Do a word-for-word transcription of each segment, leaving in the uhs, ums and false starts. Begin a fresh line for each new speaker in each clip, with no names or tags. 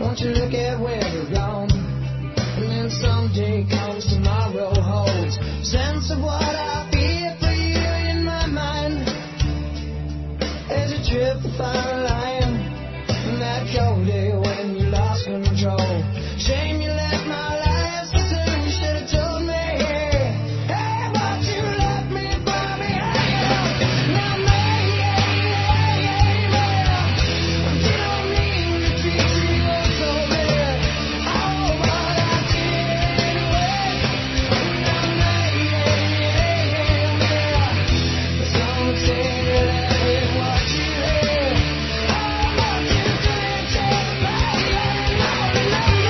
Won't you look at where we're gone? And then someday comes tomorrow holds sense of what I feel for you in my mind. As you trip to find a line, and that cold day when you lost control. Shame you left my life so soon, you should have told me. Hey, but you left me for behind. Now me, yeah, yeah, yeah, yeah. I didn't mean to treat you so bad. Oh, but I did anyway. Now me, yeah, yeah, yeah. Some say that is what you had. Oh, but you couldn't take it back. No, no, no.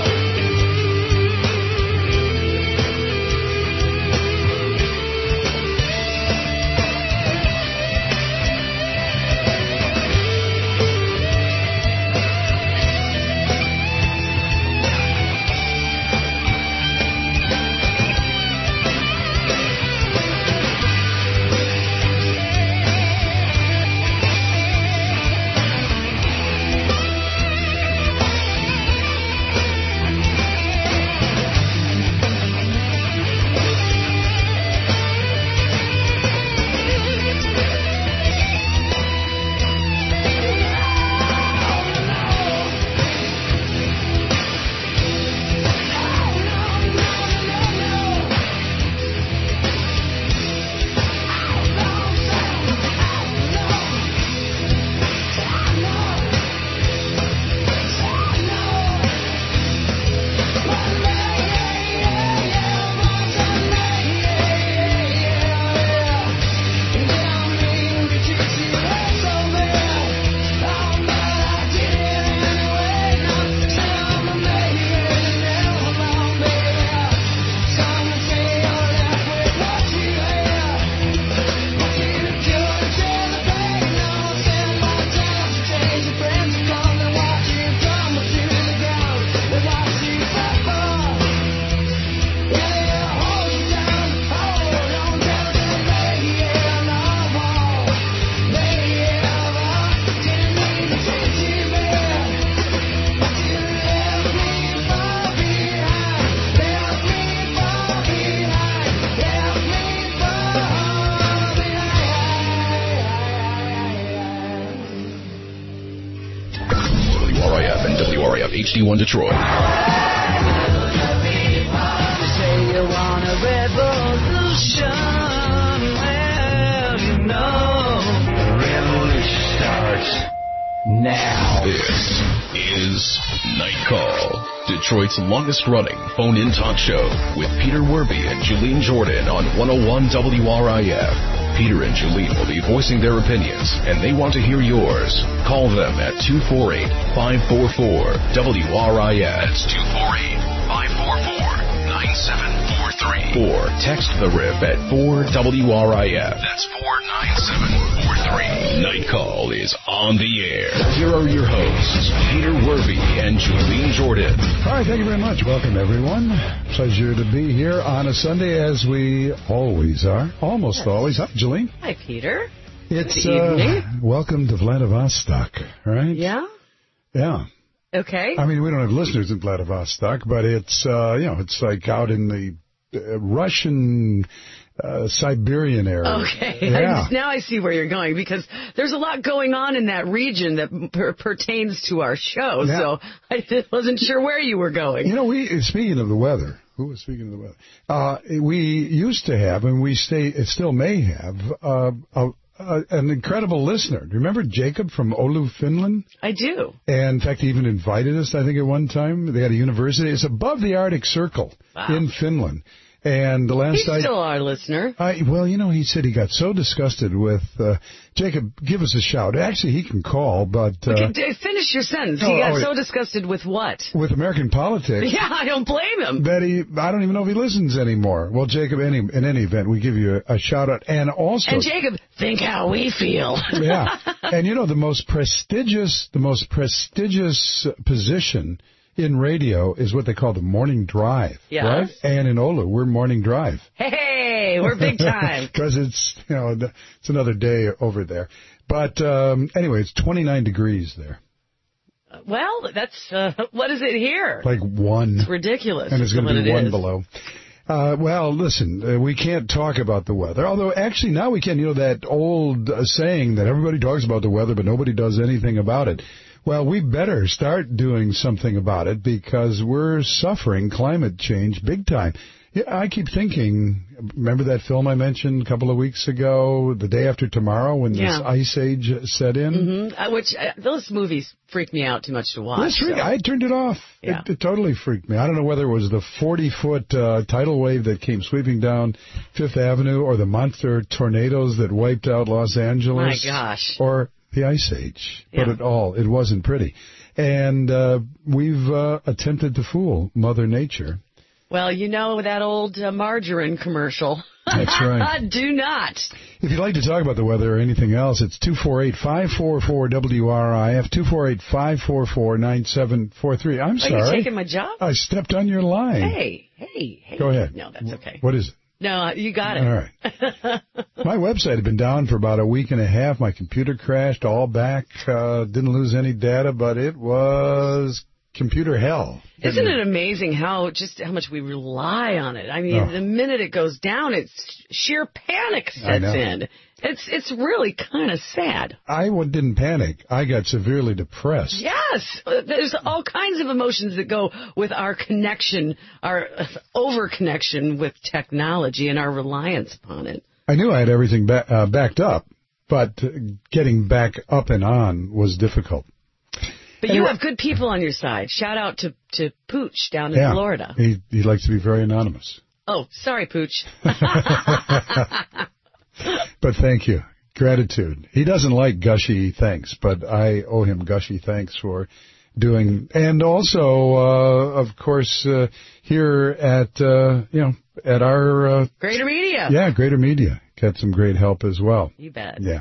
H D one Detroit.
Say you want a revolution, well, you know, the revolution starts now.
This is Night Call, Detroit's longest-running phone-in talk show with Peter Werby and Julene Jordan on one oh one W R I F. Peter and Julene will be voicing their opinions, and they want to hear yours. Call them at two four eight, five four four, W R I F. That's two four eight, five four four, nine seven four three. Or text the riff at four W R I F. That's four nine seven four three. Night Call is on the air. Here are your hosts, Peter Werby and Julene Jordan.
All right, thank you very much. Welcome, everyone. Pleasure to be here on a Sunday, as we always are. Almost yes. always. Hi, Julene.
Hi, Peter.
It's
Good evening.
Uh, welcome to Vladivostok, right?
Yeah?
Yeah.
Okay.
I mean, we don't have listeners in Vladivostok, but it's, uh, you know, it's like out in the uh, Russian... Uh, Siberian area.
Okay.
Yeah.
I, now I see where you're going, because there's a lot going on in that region that per- pertains to our show. Yeah. So I just wasn't sure where you were going.
You know, we speaking of the weather, who was speaking of the weather? Uh, we used to have, and we stay, it still may have, uh, a, a, an incredible listener. Do you remember Jacob from Oulu, Finland?
I do.
And in fact, he even invited us, I think, at one time. They had a university. It's above the Arctic Circle wow. in Finland. And the last
He's
I,
still our listener.
I, well, you know, he said he got so disgusted with, uh, Jacob, give us a shout. Actually, he can call, but... Uh,
finish your sentence.
Oh,
he got
oh,
so disgusted with what?
With American politics.
Yeah, I don't blame him.
That he, I don't even know if he listens anymore. Well, Jacob, any, in any event, we give you a, a shout out. And also...
And Jacob, think how we feel.
Yeah. And you know, the most prestigious, the most prestigious position in radio is what they call the morning drive,
yes.
right? And in Oulu, we're morning drive.
Hey, we're big time.
Because it's, you know, it's another day over there. But um, anyway, it's twenty-nine degrees there.
Well, that's, uh, what is it here?
Like one.
It's ridiculous.
And it's going to be
it
one
is.
below. Uh, well, listen, uh, we can't talk about the weather. Although, actually, now we can. You know that old uh, saying that everybody talks about the weather, but nobody does anything about it. Well, we better start doing something about it because we're suffering climate change big time. Yeah, I keep thinking, remember that film I mentioned a couple of weeks ago, The Day After Tomorrow, when
yeah.
this ice age set in?
Mm-hmm. Uh, which, uh, those movies freak me out too much to watch.
That's freak-
so.
I turned it off.
Yeah.
It, it totally freaked me. I don't know whether it was the forty-foot uh, tidal wave that came sweeping down Fifth Avenue or the monster tornadoes that wiped out Los Angeles.
My gosh.
Or the ice age.
Yeah.
But it all, it wasn't pretty. And uh, we've uh, attempted to fool Mother Nature.
Well, you know that old uh, margarine commercial.
That's right.
Do not.
If you'd like to talk about the weather or anything else, it's two four eight, five four four, W R I F, two four eight, five four four, nine seven four three. I'm
Are
sorry.
you taking my job?
I stepped on your line.
Hey, hey, hey.
Go ahead.
No, that's okay.
What is it?
No, you got it.
All right. My website had been down for about a week and a half. My computer crashed, all back. Uh, didn't lose any data, but it was computer hell.
Isn't it amazing how just how much we rely on it? I mean,
Oh.
the minute it goes down, it's sheer panic
I
sets
know.
in. It's it's really kind of sad.
I didn't panic. I got severely depressed.
Yes, there's all kinds of emotions that go with our connection, our over connection with technology and our reliance upon it.
I knew I had everything ba- uh, backed up, but uh, getting back up and on was difficult.
But you have good people on your side. Shout out to, to Pooch down in
Yeah,
Florida.
he, he likes to be very anonymous.
Oh, sorry, Pooch.
But thank you. Gratitude. He doesn't like gushy thanks, but I owe him gushy thanks for doing. And also, uh, of course, uh, here at, uh, you know, at our... Uh,
Greater Media.
Yeah, Greater Media. Got some great help as well.
You bet.
Yeah.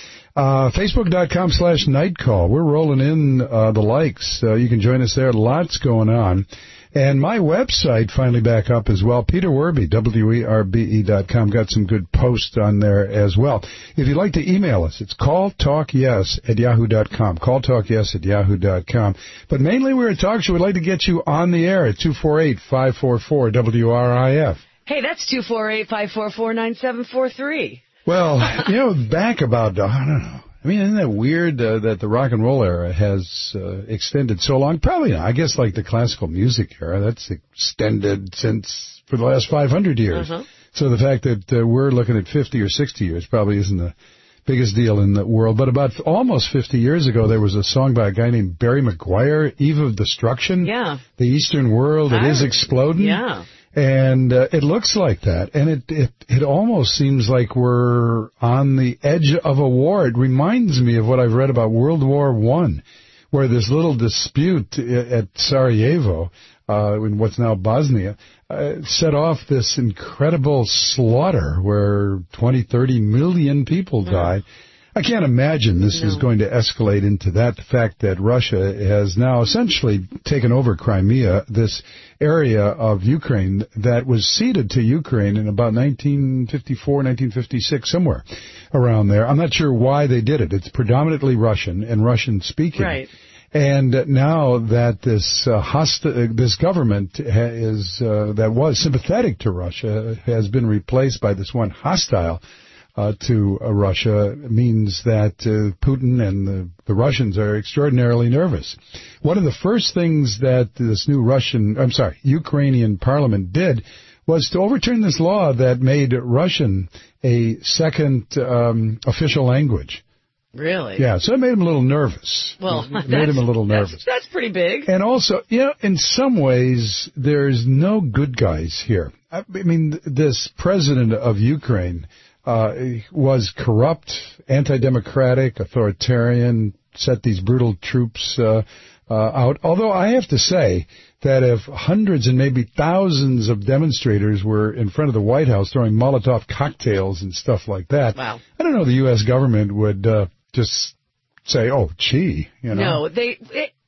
Uh, Facebook.com slash Nightcall. We're rolling in uh, the likes. Uh, you can join us there. Lots going on. And my website finally back up as well. Peter Werbe, W E R B E dot com. Got some good posts on there as well. If you'd like to email us, it's calltalkyes at yahoo dot com. calltalkyes at yahoo dot com. But mainly we're a talk show. We'd like to get you on the air at two four eight, five four four, W R I F.
Hey, that's two four eight, five four four, nine seven four three.
Well, you know, back about, uh, I don't know. I mean, isn't that weird uh, that the rock and roll era has uh, extended so long? Probably not. I guess like the classical music era, that's extended since for the last five hundred years.
Uh-huh.
So the fact that uh, we're looking at fifty or sixty years probably isn't the biggest deal in the world. But about almost fifty years ago, there was a song by a guy named Barry McGuire, Eve of Destruction.
Yeah.
The Eastern World, it is
I-
exploding.
Yeah.
And uh, it looks like that, and it, it it almost seems like we're on the edge of a war. It reminds me of what I've read about World War One, where this little dispute at Sarajevo, uh, in what's now Bosnia, uh, set off this incredible slaughter where twenty, thirty million people died. I can't imagine this
No.
is going to escalate into that. The fact that Russia has now essentially taken over Crimea, this area of Ukraine that was ceded to Ukraine in about nineteen fifty-four, nineteen fifty-six, somewhere around there. I'm not sure why they did it. It's predominantly Russian and Russian speaking.
Right.
And now that this uh, hosti- uh, this government ha- is uh, that was sympathetic to Russia has been replaced by this one hostile Uh, to uh, Russia, means that uh, Putin and the, the Russians are extraordinarily nervous. One of the first things that this new Russian, I'm sorry, Ukrainian parliament did was to overturn this law that made Russian a second um, official language.
Really?
Yeah, so it made him a little nervous.
Well,
it made him a little nervous.
That's, that's pretty big.
And also, you know, in some ways, there's no good guys here. I mean, this president of Ukraine Uh, was corrupt, anti-democratic, authoritarian, set these brutal troops uh, uh, out. Although I have to say that if hundreds and maybe thousands of demonstrators were in front of the White House throwing Molotov cocktails and stuff like that,
Wow.
I don't know the U S government would uh, just say, oh, gee, you know.
No, they... It,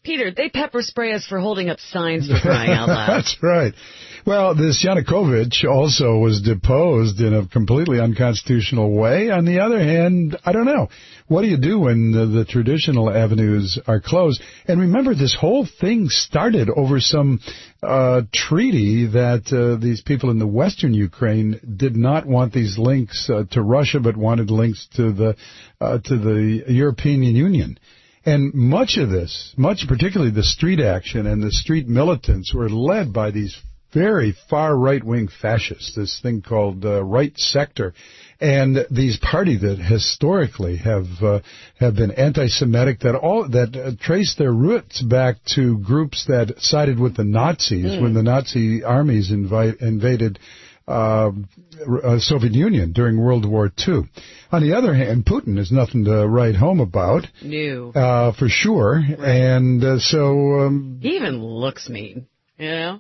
Peter, they pepper spray us for holding up signs for crying out loud.
That's right. Well, this Yanukovych also was deposed in a completely unconstitutional way. On the other hand, I don't know. What do you do when the, the traditional avenues are closed? And remember, this whole thing started over some uh, treaty that uh, these people in the western Ukraine did not want these links uh, to Russia, but wanted links to the uh, to the European Union. And much of this, much particularly the street action and the street militants, were led by these very far right-wing fascists, this thing called uh, Right Sector, and these parties that historically have uh, have been anti-Semitic, that all that uh, trace their roots back to groups that sided with the Nazis mm. when the Nazi armies invite, invaded uh, uh, Soviet Union during World War Two. On the other hand, Putin is nothing to write home about.
No.
Uh, for sure. Right. And uh, so... Um,
he even looks mean, you know?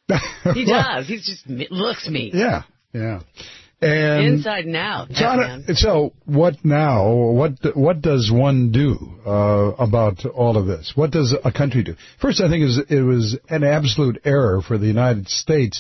He does. He just looks mean.
Yeah, yeah. And
inside and out.
So, so what now? What what does one do uh, about all of this? What does a country do? First, I think it was, it was an absolute error for the United States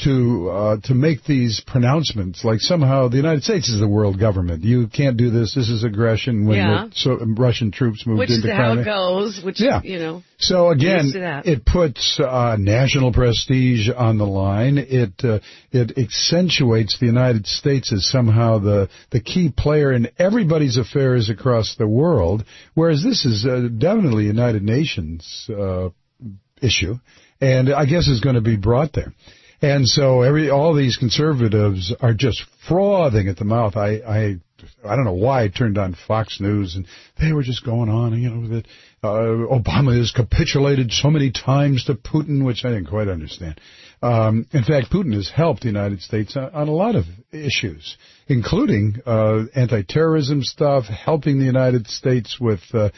to uh, to make these pronouncements like somehow the United States is the world government. You can't do this. This is aggression when
yeah.
the so, Russian troops moved
which
into
Crimea. Which is how
Crimea.
it goes, which,
yeah.
you know.
So again, it puts uh, national prestige on the line. It uh, it accentuates the United States as somehow the the key player in everybody's affairs across the world, whereas this is uh, definitely a United Nations uh, issue, and I guess is going to be brought there. And so every all these conservatives are just frothing at the mouth. I I I don't know why I turned on Fox News, and they were just going on, you know, that uh, Obama has capitulated so many times to Putin, which I didn't quite understand. Um, in fact, Putin has helped the United States on, on a lot of issues, including uh, anti-terrorism stuff, helping the United States with uh,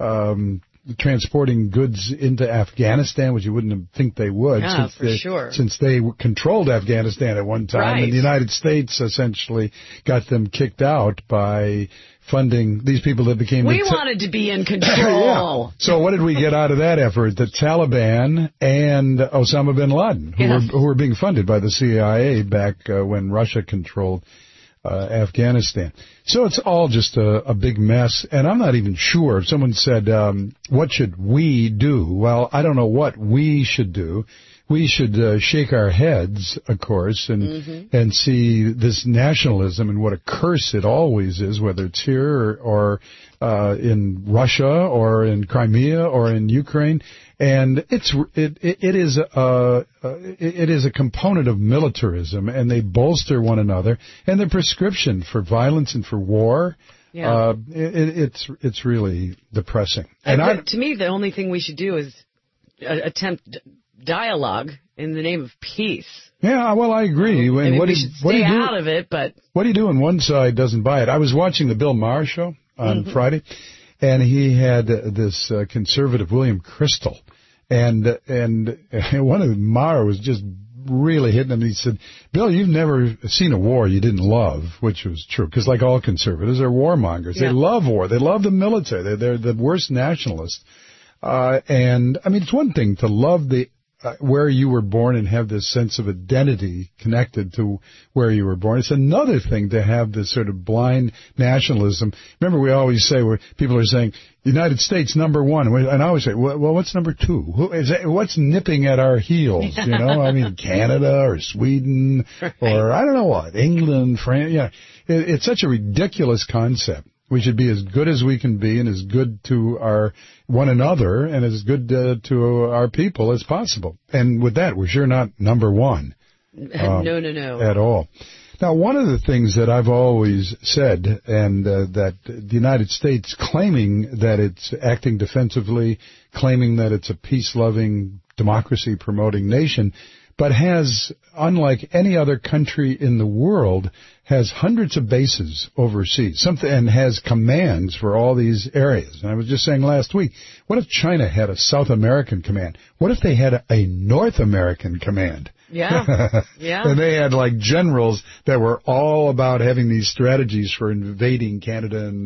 um transporting goods into Afghanistan, which you wouldn't think they would,
yeah,
since,
for
they,
sure.
since they controlled Afghanistan at one time,
right.
and the United States essentially got them kicked out by funding these people that became...
We
the
wanted to be in control.
yeah. So what did we get out of that effort? The Taliban and Osama bin Laden, who, yeah. were, who were being funded by the C I A back uh, when Russia controlled Uh, Afghanistan. So it's all just a, a big mess, and I'm not even sure. If someone said, um, what should we do? Well, I don't know what we should do. We should uh, shake our heads, of course, and mm-hmm. and see this nationalism and what a curse it always is, whether it's here or, or uh, in Russia or in Crimea or in Ukraine. And it's it it, it is a it is a component of militarism, and they bolster one another. And the prescription for violence and for war, yeah. uh, it, it's it's really depressing. And
I,
I,
to me, the only thing we should do is attempt dialogue in the name of peace.
Yeah, well, I agree.
Um, I mean,
what
we
do,
should
what
stay
do you do,
out of it, but
what do you do when one side doesn't buy it? I was watching the Bill Maher show on mm-hmm. Friday, and he had this uh, conservative William Kristol. And and one of Maher was just really hitting him. He said, Bill, you've never seen a war you didn't love, which was true, because like all conservatives, they're warmongers. Yeah. They love war. They love the military. They're, they're the worst nationalists. Uh, and, I mean, it's one thing to love the uh, where you were born and have this sense of identity connected to where you were born. It's another thing to have this sort of blind nationalism. Remember, we always say, where people are saying, United States number one, and I always say, well, what's number two? Who is that, what's nipping at our heels? You know, I mean, Canada or Sweden or I don't know what, England, France. Yeah, it, it's such a ridiculous concept. We should be as good as we can be and as good to our one another and as good uh, to our people as possible. And with that, we're sure not number one.
Um, no, no, no.
At all. Now, one of the things that I've always said, and uh, that the United States claiming that it's acting defensively, claiming that it's a peace-loving, democracy-promoting nation, but has, unlike any other country in the world, has hundreds of bases overseas, something, and has commands for all these areas. And I was just saying last week, what if China had a South American command? What if they had a North American command?
Yeah, yeah.
And they had like generals that were all about having these strategies for invading Canada and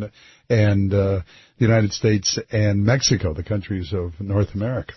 and uh, the United States and Mexico, the countries of North America.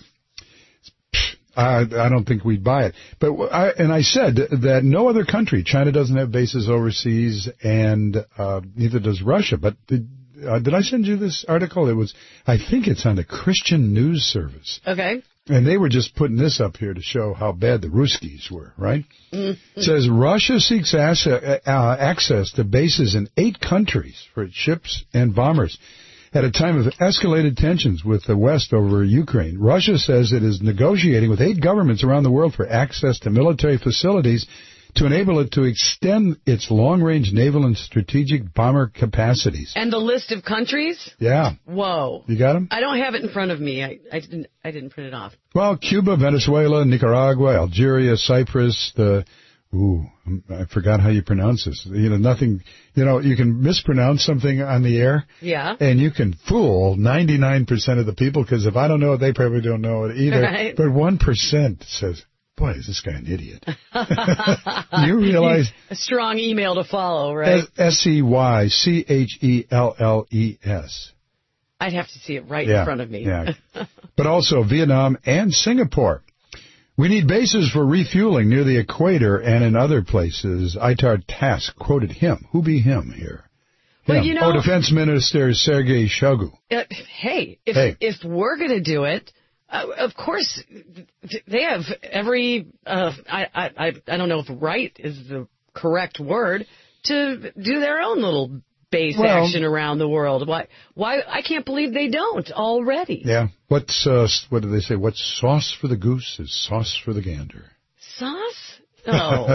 I, I don't think we'd buy it. But I, and I said that no other country, China doesn't have bases overseas, and uh, neither does Russia. But did, uh, did I send you this article? It was, I think it's on the Christian News Service.
Okay.
And they were just putting this up here to show how bad the Ruskies were, right? Mm-hmm. It says Russia seeks asset, uh, access to bases in eight countries for its ships and bombers. At a time of escalated tensions with the West over Ukraine, Russia says it is negotiating with eight governments around the world for access to military facilities to enable it to extend its long-range naval and strategic bomber capacities.
And the list of countries?
Yeah.
Whoa.
You got them?
I don't have it in front of me. I, I didn't I didn't print it off.
Well, Cuba, Venezuela, Nicaragua, Algeria, Cyprus, the... Ooh, I forgot how you pronounce this. You know, nothing, you know, you can mispronounce something on the air.
Yeah.
And you can fool ninety-nine percent of the people, because if I don't know it, they probably don't know it either. Right. But one percent says, boy, is this guy an idiot. You realize...
A strong email to follow, right?
S E Y C H E L L E S.
I'd have to see it right
yeah,
in front of me.
Yeah. But also Vietnam and Singapore. We need bases for refueling near the equator and in other places. Itar Task quoted him. Who be him here?
Well,
him.
you know,
oh, Defense Minister Sergei Shoigu.
Uh, hey, if
hey,
if we're going to do it, uh, of course, they have every, uh, I, I, I don't know if right is the correct word, to do their own little base
well,
action around the world. Why? Why? I can't believe they don't already.
Yeah. What's uh, what do they say? What's sauce for the goose is sauce for the gander.
Sauce? Oh.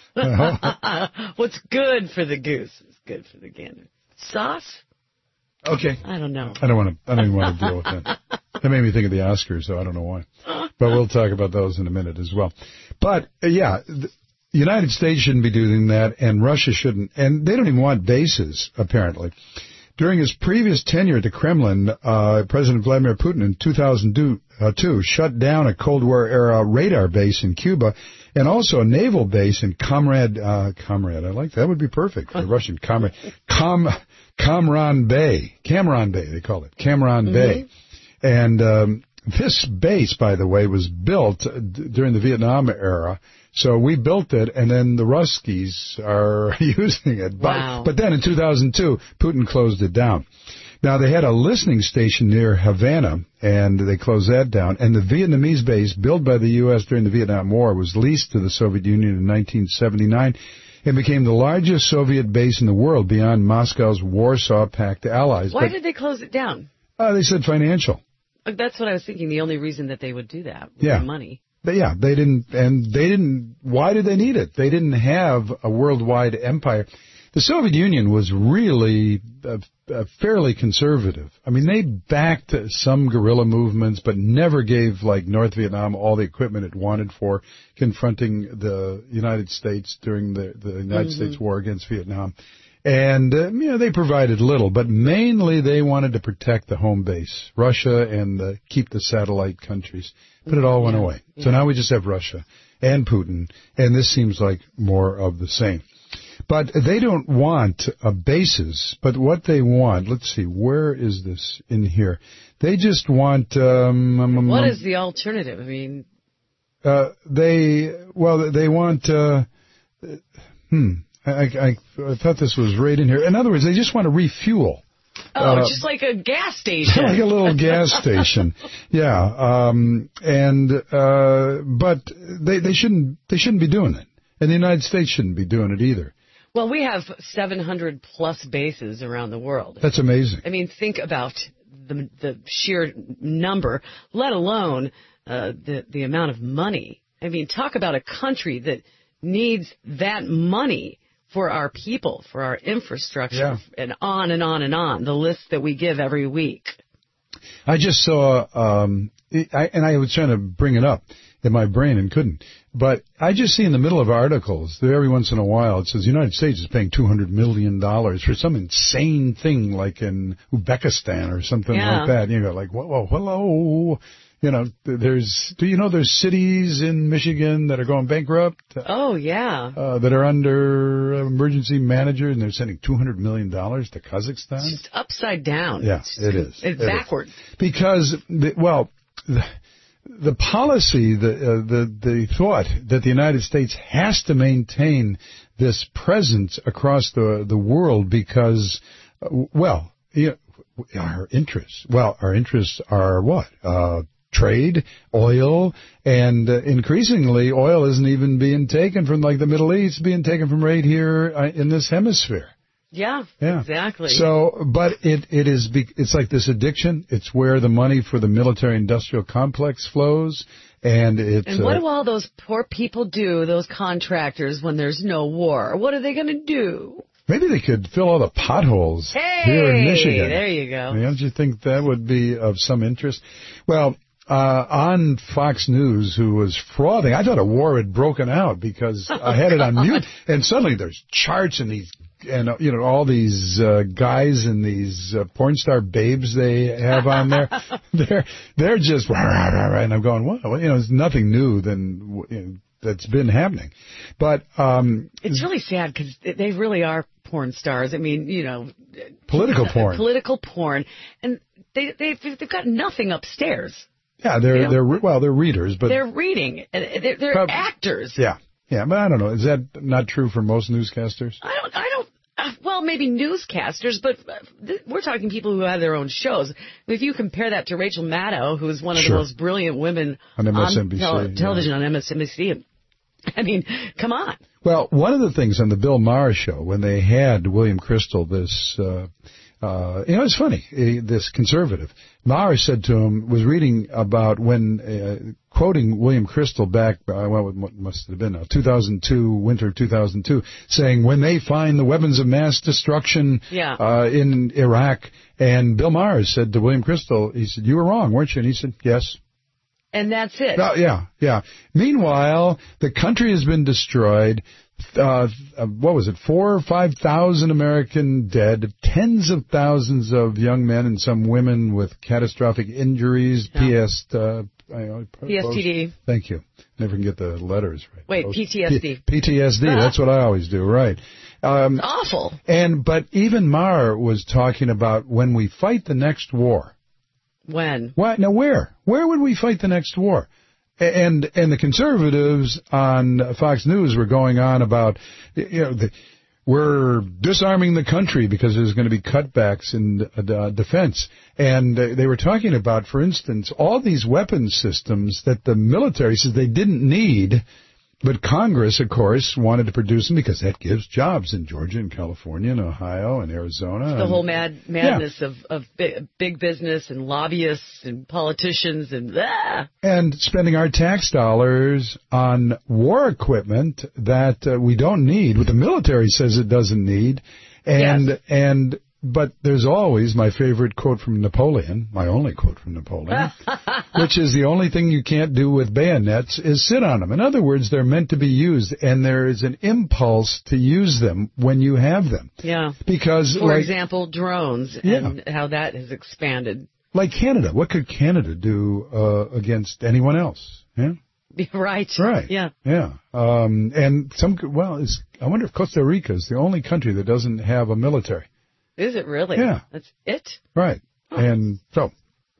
What's good for the goose is good for the gander. Sauce?
Okay.
I don't know.
I don't want to. I don't even want to deal with that. That made me think of the Oscars, so I don't know why. But we'll talk about those in a minute as well. But uh, yeah. Th- The United States shouldn't be doing that, and Russia shouldn't. And they don't even want bases, apparently. During his previous tenure at the Kremlin, uh, President Vladimir Putin in two thousand two shut down a Cold War-era radar base in Cuba and also a naval base in Comrade, uh, Comrade, I like that. That would be perfect for Russian. Comrade, Com, Kamran Bay. Kamran Bay, they call it. Kamran mm-hmm. Bay. And um, this base, by the way, was built d- during the Vietnam era. So we built it, and then the Ruskies are using it. But,
wow.
but then in two thousand two, Putin closed it down. Now, they had a listening station near Havana, and they closed that down. And the Vietnamese base, built by the U S during the Vietnam War, was leased to the Soviet Union in nineteen seventy-nine and became the largest Soviet base in the world beyond Moscow's Warsaw Pact allies.
Why
but,
did they close it down?
Uh, they said financial.
That's what I was thinking. The only reason that they would do that was
yeah.
the money.
But yeah, they didn't, and they didn't, why did they need it? They didn't have a worldwide empire. The Soviet Union was really uh, uh, fairly conservative. I mean, they backed some guerrilla movements, but never gave, like, North Vietnam all the equipment it wanted for confronting the United States during the, the United mm-hmm. States war against Vietnam. And, uh, you know, they provided little, but mainly they wanted to protect the home base, Russia, and uh, keep the satellite countries. But it all went
yeah,
away.
Yeah.
So now we just have Russia and Putin, and this seems like more of the same. But they don't want uh, bases, but what they want, let's see, where is this in here? They just want... Um, um,
what
um,
is the alternative? I mean...
Uh, they, well, they want... Uh, hmm... I, I, I thought this was right in here. In other words, they just want to refuel.
Oh,
uh,
just like a gas station.
Like a little gas station. Yeah. Um, and, uh, but they, they shouldn't, they shouldn't be doing it. And the United States shouldn't be doing it either.
Well, we have seven hundred plus bases around the world.
That's amazing.
I mean, think about the, the sheer number, let alone, uh, the, the amount of money. I mean, talk about a country that needs that money for our people, for our infrastructure,
yeah.
and on and on and on, the list that we give every week.
I just saw, um, I, and I was trying to bring it up in my brain and couldn't, but I just see in the middle of articles that every once in a while it says the United States is paying two hundred million dollars for some insane thing like in Uzbekistan or something
yeah.
like that. And you go like, whoa, whoa, hello. You know, there's, do you know there's cities in Michigan that are going bankrupt?
Oh, yeah.
Uh, that are under emergency manager, and they're sending two hundred million dollars to Kazakhstan?
It's just upside down.
Yeah,
it's,
it is.
It's
it
backwards.
Is. Because, the, well, the, the policy, the, uh, the, the thought that the United States has to maintain this presence across the, the world because, uh, well, you know, our interests, well, our interests are what? Uh, trade, oil, and uh, increasingly oil isn't even being taken from like the Middle East, being taken from right here uh, in this hemisphere.
Yeah,
yeah,
exactly.
So, but it, it is, be, it's like this addiction. It's where the money for the military-industrial complex flows, and it's...
And what
uh,
do all those poor people do, those contractors, when there's no war? What are they going to do?
Maybe they could fill all the potholes
hey,
here in Michigan.
There you go.
I mean, don't you think that would be of some interest? Well, uh, on Fox News, who was frauding, I thought a war had broken out because I had it on mute, and suddenly there's charts and these, and uh, you know, all these uh, guys and these uh, porn star babes they have on there. they're they're just rah, rah, rah, rah, and I'm going, what? Well, you know, it's nothing new than you know, that's been happening, but um,
it's really sad because they really are porn stars. I mean, you know,
political porn,
political porn, and they they've they've got nothing upstairs.
Yeah, they're
you know?
they're well, they're readers, but
they're reading. They're, they're
prob-
actors.
Yeah, yeah, but I don't know. Is that not true for most newscasters?
I don't. I don't. Uh, well, maybe newscasters, but uh, th- we're talking people who have their own shows. If you compare that to Rachel Maddow, who is one of
Sure.
the most brilliant women
on M S N B C,
on tel-
yeah.
television on M S N B C, I mean, come on.
Well, one of the things on the Bill Maher show when they had William Crystal, this, uh, uh, you know, it's funny, uh, this conservative, Maher said to him, was reading about when, uh, quoting William Crystal back, uh, well, what must it have been now, two thousand two, winter two thousand two, saying when they find the weapons of mass destruction
yeah.
uh, in Iraq, and Bill Maher said to William Crystal, he said, you were wrong, weren't you? And he said, yes.
And that's it.
Oh, yeah, yeah. Meanwhile, the country has been destroyed. Uh, what was it? Four or five thousand American dead, tens of thousands of young men and some women with catastrophic injuries.
Yeah.
P S. Uh, I,
P S T D.
Thank you. Never can get the letters right.
Wait,
Post,
P T S D.
P- PTSD. Ah. That's what I always do. Right. Um,
it's awful.
And but even Maher was talking about when we fight the next war.
When?
What? Now, where? Where would we fight the next war? And and the conservatives on Fox News were going on about, you know, the, we're disarming the country because there's going to be cutbacks in uh, defense. And uh, they were talking about, for instance, all these weapon systems that the military says they didn't need. But Congress, of course, wanted to produce them because that gives jobs in Georgia and California and Ohio and Arizona.
The
and,
whole mad madness
yeah.
of, of big, big business and lobbyists and politicians and ah.
And spending our tax dollars on war equipment that uh, we don't need, what the military says it doesn't need. And
yes.
and but there's always my favorite quote from Napoleon, my only quote from Napoleon, which is the only thing you can't do with bayonets is sit on them. In other words, they're meant to be used, and there is an impulse to use them when you have them.
Yeah.
Because,
for
like,
example, drones
yeah.
and how that has expanded.
Like Canada. What could Canada do uh, against anyone else? Yeah.
Right.
Right.
Yeah.
Yeah. Um, and some, well, it's, I wonder if Costa Rica is the only country that doesn't have a military.
Is it really?
Yeah.
That's it?
Right.
Oh.
And so,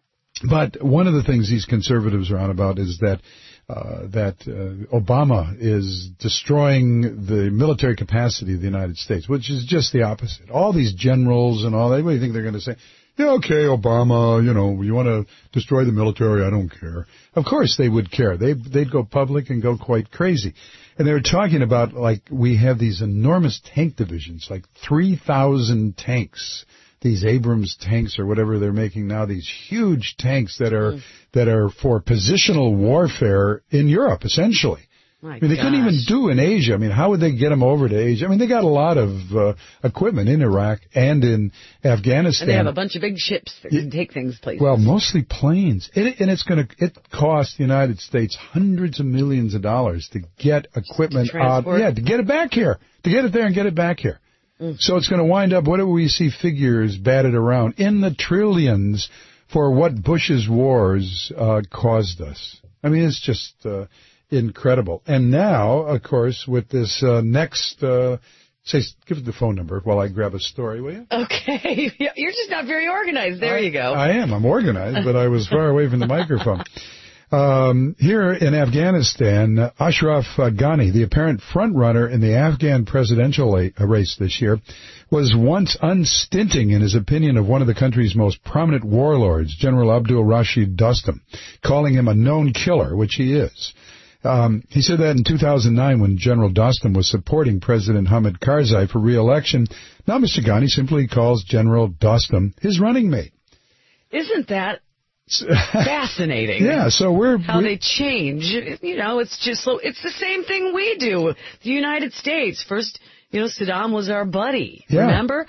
but one of the things these conservatives are on about is that uh, that uh, Obama is destroying the military capacity of the United States, which is just the opposite. All these generals and all that, what do you think they're going to say? Yeah, okay, Obama, you know, you want to destroy the military, I don't care. Of course they would care. They, they'd go public and go quite crazy. And they were talking about, like, we have these enormous tank divisions, like three thousand tanks, these Abrams tanks or whatever they're making now, these huge tanks that are, mm. that are for positional warfare in Europe, essentially.
My
I mean, they
gosh.
couldn't even do in Asia. I mean, how would they get them over to Asia? I mean, they got a lot of uh, equipment in Iraq and in Afghanistan.
And they have a bunch of big ships that can take things places.
Well, mostly planes. It, and it's going to, it costs the United States hundreds of millions of dollars to get equipment out. Yeah, to get it back here. To get it there and get it back here. Mm. So it's going to wind up, what do we see figures batted around? In the trillions for what Bush's wars uh, caused us. I mean, it's just uh, incredible. And now, of course, with this uh, next, uh, say, give us the phone number while I grab a story, will you?
Okay. You're just not very organized. There
I,
you go.
I am. I'm organized, but I was far away from the microphone. Um, here in Afghanistan, Ashraf Ghani, the apparent frontrunner in the Afghan presidential race this year, was once unstinting in his opinion of one of the country's most prominent warlords, General Abdul Rashid Dostum, calling him a known killer, which he is. Um, he said that in two thousand nine when General Dostum was supporting President Hamid Karzai for re-election. Now Mister Ghani simply calls General Dostum his running mate.
Isn't that fascinating?
Yeah, so we're...
How
we,
they change. You know, it's just so... It's the same thing we do. The United States. First, you know, Saddam was our buddy.
Yeah.
Remember?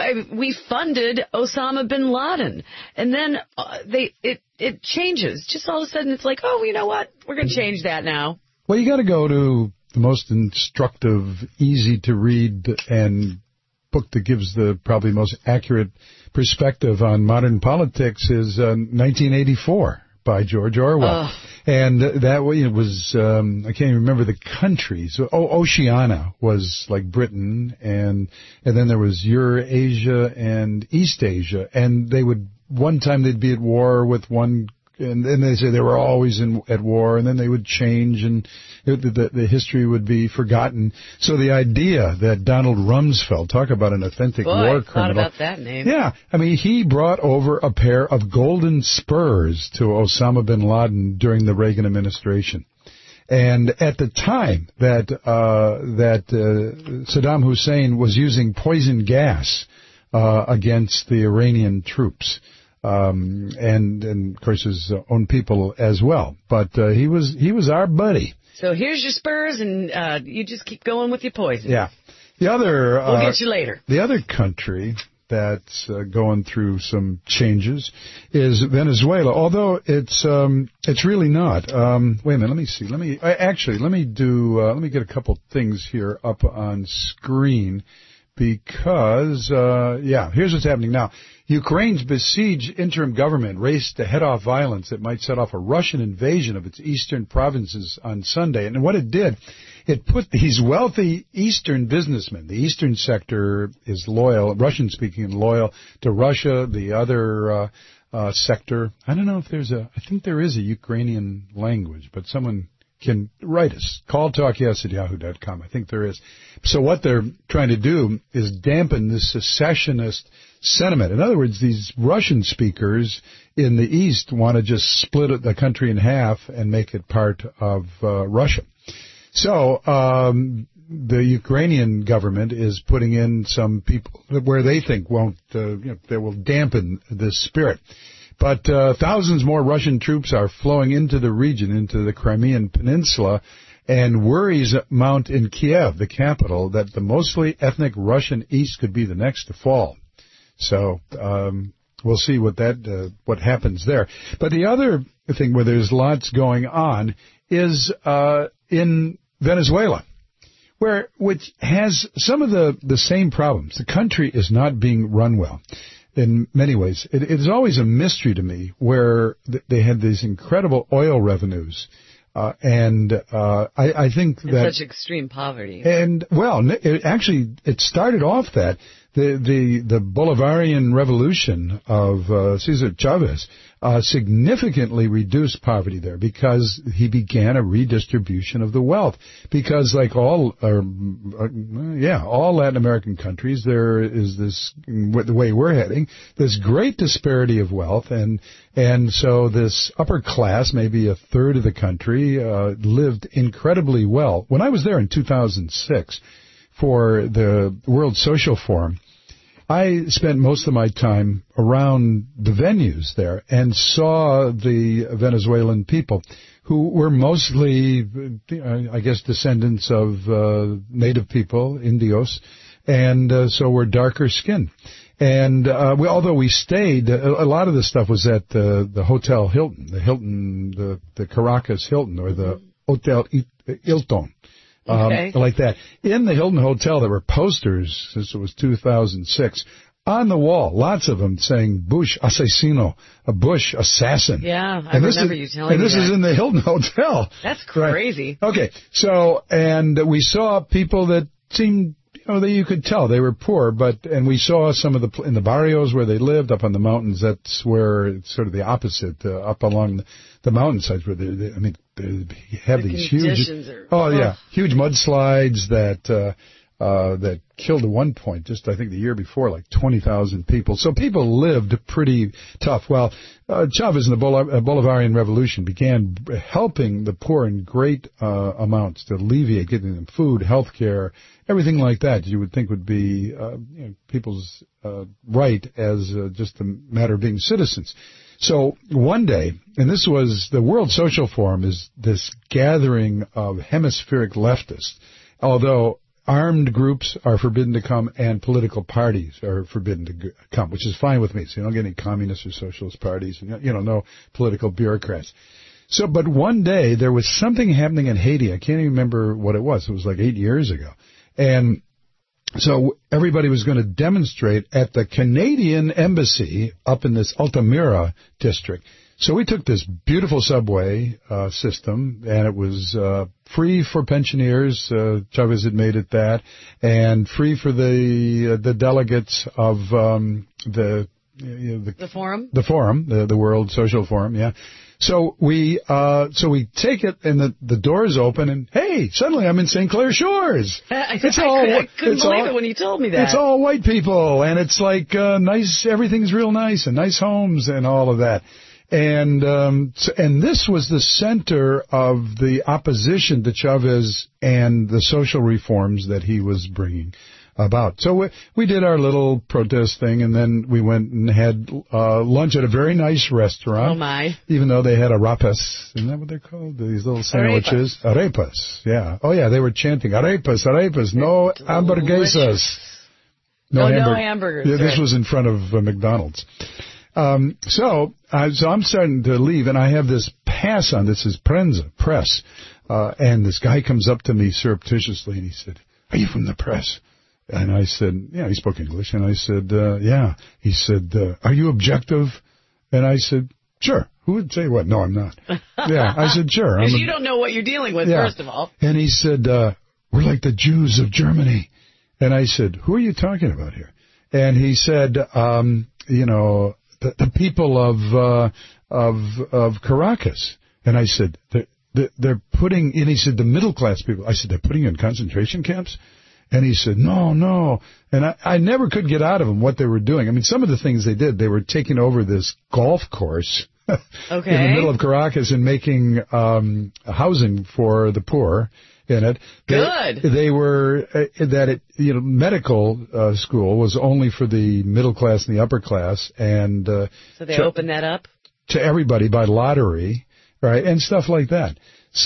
We funded Osama bin Laden. And then uh, they it, it changes. Just all of a sudden it's like, oh, you know what? We're going to change that now.
Well, you got to go to the most instructive, easy to read, and book that gives the probably most accurate perspective on modern politics is uh, nineteen eighty-four by George Orwell.
Oh.
And that way it was, um, I can't even remember the countries. So, oh, Oceania was like Britain, and and then there was Eurasia and East Asia, and they would, one time they'd be at war with one, and then they say they were always in at war, and then they would change, and it, the, the history would be forgotten. So the idea that Donald Rumsfeld, talk about an authentic
Boy,
war
I thought
criminal.
about that name.
Yeah, I mean, he brought over a pair of golden spurs to Osama bin Laden during the Reagan administration. And at the time that uh, that uh, Saddam Hussein was using poison gas uh, against the Iranian troops. Um, and, and, of course, his own people as well. But uh, he was he was our buddy.
So here's your spurs, and uh, you just keep going with your poison.
Yeah. The other...
We'll
uh,
get you later.
The other country that's uh, going through some changes is Venezuela, although it's um, it's really not. Um, wait a minute, let me see. Let me uh, Actually, let me do... Uh, let me get a couple things here up on screen because, uh, yeah, here's what's happening now. Ukraine's besieged interim government raced to head off violence that might set off a Russian invasion of its eastern provinces on Sunday. And what it did, it put these wealthy eastern businessmen, the eastern sector is loyal, Russian-speaking and loyal to Russia, the other uh, uh, sector, I don't know if there's a, I think there is a Ukrainian language, but someone can write us. Call talk yes at yahoo dot com. I think there is. So what they're trying to do is dampen this secessionist sentiment. In other words, these Russian speakers in the East want to just split the country in half and make it part of uh, Russia. So um, the Ukrainian government is putting in some people where they think won't, uh, you know, they will dampen this spirit. But uh, thousands more Russian troops are flowing into the region, into the Crimean Peninsula, and worries mount in Kiev, the capital, that the mostly ethnic Russian East could be the next to fall. So um, we'll see what that uh, what happens there. But the other thing where there's lots going on is uh, in Venezuela, where which has some of the, the same problems. The country is not being run well. In many ways, it, it is always a mystery to me where th- they had these incredible oil revenues, uh, and uh, I, I think
and
that
such extreme poverty.
And well, it actually it started off that the the the Bolivarian revolution of uh, Cesar Chavez uh, significantly reduced poverty there because he began a redistribution of the wealth. Because like all, uh, uh, yeah, all Latin American countries, there is this, the way we're heading, this great disparity of wealth, and and so this upper class, maybe a third of the country, uh, lived incredibly well. When I was there in two thousand six for the World Social Forum, I spent most of my time around the venues there and saw the Venezuelan people who were mostly, I guess, descendants of uh, native people, Indios, and uh, so were darker skinned. And uh, we, although we stayed, a, a lot of the stuff was at the, the Hotel Hilton, the Hilton, the, the Caracas Hilton, or the Hotel Hilton. Um,
okay.
Like that. In the Hilton Hotel, there were posters, since it was two thousand six, on the wall, lots of them saying Bush asesino, a Bush assassin.
Yeah, I
and
remember
is,
you telling
and
me
this
that.
is in the Hilton Hotel.
That's crazy.
Right. Okay, so, and we saw people that seemed, you know, that you could tell they were poor, but, and we saw some of the, in the barrios where they lived, up on the mountains, that's where it's sort of the opposite, uh, up along the, the mountainsides where they, they I mean, they have
the
these huge,
are,
oh yeah, huge mudslides that, uh, Uh, that killed at one point, just I think the year before, like twenty thousand people. So people lived pretty tough. Well, uh, Chavez and the Bol- uh, Bolivarian Revolution began helping the poor in great uh, amounts to alleviate, getting them food, health care, everything like that you would think would be uh, you know, people's uh, right as uh, just a matter of being citizens. So one day, and this was the World Social Forum, is this gathering of hemispheric leftists, although armed groups are forbidden to come and political parties are forbidden to come, which is fine with me. So you don't get any communist or socialist parties, and you know, no political bureaucrats. So, but one day there was something happening in Haiti. I can't even remember what it was. It was like eight years ago. And so everybody was going to demonstrate at the Canadian embassy up in this Altamira district. So we took this beautiful subway uh, system, and it was uh, free for pensioners. Uh, Chavez had made it that, and free for the uh, the delegates of um, the, you know, the
the forum,
the forum, the, the World Social Forum. Yeah. So we uh, so we take it, and the the doors open, and hey, suddenly I'm in Saint Clair Shores.
I,
it's
I,
all,
could, I couldn't
it's
believe
all,
it when you told me that.
It's all white people, and it's like uh, nice. Everything's real nice, and nice homes, and all of that. And um, so, and this was the center of the opposition to Chavez and the social reforms that he was bringing about. So we, we did our little protest thing, and then we went and had uh, lunch at a very nice restaurant.
Oh, my.
Even though they had arepas. Isn't that what they're called? These little sandwiches? Arepas. Arepas, yeah. Oh, yeah, they were chanting, arepas, arepas, no hamburguesas.
No, no, no hamburgers.
Yeah, this
right.
was in front of uh, McDonald's. Um, so, uh, so I'm starting to leave, and I have this pass on. This is Prensa, press. Uh, and this guy comes up to me surreptitiously, and he said, "Are you from the press?" And I said, yeah, he spoke English. And I said, uh, yeah. He said, uh, "Are you objective?" And I said, "Sure." Who would say what? No, I'm not. Yeah, I said, "Sure."
Because you don't know what you're dealing with,
yeah.
first of all.
And he said, uh, "We're like the Jews of Germany." And I said, "Who are you talking about here?" And he said, um, you know, the, the people of, uh, of, of Caracas. And I said, they're, they're putting, and he said, the middle class people. I said, they're putting you in concentration camps? And he said, no, no. And I, I never could get out of him what they were doing. I mean, some of the things they did, they were taking over this golf course
okay.
in the middle of Caracas and making um, housing for the poor in it.
Good.
They, they were, uh, that it, you know, medical uh, school was only for the middle class and the upper class. And uh,
so they
to,
opened that up?
To everybody by lottery, right, and stuff like that.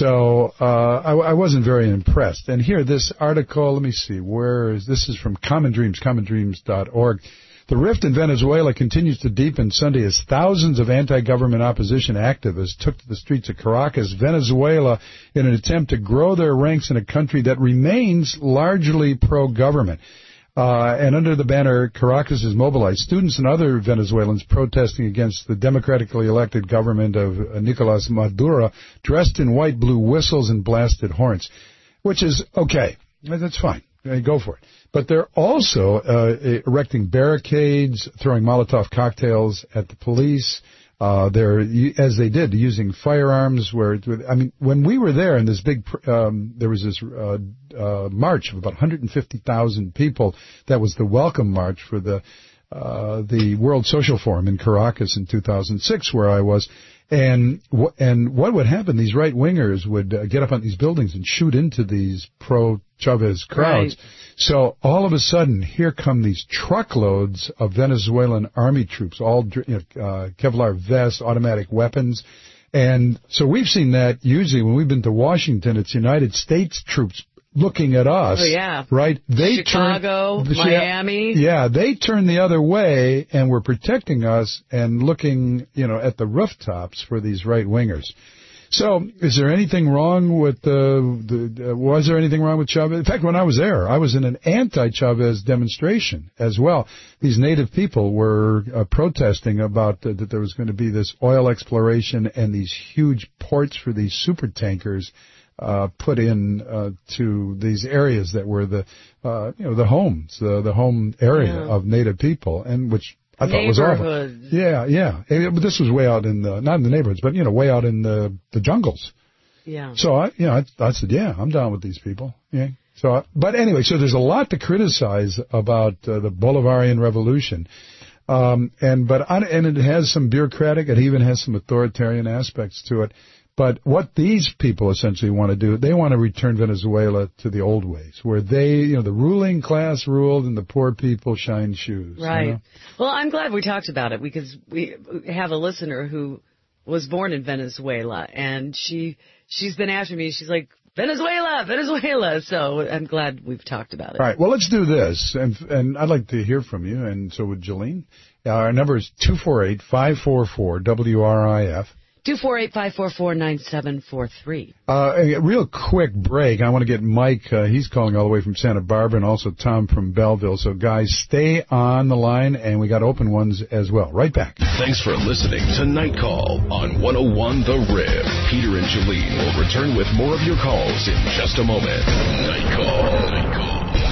So uh, I, I wasn't very impressed. And here, this article, let me see, where is this? Is from Common Dreams, common dreams dot org. The rift in Venezuela continues to deepen Sunday as thousands of anti-government opposition activists took to the streets of Caracas, Venezuela, in an attempt to grow their ranks in a country that remains largely pro-government. Uh, and under the banner, Caracas is mobilized. Students and other Venezuelans protesting against the democratically elected government of uh, Nicolas Maduro, dressed in white, blew whistles and blasted horns, which is okay. That's fine. Go for it. But they're also uh, erecting barricades, throwing Molotov cocktails at the police. Uh, they're, as they did, using firearms. Where I mean, when we were there in this big, um, there was this uh, uh, march of about one hundred fifty thousand people. That was the welcome march for the uh, the World Social Forum in Caracas in two thousand six, where I was. And w- and what would happen? These right wingers would uh, get up on these buildings and shoot into these pro Chavez crowds. Right. So all of a sudden, here come these truckloads of Venezuelan army troops, all you know, uh, Kevlar vests, automatic weapons. And so we've seen that usually when we've been to Washington, it's United States troops looking at us.
Oh, yeah.
Right? They
Chicago,
turn,
Miami.
Yeah, they turn the other way and were protecting us and looking, you know, at the rooftops for these right wingers. So, is there anything wrong with the, the uh, was there anything wrong with Chavez? In fact, when I was there, I was in an anti-Chavez demonstration as well. These native people were uh, protesting about uh, that there was going to be this oil exploration and these huge ports for these super tankers uh, put in uh, to these areas that were the, uh, you know, the homes, the, the home area yeah. of native people, and which I thought was awful. Yeah, yeah. But this was way out in the, not in the neighborhoods, but, you know, way out in the, the jungles.
Yeah.
So, I, you know, I, I said, yeah, I'm down with these people. Yeah. So, I, but anyway, so there's a lot to criticize about uh, the Bolivarian Revolution. Um, and, but, I, and it has some bureaucratic, it even has some authoritarian aspects to it. But what these people essentially want to do, they want to return Venezuela to the old ways, where they, you know, the ruling class ruled and the poor people shined shoes.
Right.
You know?
Well, I'm glad we talked about it because we have a listener who was born in Venezuela, and she, she's been after me. She's like, Venezuela, Venezuela. So I'm glad we've talked about it.
All right. Well, let's do this. And, and I'd like to hear from you, and so would Jolene. Uh, our number is two four eight, five four four, W R I F.
two four eight, five four four, nine seven four three.
Uh, a real quick break. I want to get Mike. Uh, he's calling all the way from Santa Barbara, and also Tom from Belleville. So, guys, stay on the line, and we got open ones as well. Right back.
Thanks for listening to Night Call on one oh one The Rib. Peter and Jolene will return with more of your calls in just a moment. Night Call. Night Call.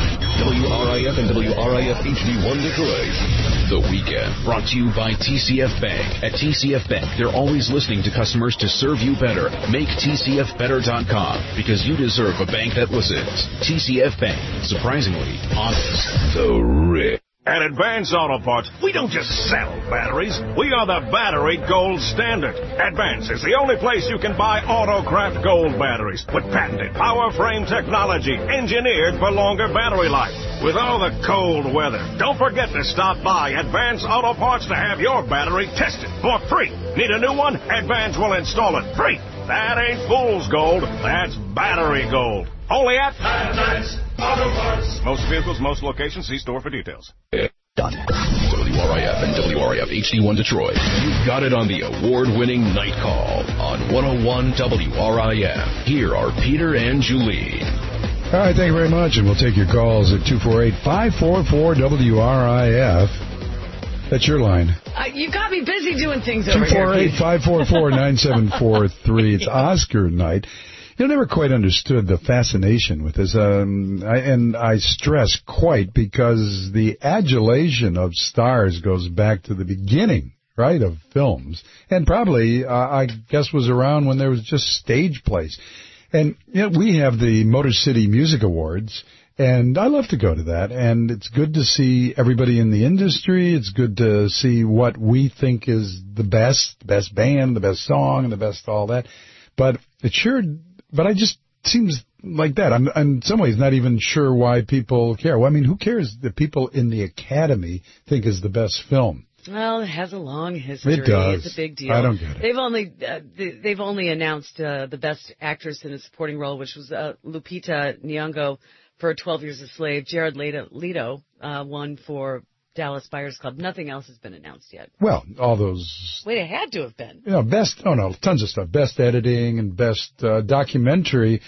W R I F and W R I F H D one Detroit. The Weekend, brought to you by T C F Bank. At T C F Bank, they're always listening to customers to serve you better. Make T C F better dot com, because you deserve a bank that listens. T C F Bank, surprisingly honest. The Rib.
At Advance Auto Parts, we don't just sell batteries. We are the battery gold standard. Advance is the only place you can buy Autocraft Gold batteries with patented power frame technology engineered for longer battery life. With all the cold weather, don't forget to stop by Advance Auto Parts to have your battery tested for free. Need a new one? Advance will install it free. That ain't fool's gold. That's battery gold. Only at Advance Auto Parts. Most vehicles, most locations. See store for details.
Done. W R I F and W R I F H D one Detroit. You've got it on the award-winning Night Call on one oh one W R I F. Here are Peter and Julie.
All right, thank you very much, and we'll take your calls at two four eight, five four four, W R I F. That's your line.
Uh, you got me busy doing things over here.
two four eight, five four four, nine seven four three. It's Oscar night. You know, never quite understood the fascination with this, um, I, and I stress quite because the adulation of stars goes back to the beginning, right, of films, and probably, uh, I guess, was around when there was just stage plays. And you know, we have the Motor City Music Awards, and I love to go to that, and it's good to see everybody in the industry. It's good to see what we think is the best, the best band, the best song, and the best all that. But it sure... But I just seems like that. I'm, I'm in some ways not even sure why people care. Well, I mean, who cares that people in the Academy think is the best film?
Well, it has a long history.
It does.
It's a big deal.
I don't get it.
They've only uh, they've only announced uh, the best actress in a supporting role, which was uh, Lupita Nyong'o for twelve Years a Slave. Jared Leto, Leto uh, won for Dallas Buyers Club. Nothing else has been announced yet.
Well, all those...
Wait, it had to have been.
You know, best... Oh, no, tons of stuff. Best editing and best uh, documentary.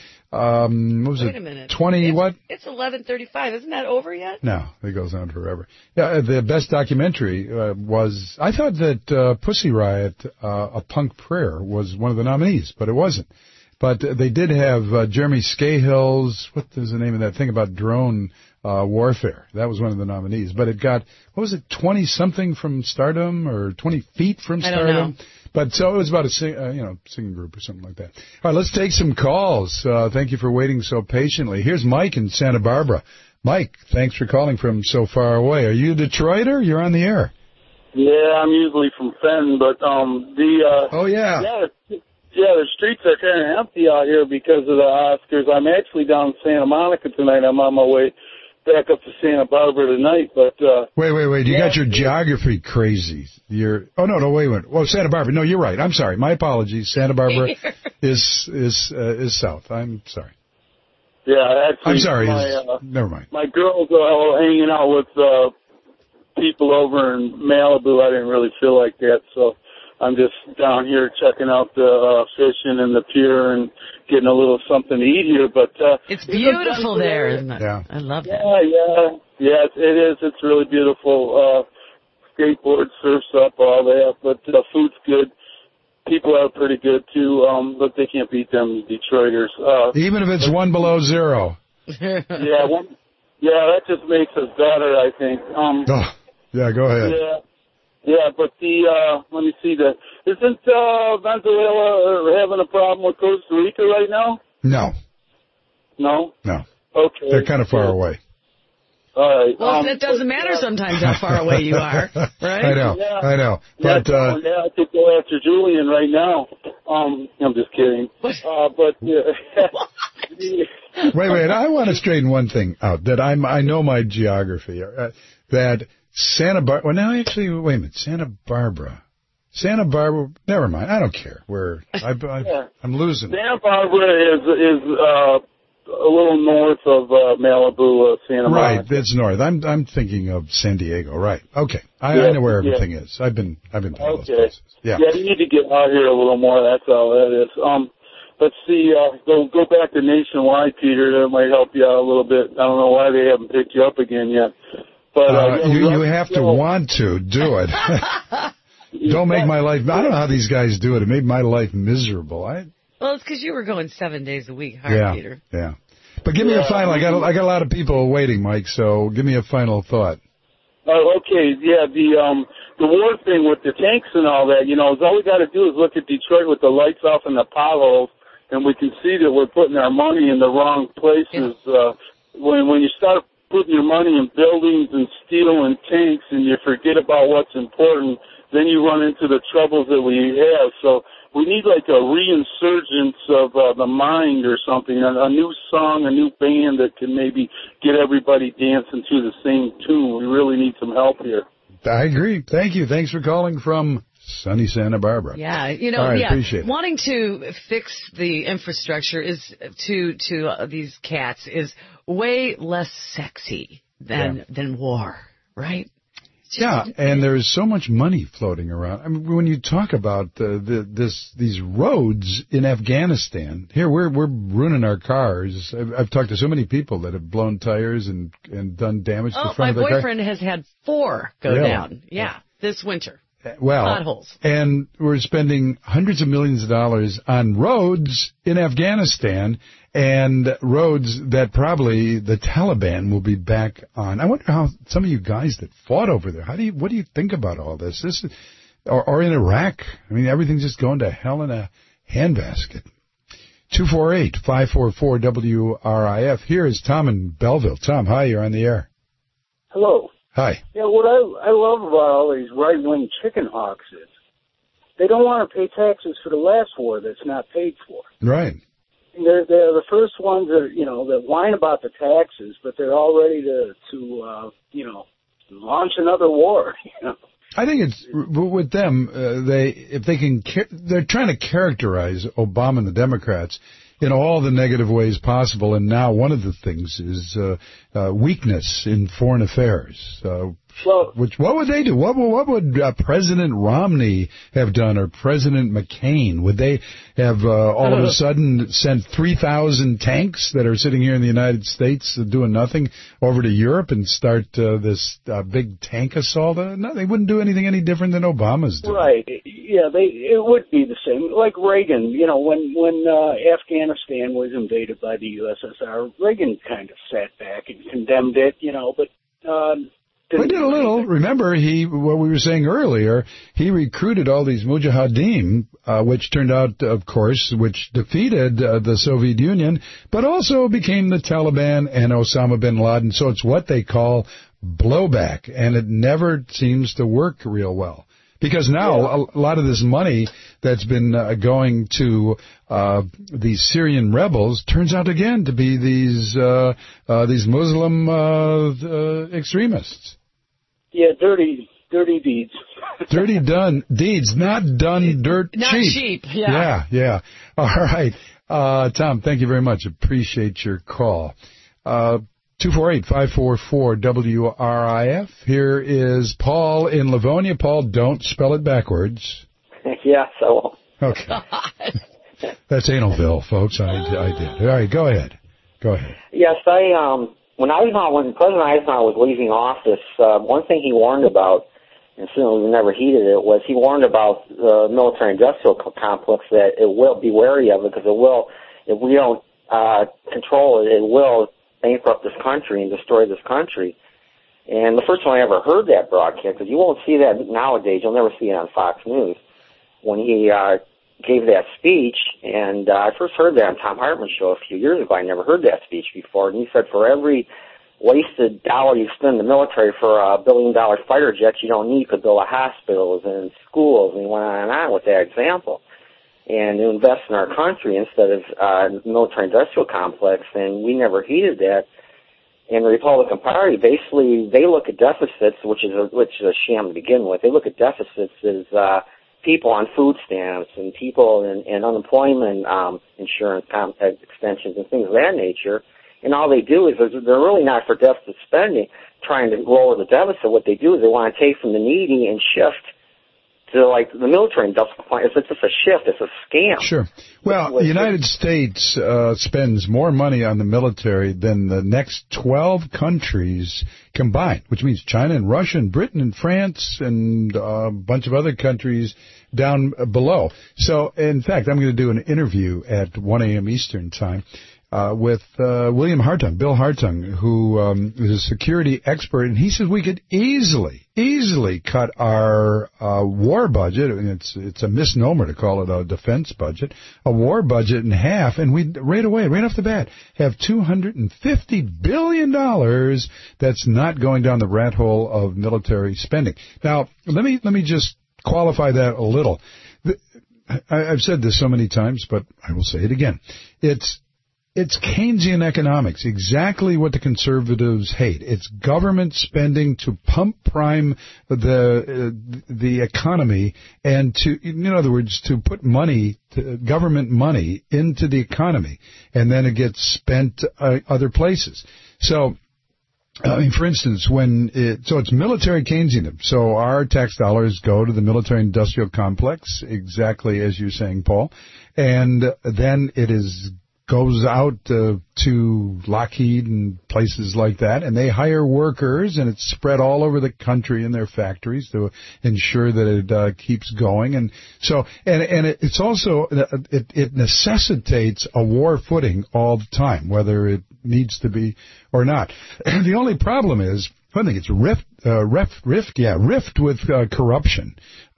Um, what was
Wait
it?
a minute.
twenty
it's,
what?
It's eleven thirty-five. Isn't that over yet?
No, it goes on forever. Yeah, the best documentary uh, was... I thought that uh, Pussy Riot, uh, A Punk Prayer, was one of the nominees, but it wasn't. But uh, they did have uh, Jeremy Scahill's... What is the name of that thing about drone... Uh, Warfare. That was one of the nominees. But it got, what was it, twenty-something from Stardom or twenty feet from Stardom?
I don't know.
But so it was about a sing, uh, you know, singing group or something like that. All right, let's take some calls. Uh, thank you for waiting so patiently. Here's Mike in Santa Barbara. Mike, thanks for calling from so far away. Are you a Detroiter? You're on the air.
Yeah, I'm usually from Fenton, but um, the... Uh,
oh, yeah.
Yeah, yeah, the streets are kind of empty out here because of the Oscars. I'm actually down in Santa Monica tonight. I'm on my way back up to Santa Barbara tonight, but... Uh,
wait, wait, wait. You
yeah,
got your geography crazy. You're... Oh, no, no, wait a minute. Well, Santa Barbara. No, you're right. I'm sorry. My apologies. Santa Barbara is is uh, is south. I'm sorry.
Yeah, actually...
I'm sorry.
My, uh,
never mind.
My girls are all hanging out with uh, people over in Malibu. I didn't really feel like that, so I'm just down here checking out the uh, fishing and the pier and getting a little something to eat here. But uh,
it's beautiful there, isn't it?
Yeah,
I love that.
Yeah, yeah, yeah. It, it is. It's really beautiful. Uh, skateboard, surfs up, all that. But the uh, food's good. People are pretty good too. Um, but they can't beat them Detroiters. Uh,
Even if it's but, one below zero.
yeah, one, yeah. That just makes us better, I think. Um,
oh, yeah. Go ahead.
Yeah. Yeah, but the, uh, let me see, the, isn't, uh, Venezuela having a problem with Costa Rica right now?
No.
No?
No.
Okay.
They're kind of far away.
All right.
Well,
um,
it doesn't matter
yeah.
sometimes how far away you are, right?
I know,
yeah.
I know.
Yeah,
But, uh,
yeah, I could go after Julian right now. Um, I'm just kidding. Uh, but, uh,
wait, wait, I want to straighten one thing out, that I'm, I know my geography, uh, that Santa Barbara, well, now actually, wait a minute, Santa Barbara. Santa Barbara, never mind, I don't care. Where I, I,
yeah.
I'm losing.
Santa Barbara is, is, uh, a little north of, uh, Malibu, uh, Santa Monica.
Right, that's north. I'm, I'm thinking of San Diego, right. Okay. I, yeah, I know where everything
yeah.
is. I've been, I've been to all
okay.
those places. Yeah.
Yeah, you need to get out here a little more, that's all that is. Um, let's see, uh, go, go back to Nationwide, Peter, that might help you out a little bit. I don't know why they haven't picked you up again yet. But, uh,
uh,
yeah,
you, you have to want to do it. Don't make my life, I don't know how these guys do it. It made my life miserable. I,
well, it's because you were going seven days a week, hard,
yeah,
Peter.
Yeah. But give me
yeah.
a final, I got, a, I got a lot of people waiting, Mike, so give me a final thought.
Oh, uh, okay, yeah, the, um, the war thing with the tanks and all that, you know, all we got to do is look at Detroit with the lights off and the potholes, and we can see that we're putting our money in the wrong places. Yeah. Uh, when, when you start putting your money in buildings and steel and tanks and you forget about what's important, then you run into the troubles that we have. So we need like a reinsurgence of uh, the mind or something, a, a new song, a new band that can maybe get everybody dancing to the same tune. We really need some help here.
I agree. Thank you. Thanks for calling from sunny Santa Barbara.
Yeah, you know,
All right,
yeah,
appreciate it.
Wanting to fix the infrastructure is to to uh, these cats is way less sexy than yeah. than war, right? Just,
yeah, and there's so much money floating around. I mean, when you talk about uh, the, this these roads in Afghanistan, here we're we're ruining our cars. I've, I've talked to so many people that have blown tires and and done damage to
oh,
the front of their car.
my boyfriend has had four go
really?
down. Yeah, yeah, this winter.
Well,
potholes. And
we're spending hundreds of millions of dollars on roads in Afghanistan, and roads that probably the Taliban will be back on. I wonder how some of you guys that fought over there, how do you, what do you think about all this? This is, or, or in Iraq. I mean, everything's just going to hell in a handbasket. two four eight, five four four, W R I F. Here is Tom in Belleville. Tom, hi, you're on the air.
Hello.
Hi.
Yeah, what I, I love about all these right-wing chicken hawks is they don't want to pay taxes for the last war that's not paid for.
Right.
They're, they're the first ones that, you know, that whine about the taxes, but they're all ready to, to uh, you know, launch another war, you know.
I think it's, with them, uh, they, if they can, they're trying to characterize Obama and the Democrats in all the negative ways possible, and now one of the things is uh, uh, weakness in foreign affairs. Uh,
well,
which what would they do? What, what would uh, President Romney have done, or President McCain? Would they have uh, all of a sudden sent three thousand tanks that are sitting here in the United States uh, doing nothing over to Europe and start uh, this uh, big tank assault? Uh, no, they wouldn't do anything any different than Obama's doing.
Right. Yeah, they it would be the same. Like Reagan, you know, when when uh, Afghanistan was invaded by the U S S R, Reagan kind of sat back and condemned it, you know, but uh,
we did a little. Remember, he what we were saying earlier, he recruited all these mujahideen, uh, which turned out, of course, which defeated uh, the Soviet Union, but also became the Taliban and Osama bin Laden. So it's what they call blowback, and it never seems to work real well. Because now yeah. a, a lot of this money that's been uh, going to uh, these Syrian rebels turns out again to be these uh, uh, these Muslim uh, uh, extremists.
Yeah, dirty, dirty deeds.
Dirty done deeds, not done dirt
not
cheap.
cheap. Yeah,
yeah, yeah. All right, uh, Tom. Thank you very much. Appreciate your call. Uh, two four eight, five four four, W R I F. Here is Paul in Livonia. Paul, don't spell it backwards.
Yes, I will.
Okay. That's Analville, folks. I, I did. All right, go ahead. Go ahead.
Yes, I, um, when Eisenhower, when President Eisenhower was leaving office, uh, one thing he warned about, and certainly we never heeded it, was he warned about the military-industrial complex, that it will be wary of it, because it will, if we don't uh, control it, it will bankrupt this country and destroy this country. And the first time I ever heard that broadcast, because you won't see that nowadays, you'll never see it on Fox News, when he uh, gave that speech, and uh, I first heard that on Tom Hartman's show a few years ago. I never heard that speech before, and he said for every wasted dollar you spend in the military for a billion-dollar fighter jet you don't need, could build hospitals and schools, and he went on and on with that example, and to invest in our country instead of uh, military-industrial complex, and we never heeded that. And the Republican Party, basically, they look at deficits, which is a, which is a sham to begin with. They look at deficits as uh, people on food stamps and people in, in unemployment um, insurance com- extensions and things of that nature. And all they do is they're really not for deficit spending, trying to lower the deficit. What they do is they want to take from the needy and shift to, like, the military industrial complex. It's just a shift. It's a scam.
Sure. Well, the United States uh, spends more money on the military than the next twelve countries combined, which means China and Russia and Britain and France and a bunch of other countries down below. So, in fact, I'm going to do an interview at one a.m. Eastern Time Uh, with uh, William Hartung, Bill Hartung, who um, is a security expert, and he says we could easily, easily cut our uh, war budget, and it's it's a misnomer to call it a defense budget, a war budget in half, and we right away, right off the bat, have two hundred fifty billion dollars that's not going down the rat hole of military spending. Now, let me let me just qualify that a little. The, I, I've said this so many times, but I will say it again. It's It's Keynesian economics, exactly what the conservatives hate. It's government spending to pump prime the uh, the economy and to, in other words, to put money, to, government money into the economy, and then it gets spent uh, other places. So, I mean, for instance, when it, so it's military Keynesianism. So our tax dollars go to the military-industrial complex, exactly as you're saying, Paul, and then it is goes out uh, to Lockheed and places like that, and they hire workers, and it's spread all over the country in their factories to ensure that it uh, keeps going. And so, and and it, it's also it, it necessitates a war footing all the time, whether it needs to be or not. And the only problem is, I think it's rift, uh, rift, rift, yeah, rift with uh, corruption.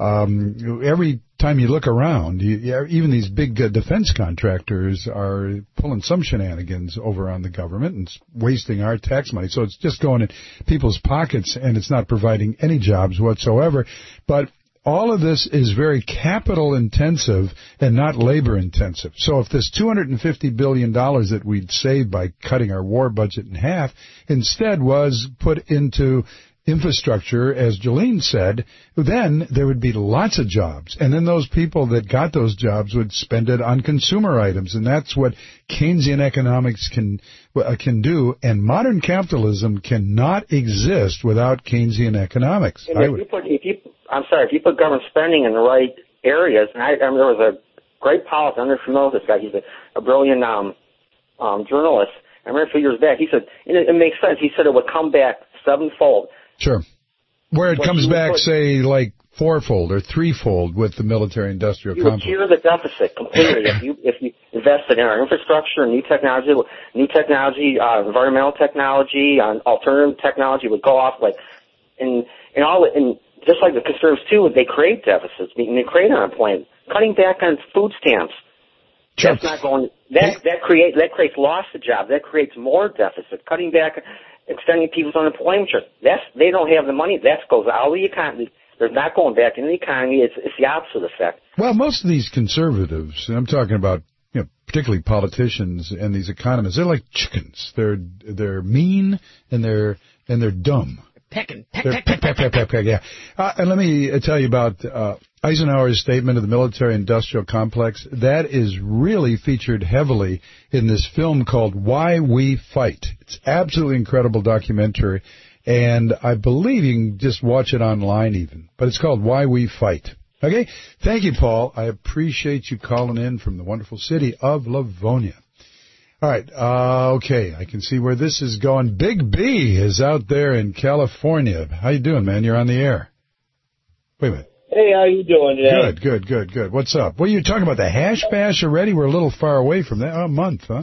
Um, every time you look around, you, even these big uh, defense contractors are pulling some shenanigans over on the government and wasting our tax money. So it's just going in people's pockets, and it's not providing any jobs whatsoever. But all of this is very capital intensive and not labor intensive. So if this two hundred fifty billion dollars that we'd save by cutting our war budget in half instead was put into infrastructure, as Jolene said, then there would be lots of jobs. And then those people that got those jobs would spend it on consumer items. And that's what Keynesian economics can uh, can do. And modern capitalism cannot exist without Keynesian economics.
And if, you put, if you, I'm sorry, if you put government spending in the right areas, and I, I mean, there was a great policy, I'm not familiar with this guy, he's a, a brilliant um, um, journalist. I remember a few years back, he said, and it, it makes sense, he said it would come back sevenfold.
Sure. Where it what comes back, put, say, like fourfold or threefold with the military-industrial complex.
You would cure the deficit completely if you if you invested in our infrastructure, new technology, new technology, uh, environmental technology, on alternative technology would go off like, and and all and just like the conservatives too, they create deficits, and they create unemployment, cutting back on food stamps. Sure. That's not going. That that create that creates loss of jobs. That creates more deficit. Cutting back. Extending people's unemployment insurance. That's, they don't have the money. That goes out of the economy. They're not going back into the economy. It's, it's the opposite effect.
Well, most of these conservatives, and I'm talking about, you know, particularly politicians and these economists, they're like chickens. They're they're mean and they're and they're dumb.
Pecking, peck,
peck, peck, peck, peck, peck, peck, yeah. Uh, and let me tell you about uh, Eisenhower's statement of the military-industrial complex. That is really featured heavily in this film called Why We Fight. It's absolutely incredible documentary, and I believe you can just watch it online even. But it's called Why We Fight. Okay. Thank you, Paul. I appreciate you calling in from the wonderful city of Livonia. All right. Uh, okay. I can see where this is going. Big B is out there in California. How you doing, man? You're on the air. Wait a minute.
Hey, how you doing today?
Good, good, good, good. What's up? Well, you're talking about the hash bash already? We're a little far away from that. Oh, a month, huh?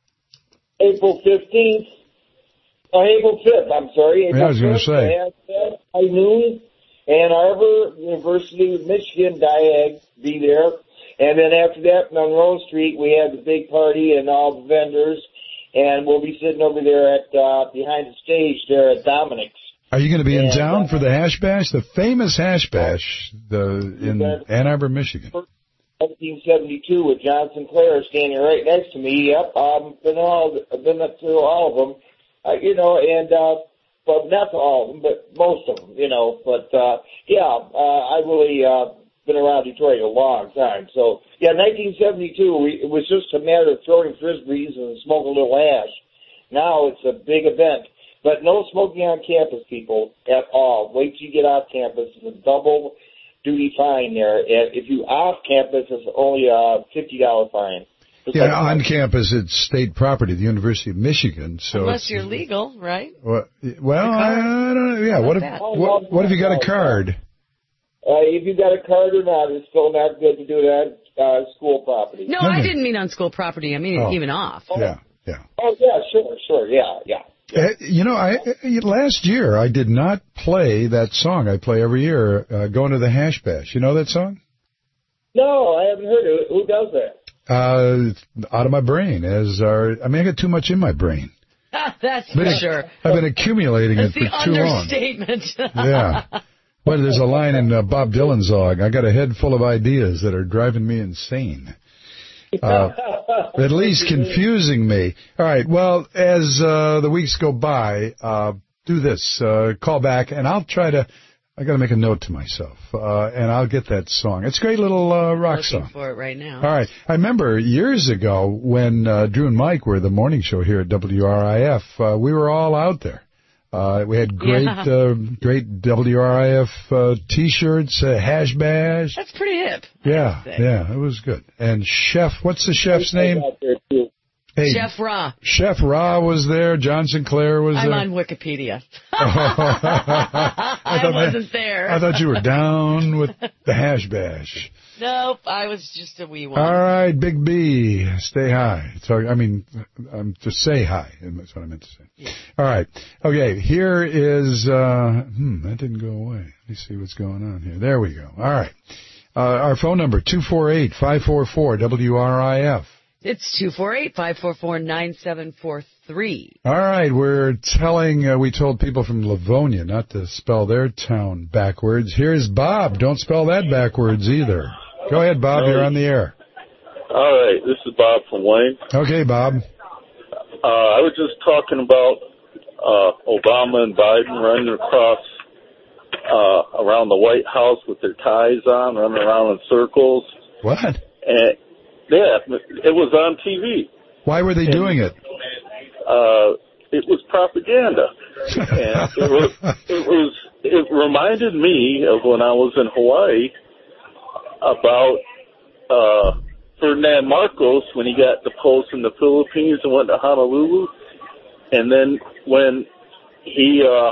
April fifteenth. Oh, April fifth, I'm sorry. April
yeah, I was going to say.
High noon, Ann Arbor, University of Michigan, Diag, be there. And then after that, Monroe Street, we have the big party and all the vendors. And we'll be sitting over there at uh, behind the stage there at Dominic's.
Are you going to be in
and,
town
uh,
for the hash bash? The famous hash bash the in Ann Arbor, Michigan.
nineteen seventy-two with John Sinclair standing right next to me. Yep, I've been all, I've been up to all of them. Uh, you know, and, uh, well, not to all of them, but most of them, you know. But, uh, yeah, uh, I really, uh, been around Detroit a long time. So, yeah, nineteen seventy-two, we, it was just a matter of throwing frisbees and smoking a little ash. Now it's a big event. But no smoking on campus, people, at all. Wait till you get off campus. It's a double duty fine there. And if you off campus, it's only a fifty dollars fine. It's
Yeah,
like,
on campus, it's state property, the University of Michigan. So
Unless
it's,
you're legal, right?
Well, well I, I don't know. Yeah, what if, what, what if you got a card?
Uh, if you got a card or not, it's still not good to do that on uh, school property.
No, I didn't mean on school property. I mean
Oh.
even off.
Yeah, yeah.
Oh, yeah, sure, sure, yeah, yeah.
Uh, you know, I last year I did not play that song I play every year, uh, Going to the Hash Bash. You know that song?
No, I haven't heard it. Who does that?
Uh, out of my brain. As our, I mean, I got too much in my brain.
That's
Been
for
ac-
sure.
I've been accumulating
That's
it
the
for too long.
understatement.
Yeah. But there's a line in uh, Bob Dylan's song, I got a head full of ideas that are driving me insane. Uh, at least confusing me. All right, well, as uh, the weeks go by, uh, do this. Uh, call back, and I'll try to, I got to make a note to myself, uh, and I'll get that song. It's a great little uh, rock
Looking
song.
for it right now.
All right. I remember years ago when uh, Drew and Mike were the morning show here at W R I F, uh, we were all out there. Uh, we had great,
Yeah.
uh, great W R I F uh, T-shirts, uh, hash bash.
That's pretty hip.
Yeah, yeah, it was good. And Chef, what's the chef's name? Hey,
Chef Ra.
Chef Ra was there. John Sinclair was
I'm
there.
on Wikipedia.
I,
I
thought that-
wasn't there.
I thought you were down with the hash bash.
Nope, I was just a wee one.
All right, Big B, stay high. So, I mean, um, to say hi. That's what I meant to say.
Yeah.
All right. Okay, here is, uh, hmm, that didn't go away. Let me see what's going on here. There we go. All right. Uh, our phone number, two four eight, five four four, W R I F.
It's two four eight, five four four, nine seven four three.
All right, we're telling, uh, we told people from Livonia not to spell their town backwards. Here's Bob. Don't spell that backwards either. Go ahead, Bob. You're on the air.
All right, this is Bob from Wayne.
Okay, Bob.
Uh, I was just talking about uh, Obama and Biden running across uh, around the White House with their ties on, running around in circles.
What?
And yeah, it was on T V.
Why were they
and,
doing it?
Uh, it was propaganda. And it was, it was, it reminded me of when I was in Hawaii about uh, Ferdinand Marcos when he got deposed in the Philippines and went to Honolulu. And then when he uh,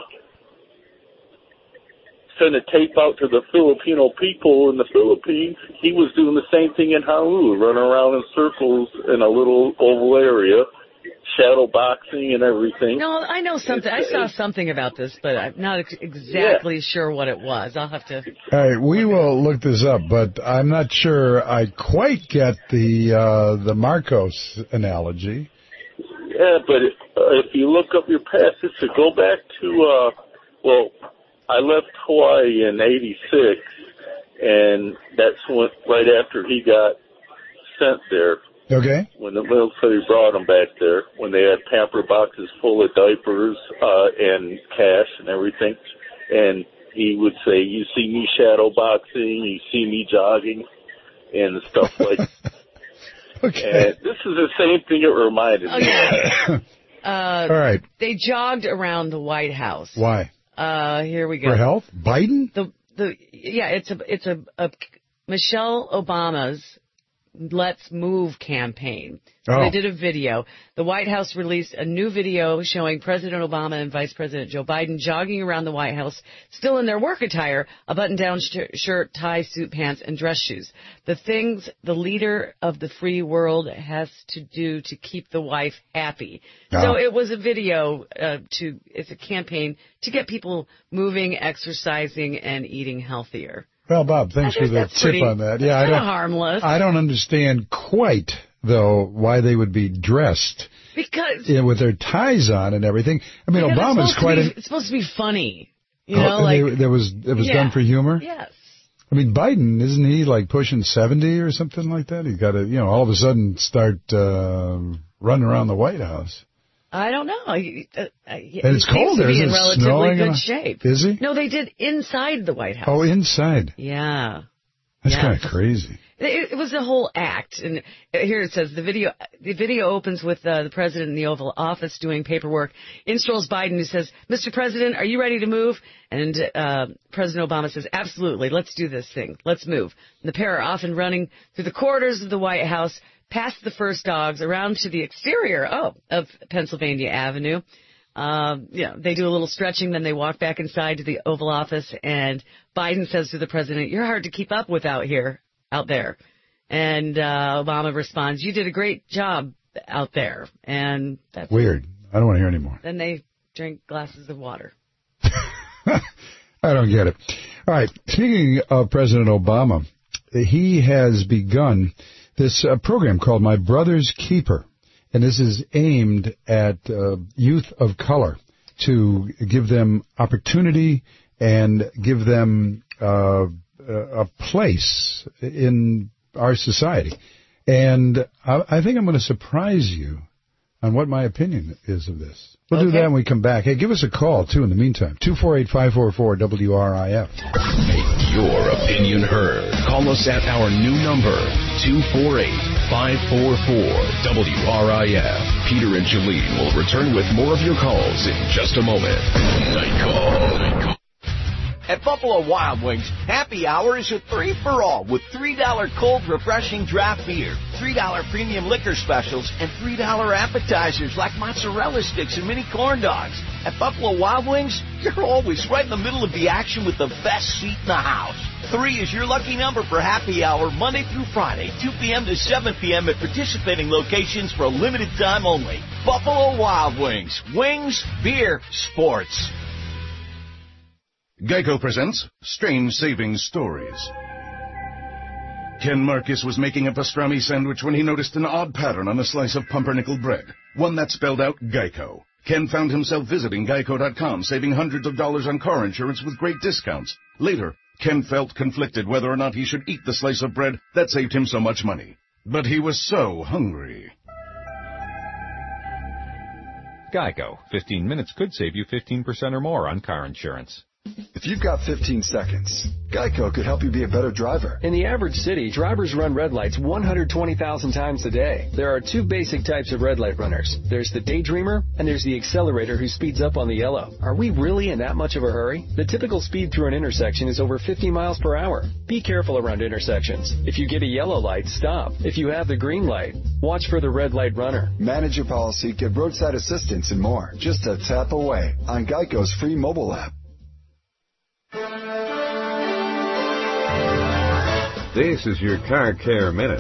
sent a tape out to the Filipino people in the Philippines, he was doing the same thing in Honolulu, running around in circles in a little oval area, shadow boxing and everything.
No, I know something. I saw something about this, but I'm not ex- exactly sure what it was. I'll have to.
All right, we will look this up, but I'm not sure I quite get the uh, the Marcos analogy.
Yeah, but if, uh, if you look up your past history, go back to, uh, well, I left Hawaii in eighty-six, and that's when, right after he got sent there.
Okay.
When the military brought him back there, when they had pamper boxes full of diapers uh, and cash and everything, and he would say, "You see me shadow boxing, you see me jogging," and stuff like that.
Okay.
And this is the same thing it reminded me of.
Uh,
All right.
They jogged around the White House.
Why?
Uh, here we go.
For health? Biden?
The the yeah, it's a it's a, a Michelle Obama's Let's Move campaign. So
Oh.
They did a video. The White House released a new video showing President Obama and Vice President Joe Biden jogging around the White House, still in their work attire, a button-down sh- shirt, tie, suit pants, and dress shoes. The things the leader of the free world has to do to keep the wife happy.
Oh.
So it was a video uh, to, it's a campaign to get people moving, exercising, and eating healthier.
Well, Bob, thanks
I
for
think
the
that's
tip
pretty-
on that.
that's
Yeah, I
kinda
don't.
harmless.
I don't understand quite though why they would be dressed
Because
you know, with their ties on and everything. I mean,
because
Obama's
it's supposed
quite
to be,
a.
it's supposed to be funny. You
Oh,
know,
and
like
they, that was that was
yeah.
done for humor.
Yes.
I mean, Biden, isn't he like pushing seventy or something like that? He got to, you know, all of a sudden start uh, running around the White House.
I don't know. He, uh, he,
And it's
he
cold
seems to
there.
be
Is
in
it
relatively
snowing
good
and-
shape.
Is he?
No, they did inside the White House.
Oh, inside.
Yeah.
That's
Yes.
kind of crazy.
It, it was a whole act, and here it says the video. The video opens with uh, the president in the Oval Office doing paperwork. In strolls Biden, who says, "Mister President, are you ready to move?" And uh, President Obama says, "Absolutely. Let's do this thing. Let's move." And the pair are off and running through the corridors of the White House, past the first dogs, around to the exterior oh, of Pennsylvania Avenue. Um, you know, they do a little stretching, then they walk back inside to the Oval Office, and Biden says to the president, "You're hard to keep up with out here, out there." And uh, Obama responds, "You did a great job out there." And that's
Weird. I don't want to hear anymore.
Then they drink glasses of water.
I don't get it. All right. Speaking of President Obama, he has begun this uh, program called My Brother's Keeper. And this is aimed at uh, youth of color to give them opportunity and give them uh, a place in our society. And I, I think I'm going to surprise you on what my opinion is of this. We'll
Okay.
do that when we come back. Hey, give us a call, too, in the meantime. two four eight, five four four, W R I F.
Make your opinion heard. Call us at our new number, two four eight, five four four, W R I F. Peter and Jolene will return with more of your calls in just a moment. Night Call. Night Call.
At Buffalo Wild Wings, happy hour is a three for all with three dollar cold refreshing draft beer, three dollar premium liquor specials, and three dollar appetizers like mozzarella sticks and mini corn dogs. At Buffalo Wild Wings, you're always right in the middle of the action with the best seat in the house. Three is your lucky number for happy hour Monday through Friday, two p.m. to seven p.m. at participating locations for a limited time only. Buffalo Wild Wings. Wings, beer, sports.
Geico presents Strange Savings Stories. Ken Marcus was making a pastrami sandwich when he noticed an odd pattern on a slice of pumpernickel bread, one that spelled out Geico. Ken found himself visiting geico dot com, saving hundreds of dollars on car insurance with great discounts. Later, Ken felt conflicted whether or not he should eat the slice of bread that saved him so much money. But he was so hungry.
Geico. fifteen minutes could save you fifteen percent or more on car insurance.
If you've got fifteen seconds, Geico could help you be a better driver.
In the average city, drivers run red lights one hundred twenty thousand times a day. There are two basic types of red light runners. There's the daydreamer, and there's the accelerator who speeds up on the yellow. Are we really in that much of a hurry? The typical speed through an intersection is over fifty miles per hour. Be careful around intersections. If you get a yellow light, stop. If you have the green light, watch for the red light runner.
Manage your policy, get roadside assistance, and more. Just a tap away on Geico's free mobile app.
This is your Car Care Minute.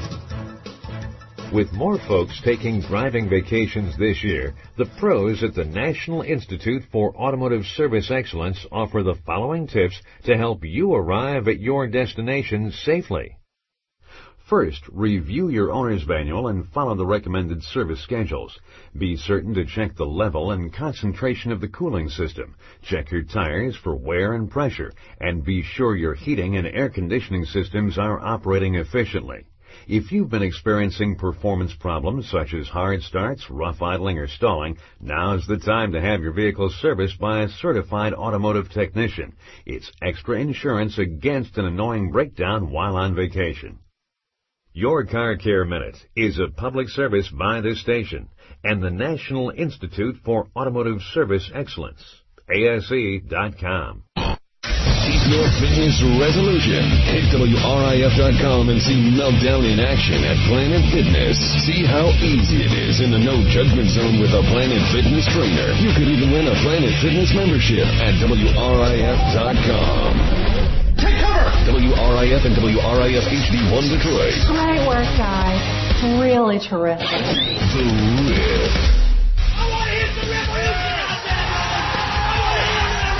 With more folks taking driving vacations this year, the pros at the National Institute for Automotive Service Excellence offer the following tips to help you arrive at your destination safely. First, review your owner's manual and follow the recommended service schedules. Be certain to check the level and concentration of the cooling system. Check your tires for wear and pressure, and be sure your heating and air conditioning systems are operating efficiently. If you've been experiencing performance problems such as hard starts, rough idling, or stalling, now's the time to have your vehicle serviced by a certified automotive technician. It's extra insurance against an annoying breakdown while on vacation. Your Car Care Minute is a public service by this station and the National Institute for Automotive Service Excellence, A S E dot com.
He's your fitness resolution. Hit W R I F dot com and see Meltdown in action at Planet Fitness. See how easy it is in the no judgment zone with a Planet Fitness trainer. You could even win a Planet Fitness membership at W R I F dot com. Take cover! W R I F and W R I F H D one Detroit.
Great work, guys. Really terrific.
The Rip.
I want to hit the revolution out there! I want to hit the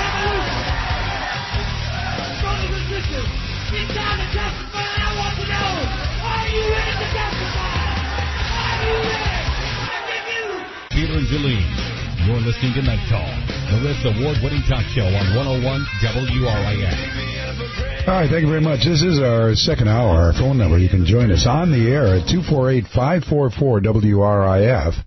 revolution! Brothers and sisters, it's time to testify. I want to know, are you ready to testify? Are you ready? Look at you!
Peter and Jolene, you're listening to Night Call, the Riff's award-winning talk show on one oh one W R I F.
All right, thank you very much. This is our second hour. Our phone number, you can join us on the air at two four eight, five four four, W R I F.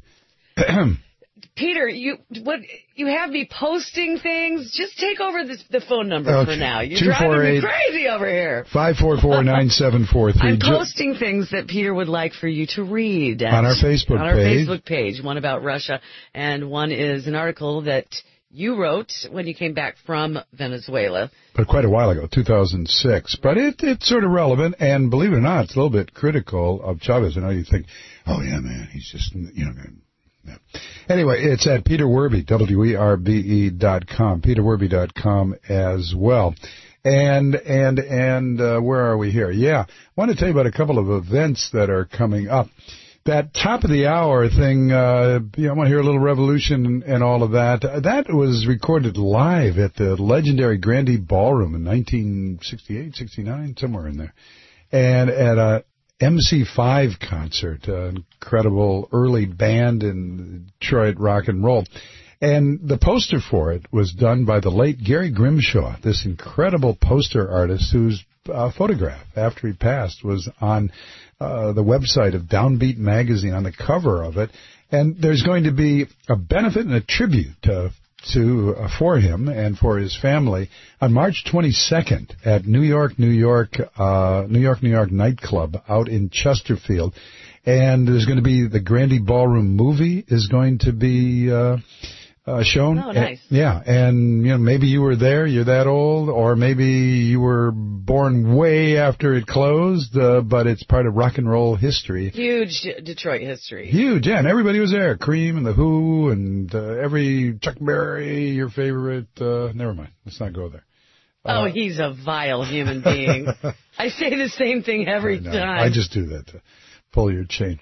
Peter, you what you have me posting things. Just take over this, the phone number
Okay.
for now. You're driving me crazy over here.
five four four, nine seven four three.
I'm posting things that Peter would like for you to read. At,
On our Facebook
on our
page.
Facebook page. One about Russia, and one is an article that you wrote when you came back from Venezuela.
But quite a while ago, two thousand six. But it, it's sort of relevant, and believe it or not, it's a little bit critical of Chavez. I know you think, oh, yeah, man, he's just, you know. Yeah. Anyway, it's at Peter Werbe, W E R B E dot com, peter werbe dot com as well. And, and, and, uh, where are we here? Yeah, I want to tell you about a couple of events that are coming up. That top of the hour thing, uh, you know, I want to hear a little revolution and, and all of that. That was recorded live at the legendary Grandee Ballroom in nineteen sixty-eight, sixty-nine, somewhere in there. And at a M C five concert, an incredible early band in Detroit rock and roll. And the poster for it was done by the late Gary Grimshaw, this incredible poster artist whose uh, photograph, after he passed, was on uh, the website of Downbeat magazine on the cover of it. And there's going to be a benefit and a tribute uh, to uh, for him and for his family on March twenty-second at New York, New York, uh, New York, New York nightclub out in Chesterfield. And there's going to be the Grandee Ballroom movie is going to be uh, uh, shown.
Oh, nice.
And, yeah, and you know maybe you were there, you're that old, or maybe you were born way after it closed, uh, but it's part of rock and roll history.
Huge D- Detroit history.
Huge, yeah, and everybody was there. Cream and The Who and uh, every Chuck Berry, your favorite. Uh, never mind, let's not go there.
Oh,
Uh,
he's a vile human being. I say the same thing every
I know.
time.
I just do that to pull your chain.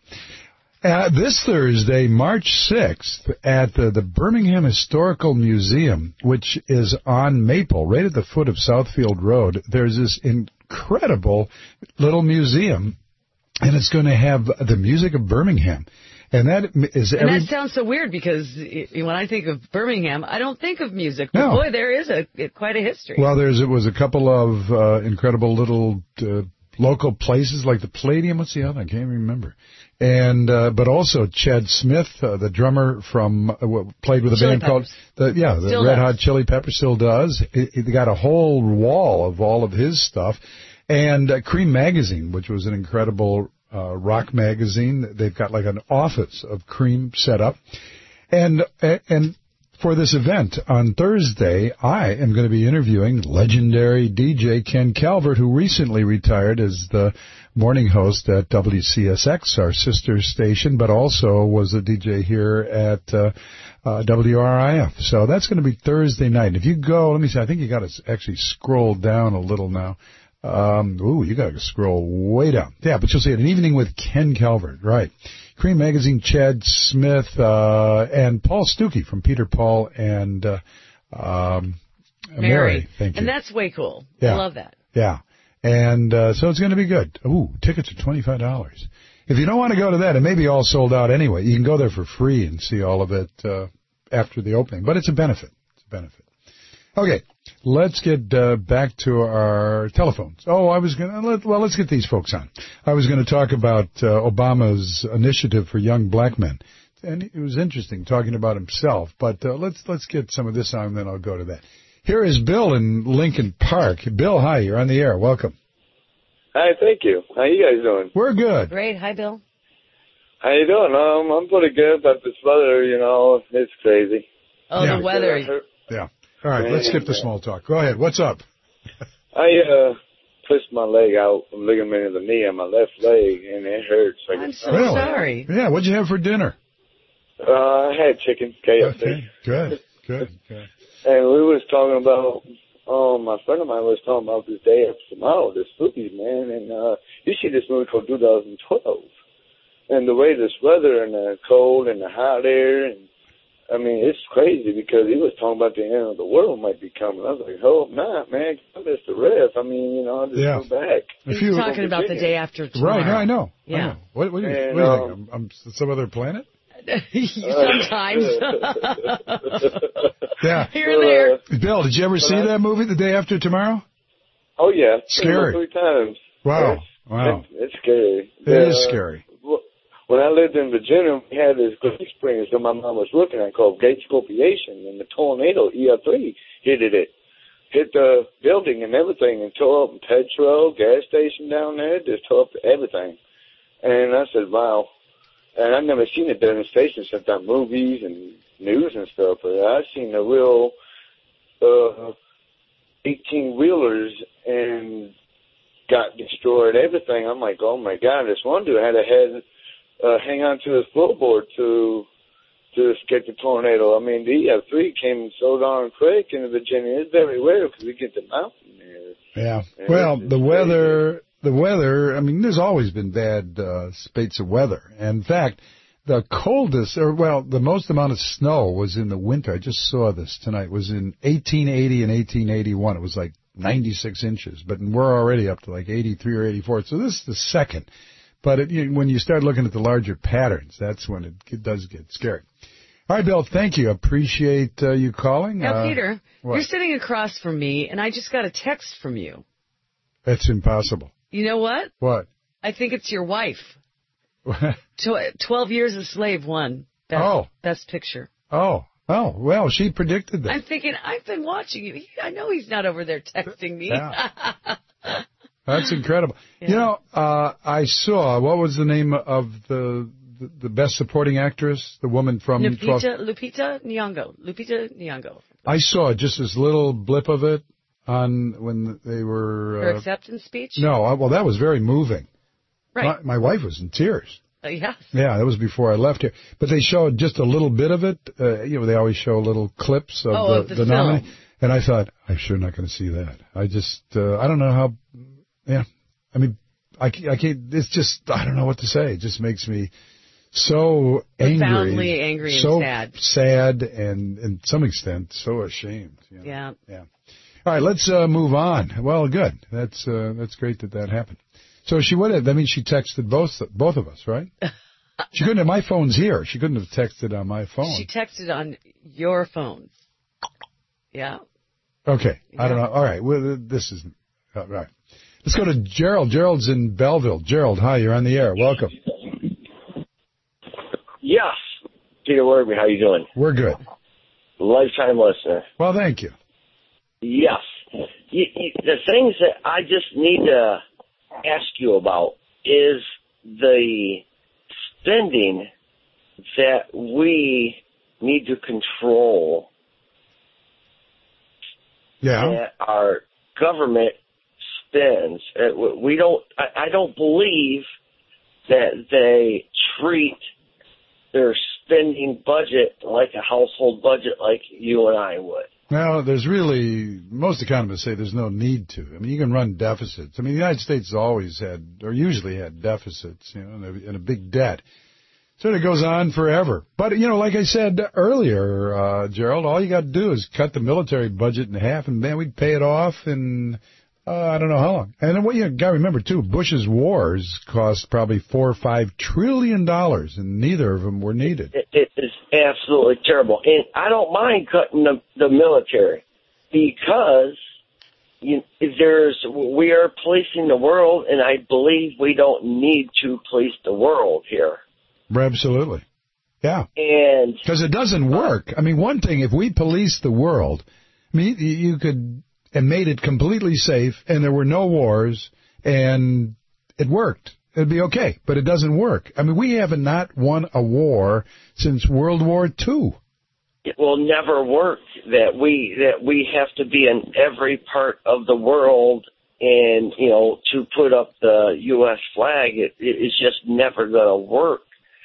Uh, this Thursday, March sixth, at the, the Birmingham Historical Museum, which is on Maple, right at the foot of Southfield Road, there's this incredible little museum, and it's going to have the music of Birmingham. And that is
and
every...
that sounds so weird because y- when I think of Birmingham, I don't think of music.
No.
But boy, there is a quite a history.
Well, there's it was a couple of uh, incredible little uh, local places like the Palladium. What's the other? I can't remember. And uh, but also Chad Smith, uh, the drummer from uh, what played with a
Chili
band called the yeah the
Still
Red
does.
Hot Chili Peppers, still does. He, he got a whole wall of all of his stuff, and uh, Cream Magazine, which was an incredible uh, rock magazine. They've got like an office of Cream set up, and and. For this event on Thursday, I am going to be interviewing legendary D J Ken Calvert, who recently retired as the morning host at W C S X, our sister station, but also was a D J here at uh, uh, W R I F. So that's going to be Thursday night. And if you go, let me see, I think you got to actually scroll down a little now. Um, ooh, you got to scroll way down. Yeah, but you'll see it, an evening with Ken Calvert, right. Cream Magazine, Chad Smith, uh, and Paul Stuckey from Peter, Paul, and uh, um, Mary.
Mary.
Thank you.
And that's way cool.
Yeah.
I love that.
Yeah. And uh, so it's going to be good. Ooh, tickets are twenty-five dollars. If you don't want to go to that, it may be all sold out anyway. You can go there for free and see all of it uh, after the opening. But it's a benefit. It's a benefit. Okay. Let's get uh, back to our telephones. Oh, I was going to, let, well, let's get these folks on. I was going to talk about uh, Obama's initiative for young black men. And it was interesting talking about himself, but uh, let's let's get some of this on, and then I'll go to that. Here is Bill in Lincoln Park. Bill, hi, you're on the air. Welcome.
Hi, thank you. How you guys doing?
We're good.
Great. Hi, Bill.
How you doing? Um, I'm pretty good, but this weather, you know, it's crazy.
Oh,
Yeah.
the weather.
Yeah. All right, let's skip the small talk. Go ahead. What's up?
I uh pushed my leg out, ligament of the knee on my left leg, and it hurts. Like
I'm so
Really?
sorry.
Yeah, what'd you have for dinner?
Uh, I had chicken, K F C.
Okay, good, good, good.
And we was talking about, um, my friend of mine was talking about this day after tomorrow, this spooky, man, and uh, you see this movie called two thousand twelve. And the way this weather and the cold and the hot air, and I mean, it's crazy because he was talking about the end of the world might be coming. I was like, hope not, man. I missed the ref. I mean, you know, I'll just
Yeah.
go back.
If
He's
you-
talking about the day after tomorrow.
Right, no, I know. I
Yeah.
know. What, what do you,
And,
what do you
um,
think? I'm, I'm some other planet?
Sometimes.
Yeah.
Here and there.
Bill, did you ever see that movie, The Day After Tomorrow?
Oh, yeah.
Scary.
Three times.
Wow.
It's,
Wow.
It's, it's scary.
It is scary.
When I lived in Virginia, we had this great springs that my mom was looking at called Gate Scopiation, and the tornado, E R three, hit it. Hit the building and everything and tore up petrol, gas station down there, just tore up everything. And I said, wow. And I've never seen a devastation except on movies and news and stuff, but I've seen the real uh, eighteen-wheelers and got destroyed, everything. I'm like, oh, my God. This one dude had a head uh, hang on to his floorboard to to escape the tornado. I mean, the E R three came so darn quick in Virginia. It's very rare because we get the mountain there.
Yeah.
And
Well,
it's
the
just
weather, the weather, I mean, there's always been bad uh, spates of weather. And in fact, the coldest, or well, the most amount of snow was in the winter. I just saw this tonight. Was in eighteen eighty and eighteen eighty-one. It was like ninety-six inches, but we're already up to like eighty-three or eighty-four. So this is the second. But it, you, when you start looking at the larger patterns, that's when it, it does get scary. All right, Bill, thank you. Appreciate uh, you calling.
Now,
uh,
Peter,
what?
you're sitting across from me, and I just got a text from you.
That's impossible.
You know what?
What?
I think it's your wife. Tw- Twelve Years a Slave won best,
Oh.
best picture.
Oh, oh, well, she predicted that.
I'm thinking, I've been watching you. He- I know he's not over there texting me.
Yeah. That's incredible.
Yeah.
You know, uh, I saw, what was the name of the the, the best supporting actress, the woman from twelve
Lupita, Lupita Nyong'o. Lupita Nyong'o.
I saw just this little blip of it on when they were...
Her
Uh,
acceptance speech?
no, I, well, that was very moving.
Right.
My, my wife was in tears.
Uh, yes.
Yeah, that was before I left here. But they showed just a little bit of it. Uh, you know, they always show little clips of
Oh,
the,
of the
the
film.
nominee. And I thought, I'm sure not going to see that. I just, uh, I don't know how, yeah. I mean, I, ca- I can't, it's just, I don't know what to say. It just makes me so angry.
Profoundly angry and
so
sad.
sad and, and to some extent, so ashamed. You know?
Yeah.
Yeah. All right, let's uh, move on. Well, good. That's uh, that's great that that happened. So she would have, that means she texted both both of us, right? She couldn't have, my phone's here. She couldn't have texted on my phone.
She texted on your phone. Yeah.
Okay. I don't know. All right. Well, this is, all right. Let's go to Gerald. Gerald's in Belleville. Gerald, hi, you're on the air. Welcome.
Yes. Peter Werby, how you doing?
We're good.
Lifetime listener.
Well, thank you.
Yes. You, you, the things that I just need to ask you about is the spending that we need to control.
Yeah.
That our government spends. Uh, We don't. I, I don't believe that they treat their spending budget like a household budget like you and I would.
Well, there's really, most economists say there's no need to. I mean, you can run deficits. I mean, the United States has always had, or usually had deficits, you know, and a, and a big debt. So it goes on forever. But, you know, like I said earlier, uh, Gerald, all you got to do is cut the military budget in half, and then we'd pay it off in, uh, I don't know how long. And then what you got to remember, too, Bush's wars cost probably four or five trillion dollars, and neither of them were needed.
It, it is absolutely terrible. And I don't mind cutting the, the military because you, there's we are policing the world, and I believe we don't need to police the world here.
Absolutely. Yeah.
And
because it doesn't work. I mean, one thing, if we police the world, I mean, you could and made it completely safe, and there were no wars, and it worked. It'd be okay, but it doesn't work. I mean, we haven't not won a war since World War Two.
it will never work. That we that we have to be in every part of the world, and you know, to put up the U S flag, it, it's just never going to work.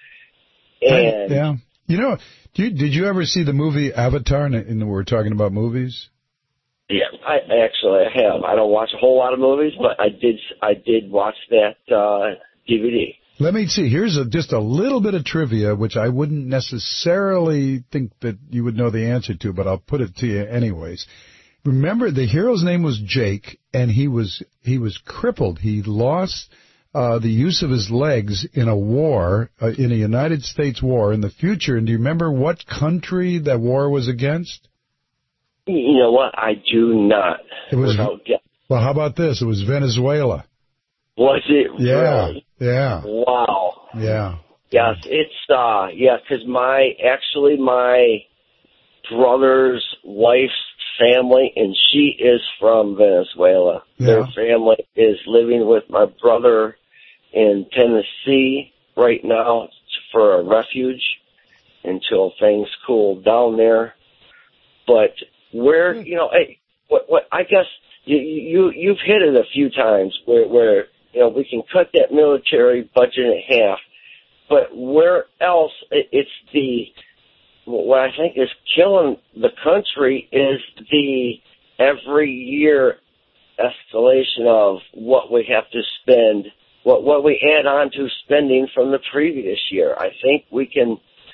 And
yeah, you know, did you, did you ever see the movie Avatar? And, and we're talking about movies.
Yeah, I actually I have. I don't watch a whole lot of movies, but I did. I did watch that uh, D V D.
Let me see. Here's a, just a little bit of trivia, which I wouldn't necessarily think that you would know the answer to, but I'll put it to you anyways. Remember, the hero's name was Jake, and he was he was crippled. He lost uh, the use of his legs in a war, uh, in a United States war in the future. And do you remember what country that war was against?
You know what? I do not.
It was. Well, how about this? It was Venezuela.
Was it
yeah,
really?
Yeah.
Wow.
Yeah.
Yes, it's, uh, yeah, because my, actually my brother's wife's family, and she is from Venezuela.
Yeah.
Their family is living with my brother in Tennessee right now for a refuge until things cool down there. But where, you know, I, what, what, I guess you, you, you've hit it a few times where, where, you know, we can cut that military budget in half, but where else it's the, what I think is killing the country is the every year escalation of what we have to spend, what, what we add on to spending from the previous year. I think we can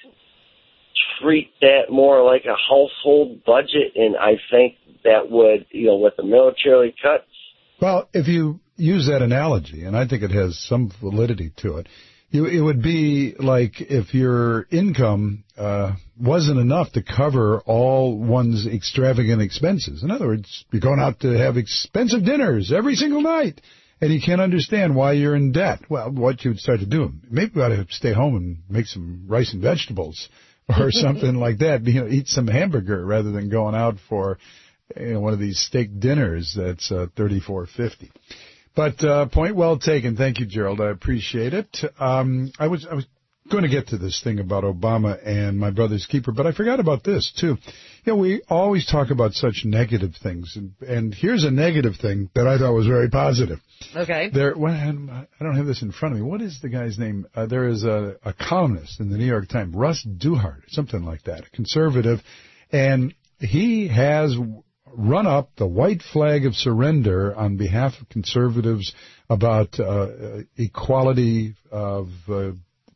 treat that more like a household budget, and I think that would, you know, with the military cuts.
Well, if you use that analogy, and I think it has some validity to it, you, it would be like if your income uh, wasn't enough to cover all one's extravagant expenses. In other words, you're going out to have expensive dinners every single night, and you can't understand why you're in debt. Well, what you would start to do, maybe you ought to stay home and make some rice and vegetables or something like that. You know, eat some hamburger rather than going out for, you know, one of these steak dinners that's uh, thirty-four fifty. But uh, point well taken. Thank you, Gerald. I appreciate it. Um, I was I was going to get to this thing about Obama and my brother's keeper, but I forgot about this too. You know, we always talk about such negative things, and, and here's a negative thing that I thought was very positive.
Okay.
There, well, I don't have this in front of me. What is the guy's name? Uh, there is a, a columnist in the New York Times, Russ Duhart, something like that, a conservative, and he has run up the white flag of surrender on behalf of conservatives about uh, equality of uh,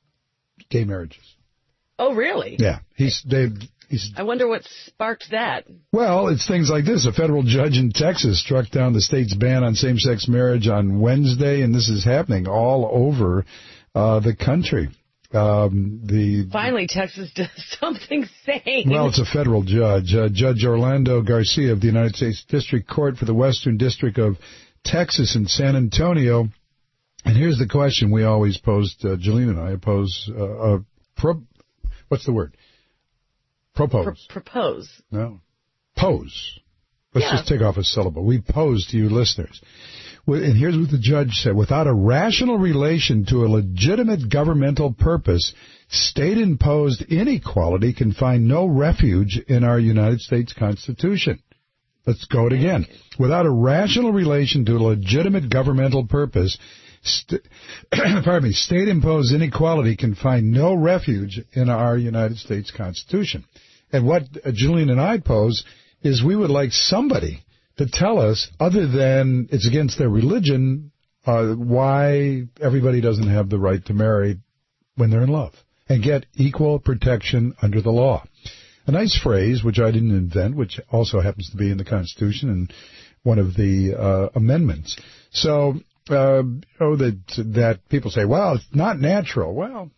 gay marriages.
Oh, really?
Yeah. He's, they've, he's,
I wonder what sparked that.
Well, it's things like this. A federal judge in Texas struck down the state's ban on same-sex marriage on Wednesday, and this is happening all over uh, the country. Um, the
Finally, Texas does something sane.
Well, it's a federal judge. Uh, Judge Orlando Garcia of the United States District Court for the Western District of Texas in San Antonio. And here's the question we always posed, uh, Jolene and I oppose, uh, uh, pro, what's the word? Propose.
Pro- propose.
No. Pose. Let's
yeah.
just take off a syllable. We pose to you listeners. And here's what the judge said. Without a rational relation to a legitimate governmental purpose, state-imposed inequality can find no refuge in our United States Constitution. Let's go it again. Without a rational relation to a legitimate governmental purpose, st- pardon me, state-imposed inequality can find no refuge in our United States Constitution. And what Julian and I pose is we would like somebody to tell us, other than it's against their religion, uh, why everybody doesn't have the right to marry when they're in love and get equal protection under the law. A nice phrase, which I didn't invent, which also happens to be in the Constitution and one of the uh, amendments. So, uh, you know, that, that people say, well, it's not natural. Well,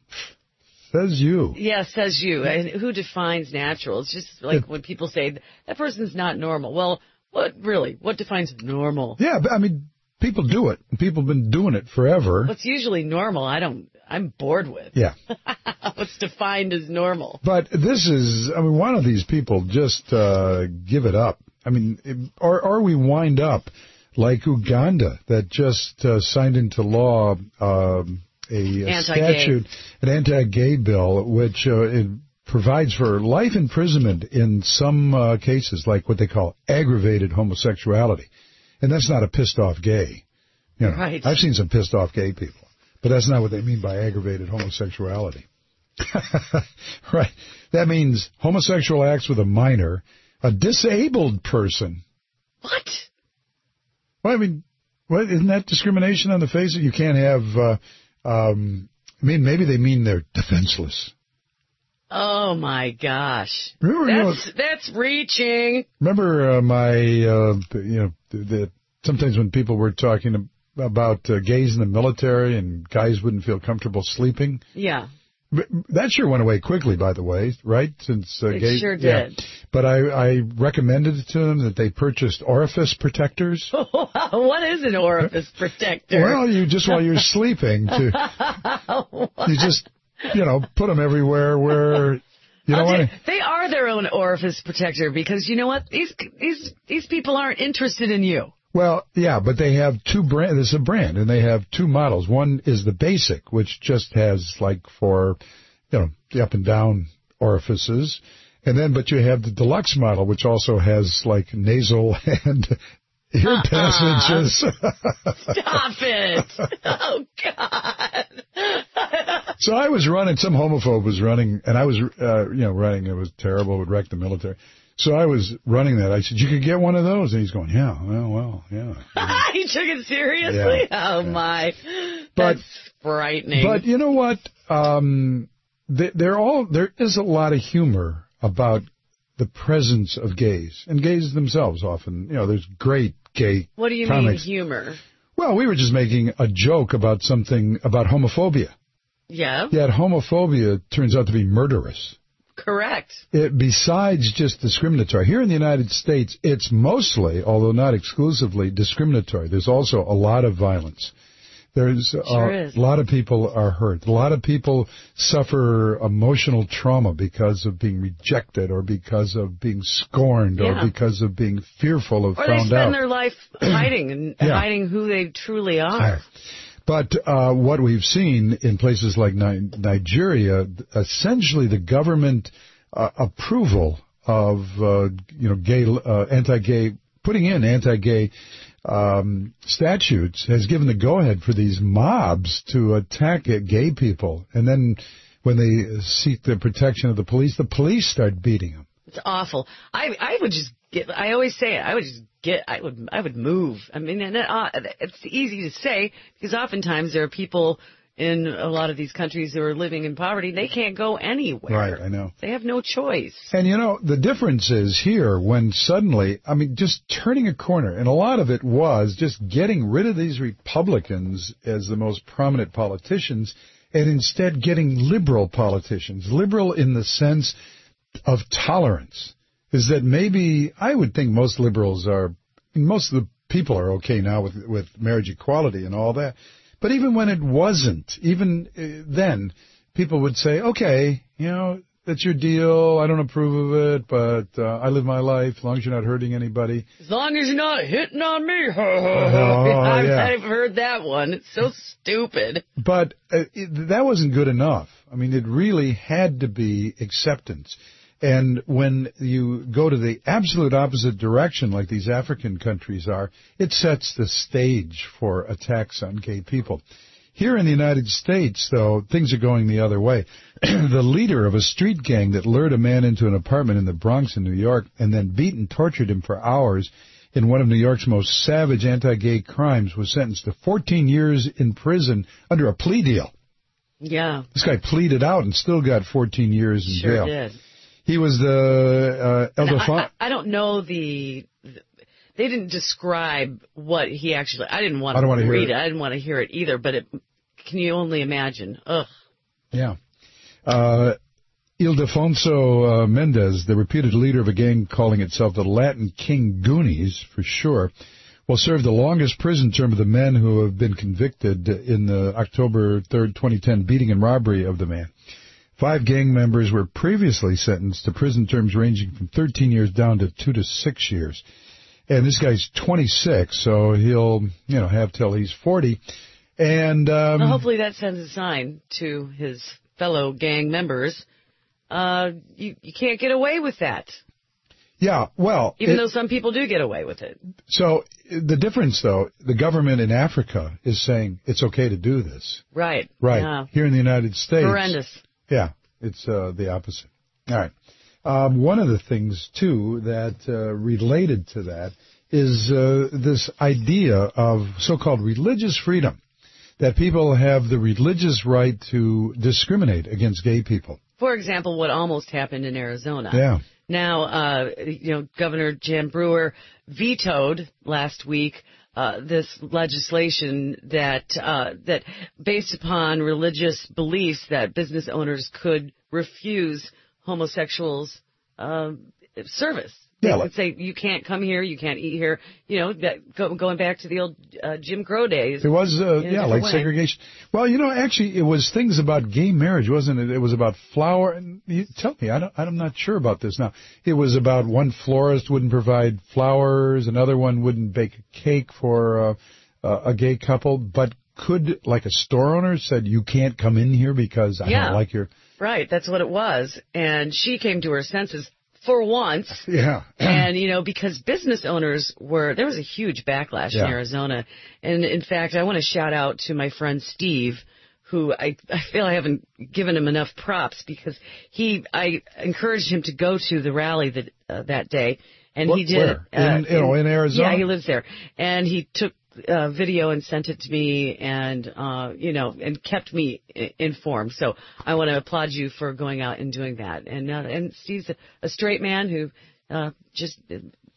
says you.
Yeah, says you. And who defines natural? It's just like
it,
when people say, that person's not normal. Well, what really? What defines normal?
Yeah, but I mean, people do it. People have been doing it forever.
What's usually normal, I don't, I'm bored with.
Yeah.
What's defined as normal.
But this is, I mean, one of these people just uh, give it up. I mean, or, or we wind up like Uganda that just uh, signed into law um, a, a statute, an anti-gay bill, which uh, it provides for life imprisonment in some uh, cases, like what they call aggravated homosexuality. And that's not a pissed-off gay. You know,
right.
I've seen some pissed-off gay people, but that's not what they mean by aggravated homosexuality. Right. That means homosexual acts with a minor, a disabled person.
What?
Well, I mean, what, isn't that discrimination on the face of it? You can't have, uh, um, I mean, maybe they mean they're defenseless.
Oh, my gosh.
Remember,
that's,
you know,
that's reaching.
Remember uh, my, uh, you know, the, the, sometimes when people were talking about uh, gays in the military and guys wouldn't feel comfortable sleeping?
Yeah.
That sure went away quickly, by the way, right? Since uh,
It
gay,
sure did.
Yeah. But I, I recommended it to them that they purchased orifice protectors.
What is an orifice protector?
Well, you just while you're sleeping, to you just, you know, put them everywhere where you don't want to.
They are their own orifice protector because you know what? These these these people aren't interested in you.
Well, yeah, but they have two brand. There's a brand, and they have two models. One is the basic, which just has like for, you know, the up and down orifices, and then but you have the deluxe model, which also has like nasal and ear uh-uh. passages.
Stop it! Oh God!
So I was running. Some homophobe was running, and I was, uh, you know, running. It was terrible. It would wreck the military. So I was running that. I said, you could get one of those. And he's going, yeah, well, well, yeah.
He took it seriously?
Yeah,
oh,
yeah.
my.
But,
That's frightening.
But you know what? Um, they, they're all, there is a lot of humor about the presence of gays. And gays themselves often, you know, there's great gay
What do you
comics.
mean humor?
Well, we were just making a joke about something, about homophobia.
Yeah.
Yet homophobia turns out to be murderous.
Correct.
It, besides just discriminatory. Here in the United States, it's mostly, although not exclusively, discriminatory. There's also a lot of violence. There's
sure
uh,
is.
a lot of people are hurt. A lot of people suffer emotional trauma because of being rejected or because of being scorned
yeah.
or because of being fearful of
or
found out.
Or they spend their life hiding and
yeah.
hiding who they truly are.
But uh, what we've seen in places like Ni- Nigeria, essentially the government uh, approval of uh, you know gay uh, anti-gay putting in anti-gay um, statutes has given the go-ahead for these mobs to attack uh, gay people, and then when they seek the protection of the police, the police start beating them.
It's awful. I I would just get. I always say it. I would just get. I would. I would move. I mean, and it, uh, it's easy to say because oftentimes there are people in a lot of these countries who are living in poverty. They can't go anywhere.
Right. I know.
They have no choice.
And you know the difference is here when suddenly, I mean, just turning a corner, and a lot of it was just getting rid of these Republicans as the most prominent politicians, and instead getting liberal politicians. Liberal in the sense of tolerance, is that maybe I would think most liberals are, most of the people are okay now with with marriage equality and all that. But even when it wasn't, even uh, then, people would say, okay, you know, that's your deal. I don't approve of it, but uh, I live my life as long as you're not hurting anybody.
As long as you're not hitting on me.
oh,
I've,
yeah.
I've heard that one. It's so stupid.
But uh, it, that wasn't good enough. I mean, it really had to be acceptance. And when you go to the absolute opposite direction, like these African countries are, it sets the stage for attacks on gay people. Here in the United States, though, things are going the other way. The leader of a street gang that lured a man into an apartment in the Bronx in New York and then beat and tortured him for hours in one of New York's most savage anti-gay crimes was sentenced to fourteen years in prison under a plea deal.
Yeah.
This guy pleaded out and still got fourteen years in
sure
jail.
Sure did.
He was the uh, El Defon-
I, I don't know the. They didn't describe what he actually. I didn't want
I don't
to read
it.
it. I didn't want to hear it either. But it, can you only imagine? Ugh.
Yeah. Uh, Ildefonso uh, Mendez, the reputed leader of a gang calling itself the Latin King Goonies, for sure, will serve the longest prison term of the men who have been convicted in the October third, twenty ten beating and robbery of the man. Five gang members were previously sentenced to prison terms ranging from thirteen years down to two to six years. And this guy's twenty-six, so he'll, you know, have till he's forty. And um,
well, hopefully that sends a sign to his fellow gang members uh, you, you can't get away with that.
Yeah, well...
Even
it,
though some people do get away with it.
So the difference, though, the government in Africa is saying it's okay to do this.
Right.
Right.
Yeah.
Here in the United States...
Horrendous.
Yeah, it's uh, the opposite. All right. Um, one of the things, too, that uh, related to that is uh, this idea of so-called religious freedom, that people have the religious right to discriminate against gay people.
For example, what almost happened in Arizona.
Yeah.
Now, uh, you know, Governor Jan Brewer vetoed last week uh, this legislation that uh, that based upon religious beliefs that business owners could refuse homosexuals uh, service. They
Yeah,
would
like-
say you can't come here, you can't eat here. You know, that, go, going back to the old uh, Jim Crow days.
It was, uh,
in a
yeah,
different
like
way.
segregation. Well, you know, actually, it was things about gay marriage, wasn't it? It was about flower. And you, tell me, I don't, I'm not sure about this now. It was about one florist wouldn't provide flowers, another one wouldn't bake a cake for uh, uh, a gay couple, but could, like a store owner said, you can't come in here because I
Yeah.
don't like your...
Right, that's what it was. And she came to her senses for once.
Yeah.
And, you know, because business owners were, there was a huge backlash
Yeah.
in Arizona. And, in fact, I want to shout out to my friend Steve, who I, I feel I haven't given him enough props because he, I encouraged him to go to the rally that, uh, that day. And
What-
he did.
where? In- you know, in Arizona?
Yeah, he lives there. And he took uh, video and sent it to me and, uh, you know, and kept me I- informed. So I want to applaud you for going out and doing that. And, uh, and Steve's a, a straight man who, uh, just uh,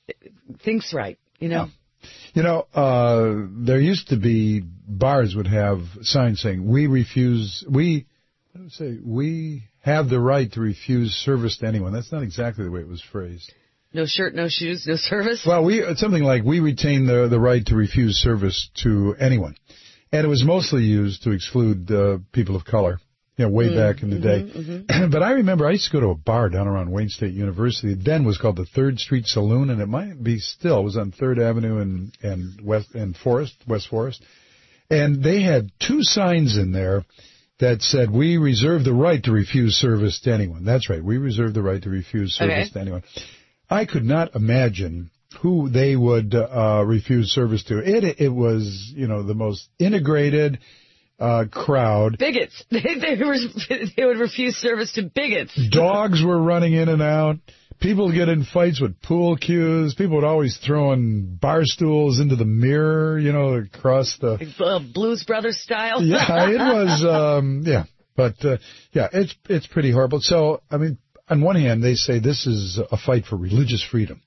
thinks right, you know?
You know, uh, there used to be, bars would have signs saying, we refuse, we, what do I say, we have the right to refuse service to anyone. That's not exactly the way it was phrased.
No shirt, no shoes, no service?
Well, we, it's something like, we retain the, the right to refuse service to anyone. And it was mostly used to exclude uh, people of color, you know, way
Mm,
back in the day.
mhm, mhm.
But I remember I used to go to a bar down around Wayne State University. It then was called the Third Street Saloon, and it might be still. It was on Third Avenue and and West and Forest, West Forest. And they had two signs in there that said, "We reserve the right to refuse service to anyone." That's right, we reserve the right to refuse service
Okay.
to anyone. I could not imagine who they would uh, refuse service to. It it was, you know, the most integrated uh, crowd.
Bigots. They, they, were, they would refuse service to bigots.
Dogs were running in and out. People would get in fights with pool cues. People would always throw in bar stools into the mirror, you know, across the...
Uh, Blues Brothers style.
Yeah, it was, um, yeah. But, uh, yeah, it's it's pretty horrible. So, I mean, on one hand, they say this is a fight for religious freedom.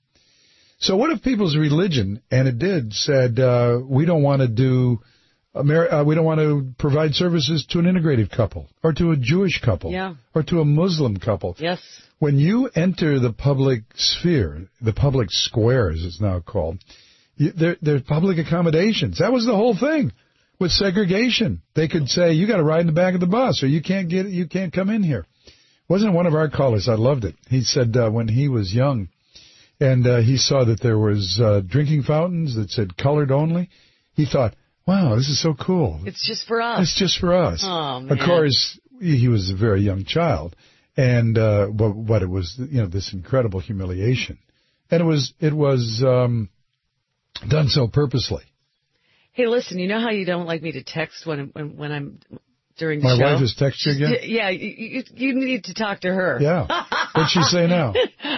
So what if people's religion, and it did, said, uh, we don't want to do... Ameri- uh, we don't want to provide services to an integrated couple, or to a Jewish couple,
Yeah.
or to a Muslim couple.
Yes.
When you enter the public sphere, the public square, as it's now called, you, there, there's public accommodations. That was the whole thing with segregation. They could say, you got to ride in the back of the bus, or you can't get, you can't come in here. Wasn't one of our callers? I loved it. He said uh, when he was young, and uh, he saw that there was uh, drinking fountains that said colored only, he thought, wow, this is so cool.
It's just for us.
It's just for us.
Oh, man.
Of course, he was a very young child, and uh, but, but it was, you know, this incredible humiliation, and it was it was um, done so purposely.
Hey, listen, you know how you don't like me to text when when, when I'm during the
My
show?
wife has texted you again.
Yeah, you, you, you need to talk to her.
Yeah. What'd she say now?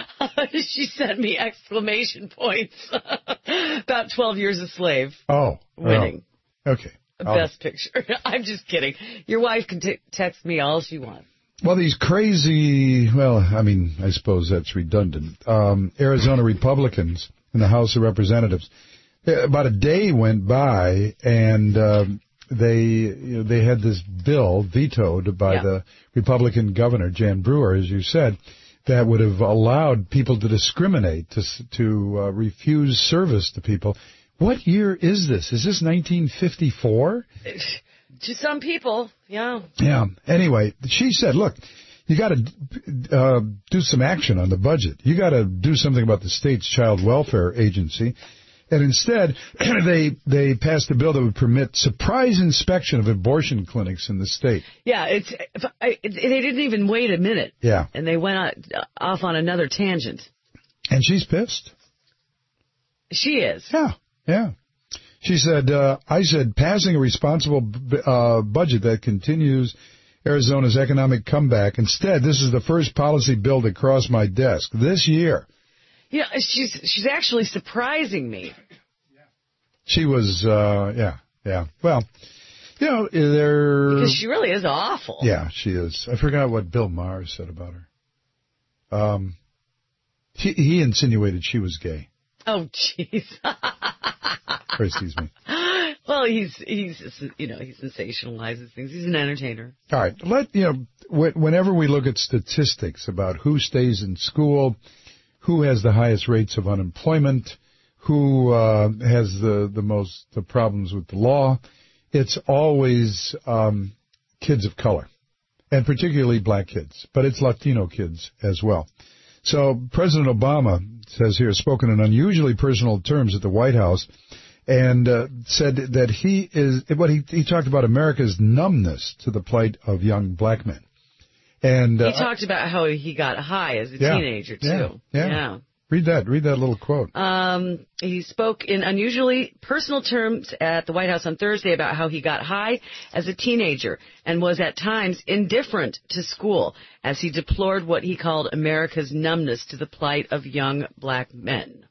She sent me exclamation points. About twelve years a slave.
Oh,
Winning.
Oh, okay. I'll-
Best picture. I'm just kidding. Your wife can t- text me all she wants.
Well, these crazy, well, I mean, I suppose that's redundant, um, Arizona Republicans in the House of Representatives, about a day went by, and um, they you know, they had this bill vetoed by
Yeah.
the Republican governor, Jan Brewer, as you said, that would have allowed people to discriminate, to, s- to uh, refuse service to people. What year is this? Is this nineteen fifty-four?
To some people, yeah.
Yeah. Anyway, she said, look, you got to uh, do some action on the budget. You got to do something about the state's child welfare agency. And instead, they they passed a bill that would permit surprise inspection of abortion clinics in the state.
Yeah, it's I, it, they didn't even wait a minute.
Yeah.
And they went out, off on another tangent.
And she's pissed.
She is.
Yeah, yeah. She said, uh, I said, passing a responsible uh, budget that continues Arizona's economic comeback. Instead, this is the first policy bill to cross my desk this year.
Yeah, she's she's actually surprising me.
She was, uh, yeah, yeah. Well, you know, there...
Because she really is awful.
Yeah, she is. I forgot what Bill Maher said about her. Um, he, he insinuated she was gay.
Oh, jeez.
Or excuse me.
Well, he's, he's, you know, he sensationalizes things. He's an entertainer.
All right. Let, you know, whenever we look at statistics about who stays in school, who has the highest rates of unemployment, who uh, has the, the most the problems with the law, it's always um, kids of color, and particularly black kids, but it's Latino kids as well. So President Obama says here, spoken in unusually personal terms at the White House, and uh, said that he is, what he, he talked about America's numbness to the plight of young black men. And uh,
he talked about how he got high as a
yeah,
teenager, too.
Yeah, yeah.
yeah.
Read that. Read that little quote.
Um, he spoke in unusually personal terms at the White House on Thursday about how he got high as a teenager and was at times indifferent to school as he deplored what he called America's numbness to the plight of young black men.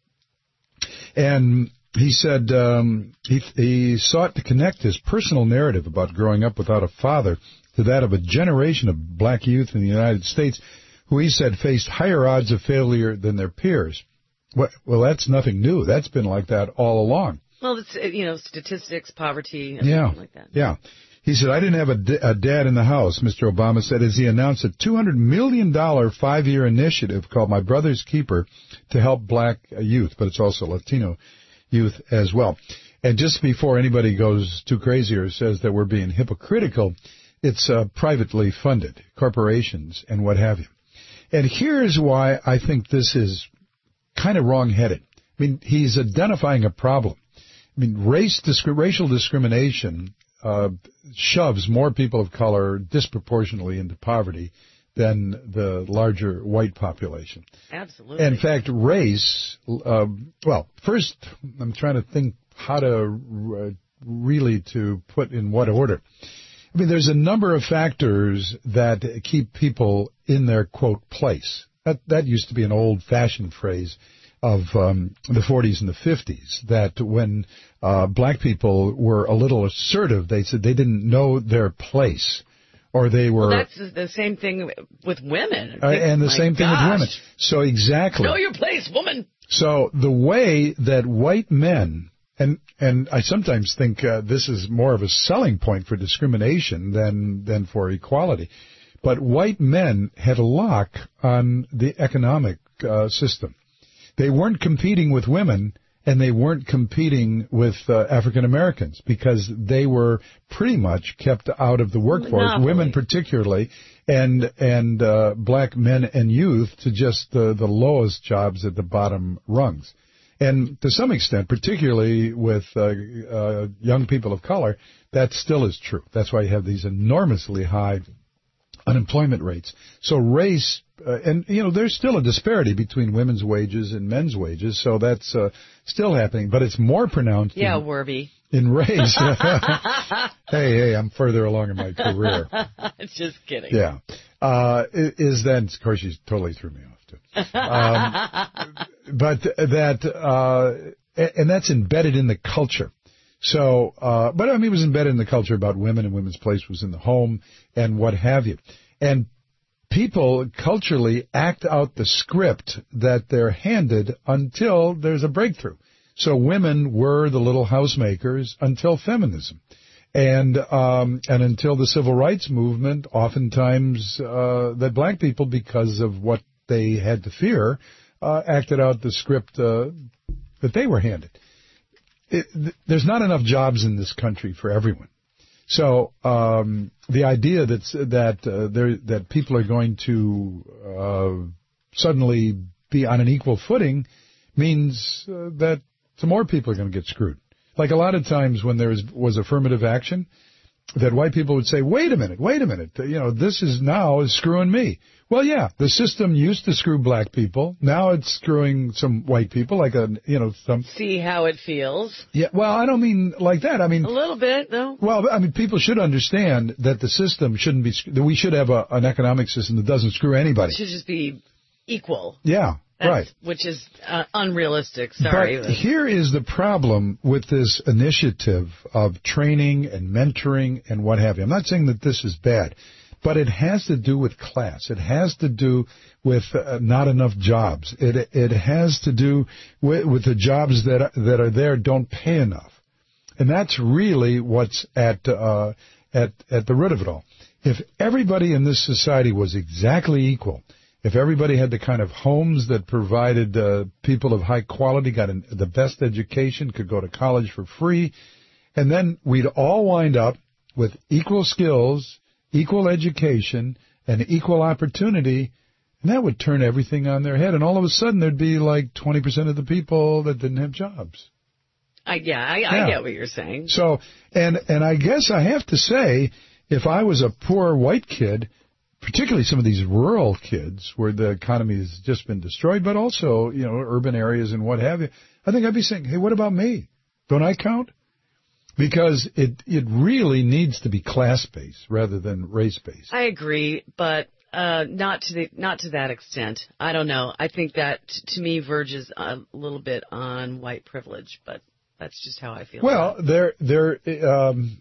And he said um, he, he sought to connect his personal narrative about growing up without a father to that of a generation of black youth in the United States who he said faced higher odds of failure than their peers. Well, that's nothing new. That's been like that all along.
Well, it's, you know, statistics, poverty, and
yeah,
like that.
Yeah. He said, I didn't have a, d- a dad in the house, Mister Obama said, as he announced a two hundred million dollars five-year initiative called My Brother's Keeper to help black youth, but it's also Latino youth as well. And just before anybody goes too crazy or says that we're being hypocritical, it's uh, privately funded, corporations and what have you. And here's why I think this is kind of wrong-headed. I mean, he's identifying a problem. I mean, race, disc- racial discrimination uh, shoves more people of color disproportionately into poverty than the larger white population.
Absolutely.
In fact, race, uh, well, first, I'm trying to think how to uh, really to put in what order. I mean, there's a number of factors that keep people in their, quote, place. That that used to be an old-fashioned phrase of um, the forties and the fifties, that when uh, black people were a little assertive, they said they didn't know their place, or they were...
Well, that's the same thing with women.
Uh, and the
My
same thing
gosh.
with women. So exactly.
Know your place, woman.
So the way that white men... And and I sometimes think uh, this is more of a selling point for discrimination than than for equality. But white men had a lock on the economic uh, system. They weren't competing with women, and they weren't competing with uh, African Americans because they were pretty much kept out of the workforce,
Monopoly.
women particularly, and and uh, black men and youth to just the, the lowest jobs at the bottom rungs. And to some extent, particularly with uh, uh, young people of color, that still is true. That's why you have these enormously high unemployment rates. So race, uh, and, you know, there's still a disparity between women's wages and men's wages, so that's uh, still happening, but it's more pronounced
Yeah,
in,
Werby.
in race. hey, hey, I'm further along in my career.
Just kidding.
Yeah. Uh, is then, of course, you totally threw me off. Um, but that, uh, and that's embedded in the culture. So, uh, but I mean, it was embedded in the culture about women and women's place was in the home and what have you. And people culturally act out the script that they're handed until there's a breakthrough. So women were the little housemakers until feminism. And um, and until the civil rights movement, oftentimes uh, that black people, because of what they had to fear, uh, acted out the script uh, that they were handed. It, th- there's not enough jobs in this country for everyone. So um, the idea that's, that uh, there, that people are going to uh, suddenly be on an equal footing means uh, that So more people are going to get screwed. Like a lot of times when there was, was affirmative action, that white people would say, wait a minute, wait a minute, you know, this is now is screwing me. Well, yeah, the system used to screw black people. Now it's screwing some white people, like a, you know, some.
See how it feels.
Yeah, well, I don't mean like that. I mean.
A little bit, though.
Well, I mean, people should understand that the system shouldn't be, that we should have a, an economic system that doesn't screw anybody.
It should just be equal.
Yeah.
That's,
right.
Which is uh, unrealistic. Sorry.
But here is the problem with this initiative of training and mentoring and what have you. I'm not saying that this is bad, but it has to do with class. It has to do with uh, not enough jobs. It it has to do with, with the jobs that that are there don't pay enough, and that's really what's at uh, at at the root of it all. If everybody in this society was exactly equal. If everybody had the kind of homes that provided uh, people of high quality, got an, the best education, could go to college for free, and then we'd all wind up with equal skills, equal education, and equal opportunity, and that would turn everything on their head. And all of a sudden, there'd be like twenty percent of the people that didn't have jobs.
I, yeah, I,
yeah,
I get what you're saying.
So, and and I guess I have to say, if I was a poor white kid, particularly some of these rural kids where the economy has just been destroyed, but also, you know, urban areas and what have you, I think I'd be saying, hey, what about me? Don't I count? Because it it really needs to be class-based rather than race-based.
I agree, but uh, not to the not to that extent. I don't know. I think that, to me, verges a little bit on white privilege, but that's just how I feel.
Well, there, there, um,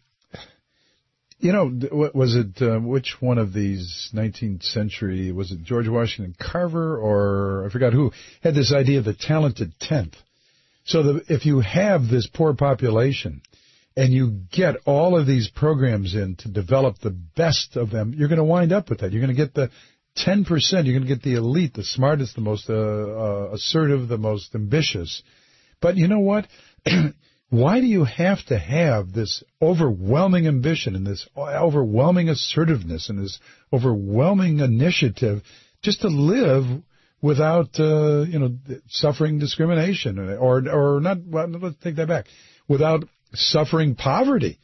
you know, was it, uh, which one of these nineteenth century, was it George Washington Carver or I forgot who, had this idea of the talented tenth. So that if you have this poor population and you get all of these programs in to develop the best of them, you're going to wind up with that. You're going to get the ten percent. You're going to get the elite, the smartest, the most uh, uh, assertive, the most ambitious. But you know what? Why do you have to have this overwhelming ambition and this overwhelming assertiveness and this overwhelming initiative just to live without, uh, you know, suffering discrimination or, or not, well, let's take that back, without suffering poverty?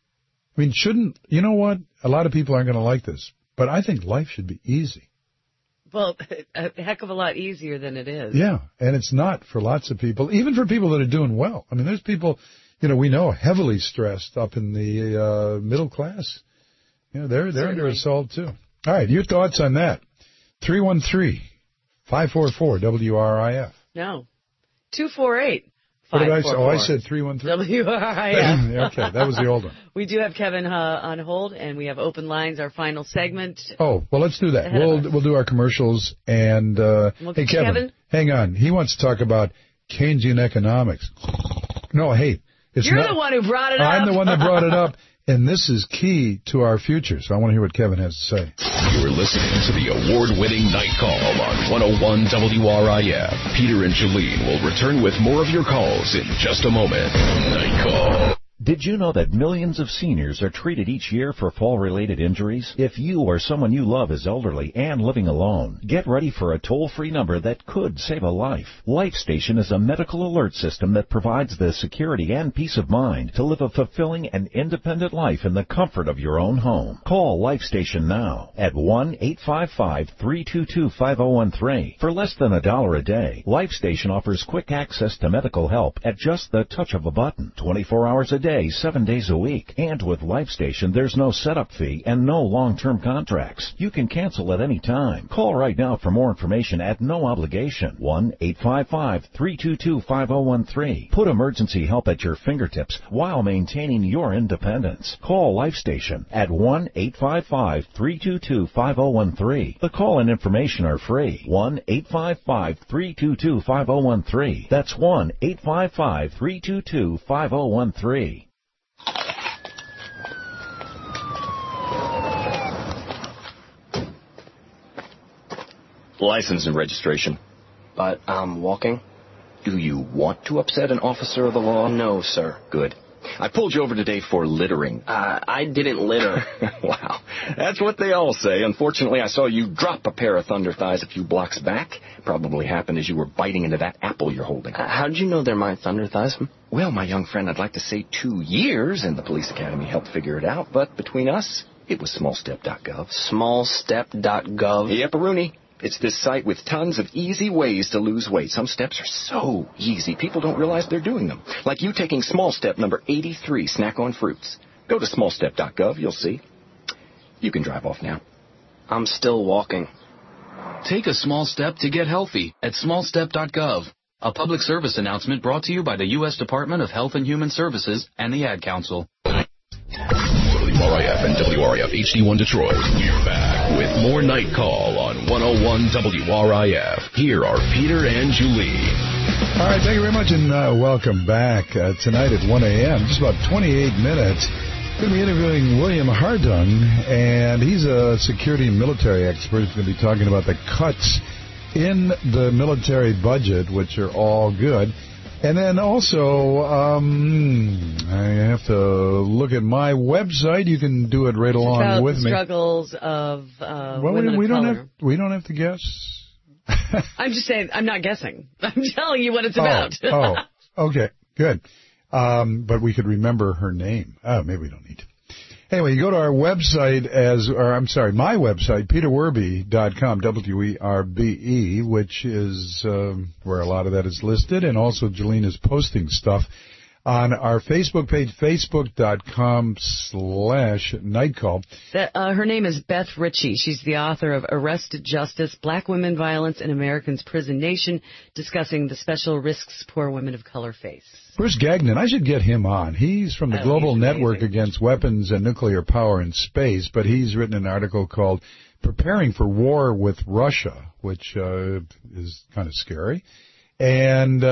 I mean, shouldn't, you know what? A lot of people aren't going to like this, but I think life should be easy.
Well, a heck of a lot easier than it is.
Yeah, and it's not for lots of people, even for people that are doing well. I mean, there's people, you know, we know heavily stressed up in the uh, middle class. You know, they're they're under assault too. All right, your thoughts on that? three one three, five four four, W R I F.
No, two four eight.
What did I say? Oh, I said three one three.
W R I F.
Okay, that was the old one.
We do have Kevin uh, on hold, and we have open lines, our final segment.
Oh, well, let's do that. We'll we'll do our commercials. And, uh,
we'll
hey, Kevin,
Kevin,
hang on. He wants to talk about Keynesian economics. No, hey. It's
You're
not,
the one who brought it up.
I'm the one that brought it up. And this is key to our future, so I want to hear what Kevin has to say.
You're listening to the award-winning Night Call on one oh one W R I F. Peter and Jolene will return with more of your calls in just a moment. Night Call.
Did you know that millions of seniors are treated each year for fall-related injuries? If you or someone you love is elderly and living alone, get ready for a toll-free number that could save a life. LifeStation is a medical alert system that provides the security and peace of mind to live a fulfilling and independent life in the comfort of your own home. Call LifeStation now at one eight five five, three two two, five oh one three. For less than a dollar a day, LifeStation offers quick access to medical help at just the touch of a button, twenty-four hours a day. Seven days a week. And with LifeStation, there's no setup fee and no long-term contracts. You can cancel at any time. Call right now for more information at no obligation. one eight five five, three two two, five oh one three. Put emergency help at your fingertips while maintaining your independence. Call LifeStation at one eight five five, three two two, five oh one three. The call and information are free. one eight five five, three two two, five oh one three. That's one eight five five, three two two, five oh one three.
License and registration.
But I'm walking.
Do you want to upset an officer of the law?
No, sir.
Good. I pulled you over today for littering.
Uh, I didn't litter.
Wow. That's what they all say. Unfortunately, I saw you drop a pair of thunder thighs a few blocks back. Probably happened as you were biting into that apple you're holding.
Uh, how'd you know they're my thunder thighs?
Well, my young friend, I'd like to say two years, and the police academy helped figure it out. But between us, it was small step dot gov.
small step dot gov?
Yep, Rooney. It's this site with tons of easy ways to lose weight. Some steps are so easy, people don't realize they're doing them. Like you taking small step number eighty-three, snack on fruits. Go to small step dot gov, you'll see. You can drive off now.
I'm still walking.
Take a small step to get healthy at small step dot gov. A public service announcement brought to you by the U S Department of Health and Human Services and the Ad Council.
W R I F and W R I F H D one Detroit. We're back with more Night Call on one oh one W R I F. Here are Peter and Julie.
All right, thank you very much, and uh, welcome back uh, tonight at one a.m., just about twenty-eight minutes. Going to be interviewing William Hardung, and he's a security and military expert. He's going to be talking about the cuts in the military budget, which are all good. And then also, um, I have to look at my website. You can do it right along
about
with
the
me.
Struggles of uh,
well,
women
we, we
of
don't
color.
have we don't have to guess.
I'm just saying, I'm not guessing. I'm telling you what it's
oh,
about.
oh, okay, good. Um, but we could remember her name. Oh, maybe we don't need to. Anyway, you go to our website as, or I'm sorry, my website, peter werby dot com, W E R B E, which is um, where a lot of that is listed, and also Jolene is posting stuff on our Facebook page, facebook dot com slash nightcall.
That, uh, her name is Beth Ritchie. She's the author of Arrested Justice, Black Women Violence in America's Prison Nation, discussing the special risks poor women of color face.
Bruce Gagnon, I should get him on. He's from the
Oh,
Global
he's
Network
amazing.
Against Weapons and Nuclear Power in Space, but he's written an article called Preparing for War with Russia, which uh, is kind of scary. And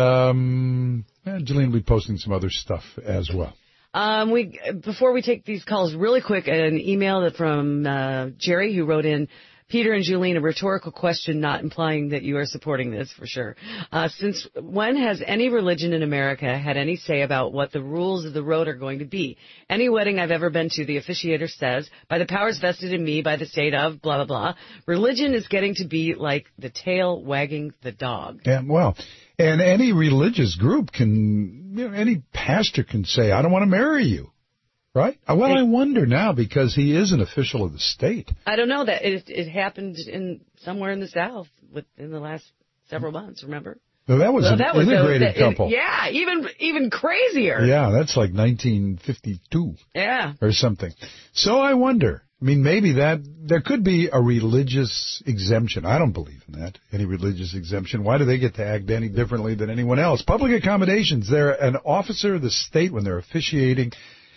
um, yeah, Jillian will be posting some other stuff as well.
Um, we before we take these calls, really quick, an email that from uh, Jerry, who wrote in, Peter and Julene, a rhetorical question, not implying that you are supporting this for sure. Uh, since when has any religion in America had any say about what the rules of the road are going to be? Any wedding I've ever been to, the officiator says, by the powers vested in me by the state of blah, blah, blah, religion is getting to be like the tail wagging the dog.
Yeah, well, and any religious group can, you know, any pastor can say, I don't want to marry you. Right? Well, I wonder now, because he is an official of the state.
I don't know that it, it happened in somewhere in the South within the last several months. Remember?
Well, that was
well,
an
that was
integrated
a,
couple.
It, yeah, even even crazier.
Yeah, that's like nineteen fifty-two.
Yeah.
Or something. So I wonder. I mean, maybe that there could be a religious exemption. I don't believe in that, any religious exemption. Why do they get to act any differently than anyone else? Public accommodations. They're an officer of the state when they're officiating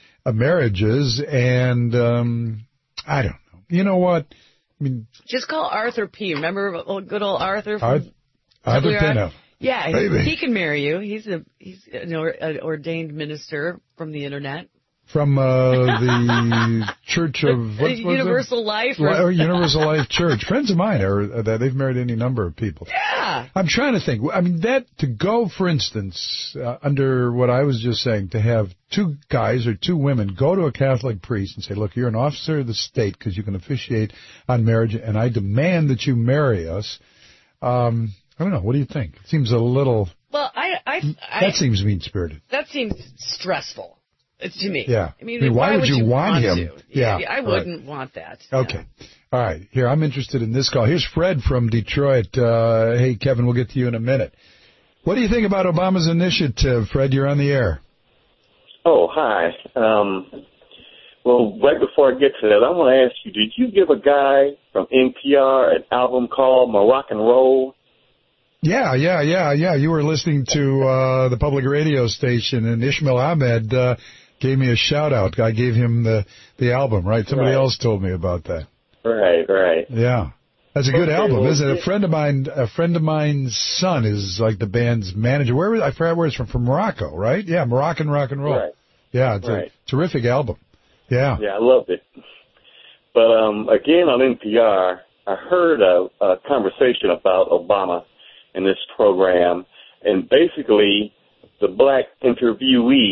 marriages, and um, I don't know. You know what? I mean,
just call Arthur P. Remember old, good old Arthur from
Arthur, Arthur Pino.
Yeah, he,
Baby.
he can marry you. He's a he's an, or, an ordained minister from the internet.
From uh, the Church of what,
Universal Life,
or, or Universal Life Church. Friends of mine are that they've married any number of people.
Yeah,
I'm trying to think. I mean, that to go, for instance, uh, under what I was just saying, to have two guys or two women go to a Catholic priest and say, "Look, you're an officer of the state because you can officiate on marriage, and I demand that you marry us." Um, I don't know. What do you think? It seems a little.
Well, I, I, I
that seems mean-spirited.
That seems stressful. To me.
Yeah.
I mean,
I mean why,
why
would you, you want,
want
him?
To?
Yeah.
yeah I wouldn't right. want that.
Okay. Yeah. All right. Here, I'm interested in this call. Here's Fred from Detroit. Uh, hey, Kevin, we'll get to you in a minute. What do you think about Obama's initiative? Fred, you're on the air.
Oh, hi. Um, well, right before I get to that, I want to ask you, did you give a guy from N P R an album called Moroccan Roll?
Yeah, yeah, yeah, yeah. You were listening to uh, the public radio station, and Ishmael Ahmed uh, gave me a shout-out. I gave him the, the album, right? Somebody right. else told me about that.
Right, right.
Yeah. That's a good
okay,
album,
well,
isn't it? A friend of mine, a friend of mine's son is like the band's manager. Where was I forgot where it's from? From Morocco, right? Yeah, Moroccan rock and roll.
Right.
Yeah, it's right. a terrific album. Yeah.
Yeah, I loved it. But um, again, on N P R, I heard a, a conversation about Obama in this program, and basically the black interviewee was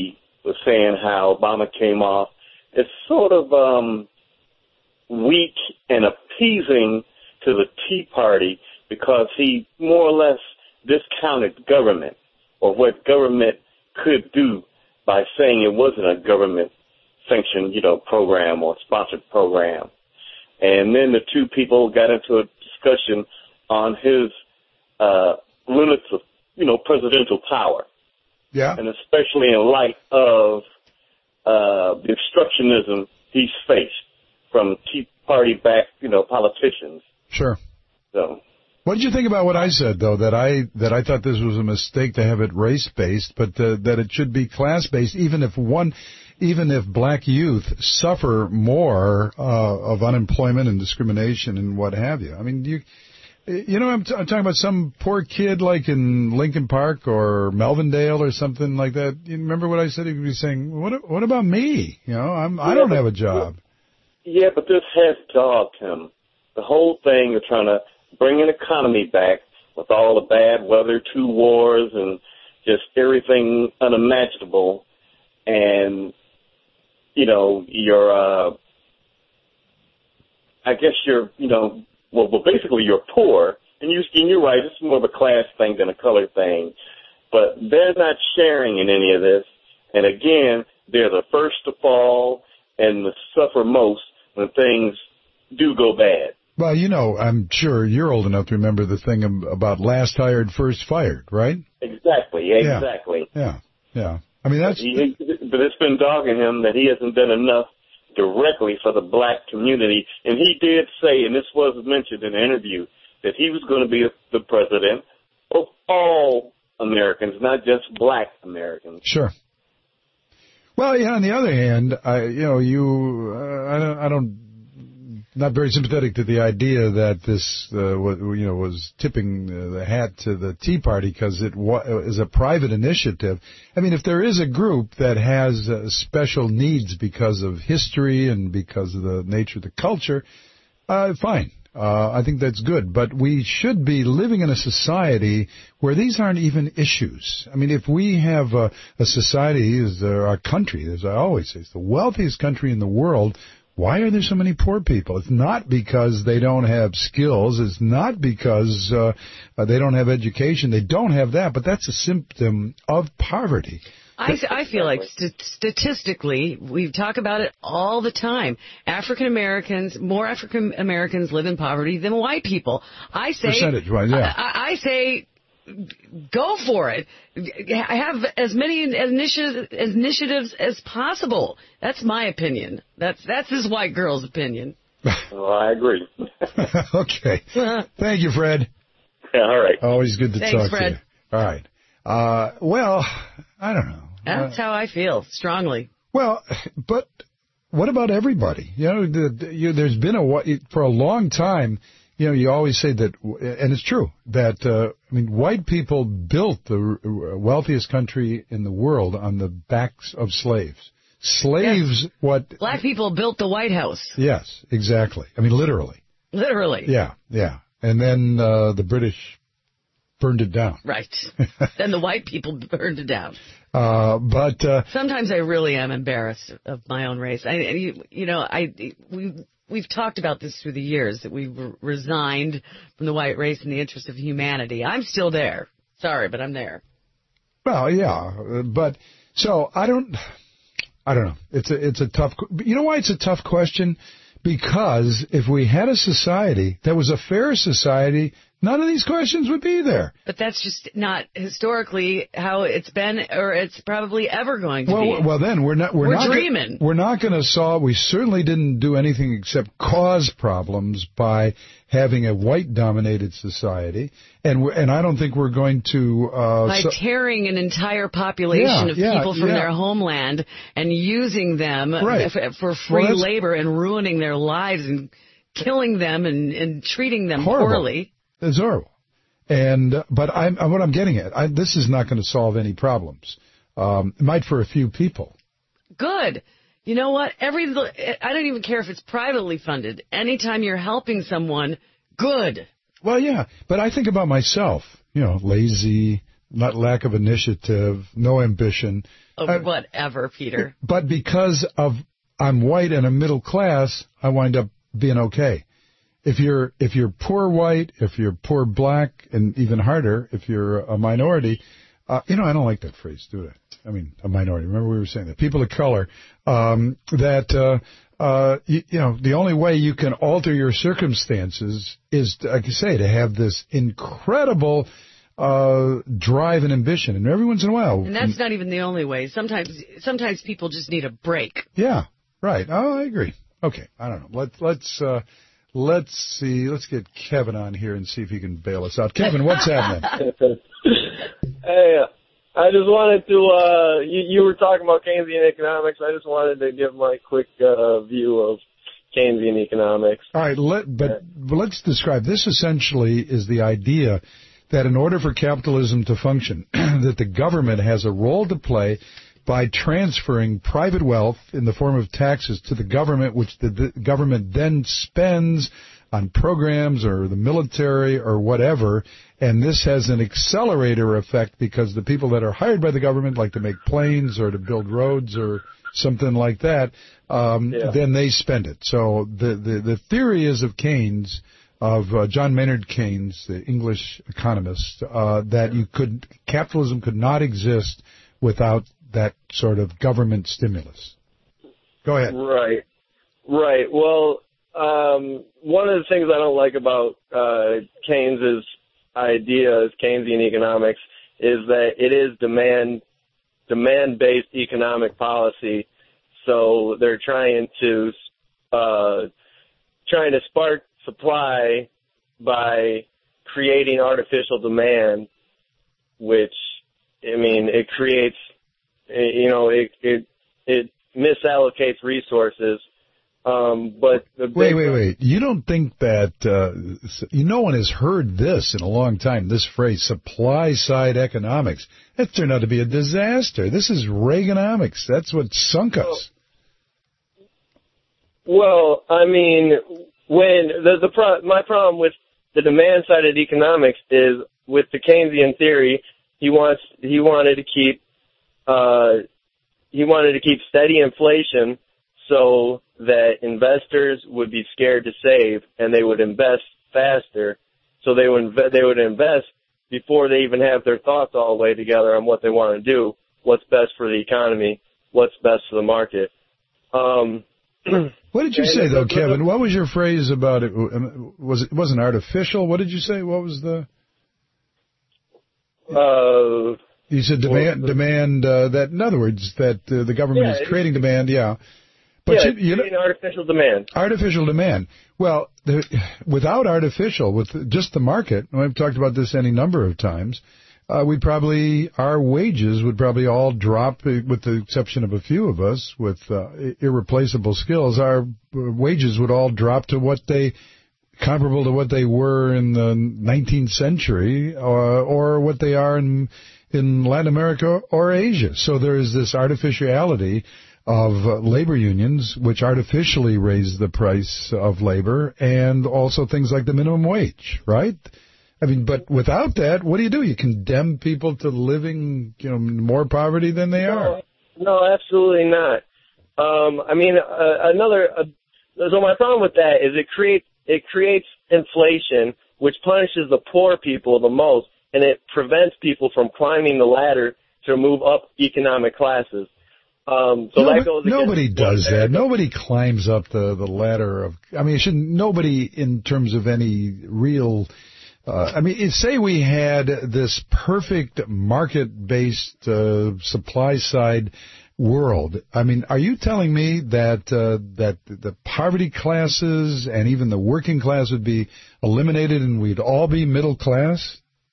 was saying how Obama came off as sort of um, weak and appeasing to the Tea Party because he more or less discounted government or what government could do by saying it wasn't a government-sanctioned, you know, program or sponsored program. And then the two people got into a discussion on his uh, limits of, you know, presidential power.
Yeah.
And especially in light of uh, the obstructionism he's faced from Tea Party-backed, you know, politicians.
Sure.
So.
What did you think about what I said, though, that I that I thought this was a mistake to have it race-based, but uh, that it should be class-based, even if one, even if black youth suffer more uh, of unemployment and discrimination and what have you. I mean, you, you know, I'm, t- I'm talking about some poor kid like in Lincoln Park or Melvindale or something like that. You remember what I said? He'd be saying, "What? What about me? You know, I'm I don't have a job."
Yeah, but this has dogged him. The whole thing of trying to bring an economy back with all the bad weather, two wars, and just everything unimaginable. And, you know, you're, uh, I guess you're, you know, well, well basically you're poor. And, you, and you're right, it's more of a class thing than a color thing. But they're not sharing in any of this. And, again, they're the first to fall and to suffer most when things do go bad.
Well, you know, I'm sure you're old enough to remember the thing about last hired, first fired, right?
Exactly, exactly.
Yeah, yeah. yeah. I mean, that's...
But, he, but it's been dogging him that he hasn't done enough directly for the black community. And he did say, and this was mentioned in an interview, that he was going to be the president of all Americans, not just black Americans.
Sure. Well, yeah, on the other hand, I, you know, you, uh, I don't, I don't, not very sympathetic to the idea that this, uh, you know, was tipping the hat to the Tea Party because it wa- is a private initiative. I mean, if there is a group that has uh, special needs because of history and because of the nature of the culture, uh, fine. Uh, I think that's good. But we should be living in a society where these aren't even issues. I mean, if we have a, a society, as our country, as I always say, it's the wealthiest country in the world. Why are there so many poor people? It's not because they don't have skills. It's not because uh, they don't have education. They don't have that, but that's a symptom of poverty.
I, I feel like st- statistically, we talk about it all the time. African Americans, more African Americans live in poverty than white people. I say,
percentage, right? Yeah.
I, I say, go for it. Have as many initiatives, initiatives as possible. That's my opinion. That's that's this white girl's opinion.
Well, I agree.
Okay. Thank you, Fred.
Yeah, all right.
Always good to
Thanks,
talk
Fred.
to you. All right. Uh, well, I don't know.
That's
uh,
how I feel, strongly.
Well, but what about everybody? You know, the, the, you, there's been a, for a long time, you know, you always say that, and it's true, that, uh, I mean, white people built the wealthiest country in the world on the backs of slaves. Slaves, yes. What?
Black people built the White House.
Yes, exactly. I mean, literally.
Literally.
Yeah, yeah. And then uh, the British burned it down.
Right. Then the white people burned it down.
Uh, but uh,
sometimes I really am embarrassed of my own race. I, you, you know, I we we've talked about this through the years that we've re- resigned from the white race in the interest of humanity. I'm still there. Sorry, but I'm there.
Well, yeah, but so I don't, I don't know. It's a it's a tough. You know why it's a tough question? Because if we had a society that was a fair society, none of these questions would be there.
But that's just not historically how it's been, or it's probably ever going to
well,
be.
Well, then we're not. We're,
we're
not
dreaming.
Go, we're not going to solve. We certainly didn't do anything except cause problems by having a white-dominated society, and we're, and I don't think we're going to uh,
by
so,
tearing an entire population
yeah,
of
yeah,
people from
yeah.
their homeland and using them
right.
f- for free
well,
labor and ruining their lives and killing them and, and treating them
horrible.
poorly.
It's horrible. And but I'm what I'm getting at. I, this is not going to solve any problems. Um, it might for a few people.
Good. You know what? Every I don't even care if it's privately funded. Anytime you're helping someone, good.
Well, yeah, but I think about myself. You know, lazy, not lack of initiative, no ambition.
Oh,
I,
whatever, Peter.
But because of I'm white and a middle class, I wind up being okay. If you're if you're poor white, if you're poor black, and even harder, if you're a minority, uh, you know, I don't like that phrase, do I? I mean, a minority. Remember we were saying that. People of color, um, that, uh, uh, you, you know, the only way you can alter your circumstances is, to, like I say, to have this incredible uh, drive and ambition. And every once in a while.
And that's not even the only way. Sometimes, sometimes people just need a break.
Yeah, right. Oh, I agree. Okay, I don't know. Let's, let's, uh, let's see. Let's get Kevin on here and see if he can bail us out. Kevin, what's happening?
Hey, I just wanted to, uh, you, you were talking about Keynesian economics. I just wanted to give my quick uh, view of Keynesian economics.
All right, let, but, but let's describe. This essentially is the idea that in order for capitalism to function, that the government has a role to play by transferring private wealth in the form of taxes to the government, which the, the government then spends on programs or the military or whatever, and this has an accelerator effect because the people that are hired by the government, like to make planes or to build roads or something like that, um, yeah. then they spend it. So the, the, the theory is of Keynes, of uh, John Maynard Keynes, the English economist, uh, that you could capitalism could not exist without that sort of government stimulus. Go ahead.
Right. Right. Well, um, one of the things I don't like about uh, Keynes's ideas, Keynesian economics, is that it is demand demand-based economic policy. So they're trying to uh, trying to spark supply by creating artificial demand, which, I mean, it creates, you know, it it it misallocates resources. Um, but the
wait, wait, wait! You don't think that uh, you? No one has heard this in a long time. This phrase, supply-side economics, that turned out to be a disaster. This is Reaganomics. That's what sunk us.
Well, I mean, when the the pro- my problem with the demand side of economics is with the Keynesian theory, he wants he wanted to keep uh, he wanted to keep steady inflation so that investors would be scared to save and they would invest faster. So they would inv- they would invest before they even have their thoughts all the way together on what they want to do, what's best for the economy, what's best for the market. Um,
what did you say though, Kevin? What was your phrase about it? Was it wasn't artificial? What did you say? What was the?
Uh,
you said demand. Well, demand. Uh, that in other words, that uh, the government yeah, is creating demand. Yeah.
But yeah, you, you know, artificial demand.
Artificial demand. Well, the, without artificial, with just the market, and I've talked about this any number of times, uh, we probably, our wages would probably all drop, with the exception of a few of us with uh, irreplaceable skills. Our wages would all drop to what they, comparable to what they were in the nineteenth century, or, or what they are in, in Latin America or Asia. So there is this artificiality of uh, labor unions, which artificially raise the price of labor, and also things like the minimum wage, right? I mean, but without that, what do you do? You condemn people to living, you know, more poverty than they
no,
are.
No, absolutely not. Um, I mean, uh, another. Uh, so my problem with that is it creates it creates inflation, which punishes the poor people the most, and it prevents people from climbing the ladder to move up economic classes. Um, so
no,
that goes
nobody does that. Nobody climbs up the, the ladder of, I mean, should nobody in terms of any real, uh, I mean, say we had this perfect market-based uh, supply-side world. I mean, are you telling me that uh, that the poverty classes and even the working class would be eliminated and we'd all be middle class?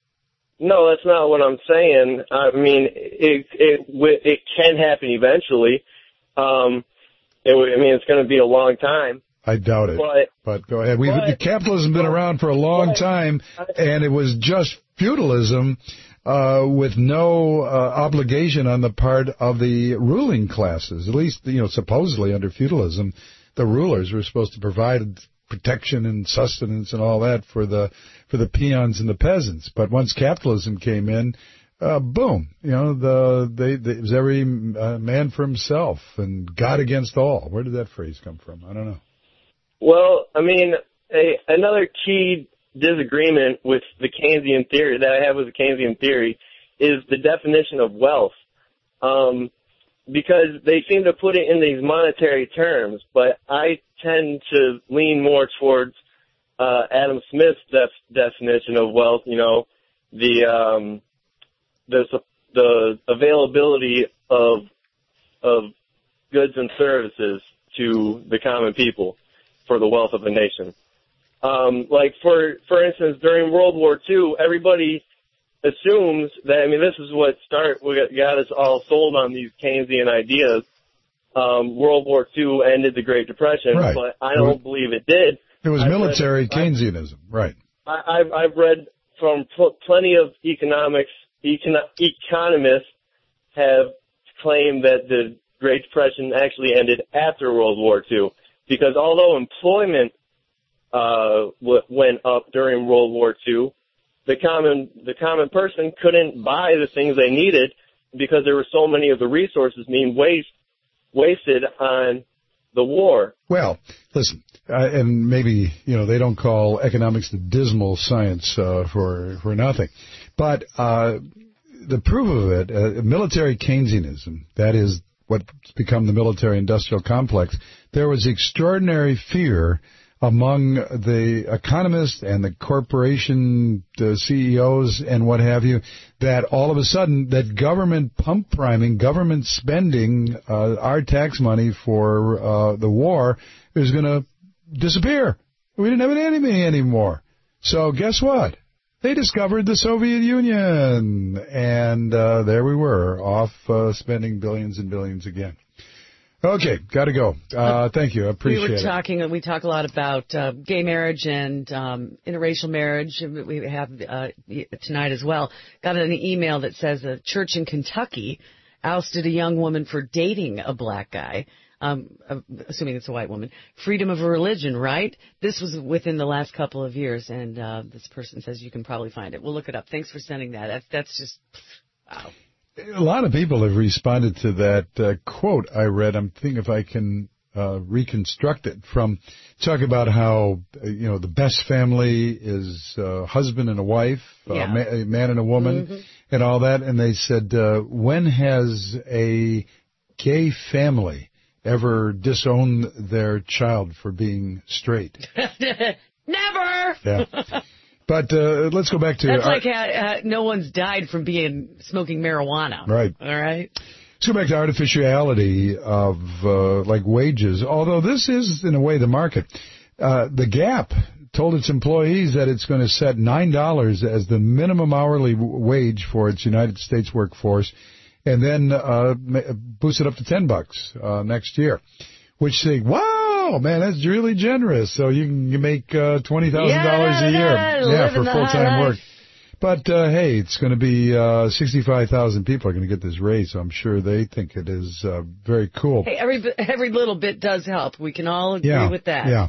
No, that's not what I'm saying. I mean, it it it can happen eventually. Um, it, I mean, it's going to be a long time.
I doubt it.
But,
but go ahead. We've but, capitalism been around for a long but, time, and it was just feudalism uh, with no uh, obligation on the part of the ruling classes. At least, you know, supposedly under feudalism, the rulers were supposed to provide protection and sustenance and all that for the for the peons and the peasants. But once capitalism came in, uh, boom, you know, the they, they it was every uh, man for himself and God against all. Where did that phrase come from? I don't know.
Well, I mean, a, another key disagreement with the Keynesian theory that I have with the Keynesian theory is the definition of wealth. Um, because they seem to put it in these monetary terms, but I tend to lean more towards uh, Adam Smith's def- definition of wealth. You know, the um, the the availability of of goods and services to the common people for the wealth of a nation. Um, like for for instance, during World War Two, everybody assumes that, I mean, this is what start we got, got us all sold on these Keynesian ideas. Um, World War Two ended the Great Depression,
Right.
but I don't believe it did.
It was
I've
military
read,
Keynesianism, right?
I, I've, I've read from pl- plenty of economics, econ- economists have claimed that the Great Depression actually ended after World War Two, because although employment uh, w- went up during World War Two, the common the common person couldn't buy the things they needed because there were so many of the resources being waste, wasted on the war.
Well, listen, uh, and maybe, you know, they don't call economics the dismal science uh, for for nothing. But uh, the proof of it, uh, military Keynesianism, that is what's become the military-industrial complex, there was extraordinary fear among the economists and the corporation the C E Os and what have you, that all of a sudden that government pump priming, government spending, uh, our tax money for uh, the war is going to disappear. We didn't have an enemy anymore. So guess what? They discovered the Soviet Union, and uh, there we were, off uh, spending billions and billions again. Okay, got to go. Uh, thank you. I appreciate it.
We were talking, it. we talk a lot about uh, gay marriage and um, interracial marriage. We have uh, tonight as well. Got an email that says a church in Kentucky ousted a young woman for dating a black guy, um, assuming it's a white woman. Freedom of religion, right? This was within the last couple of years, and uh, this person says you can probably find it. We'll look it up. Thanks for sending that. That's, that's just, wow.
A lot of people have responded to that uh, quote I read. I'm thinking if I can uh, reconstruct it from talk about how, uh, you know, the best family is a husband and a wife, yeah. uh, ma- a man and a woman, mm-hmm. and all that. And they said, uh, when has a gay family ever disowned their child for being straight?
Never!
Yeah. But uh, let's go back to...
That's
our,
like uh, uh, no one's died from being smoking marijuana.
Right.
All right?
Let's go back to artificiality of, uh, like, wages. Although this is, in a way, the market. Uh, the Gap told its employees that it's going to set nine dollars as the minimum hourly wage for its United States workforce, and then uh, boost it up to ten bucks uh, next year. Which they, wow, man, that's really generous. So you can make uh, twenty thousand dollars
yeah,
a year
yeah,
yeah, for full-time work. But, uh, hey, it's going to be uh, sixty-five thousand people are going to get this raise, so I'm sure they think it is uh, very cool.
Hey, every every little bit does help. We can all agree
yeah,
with that.
Yeah.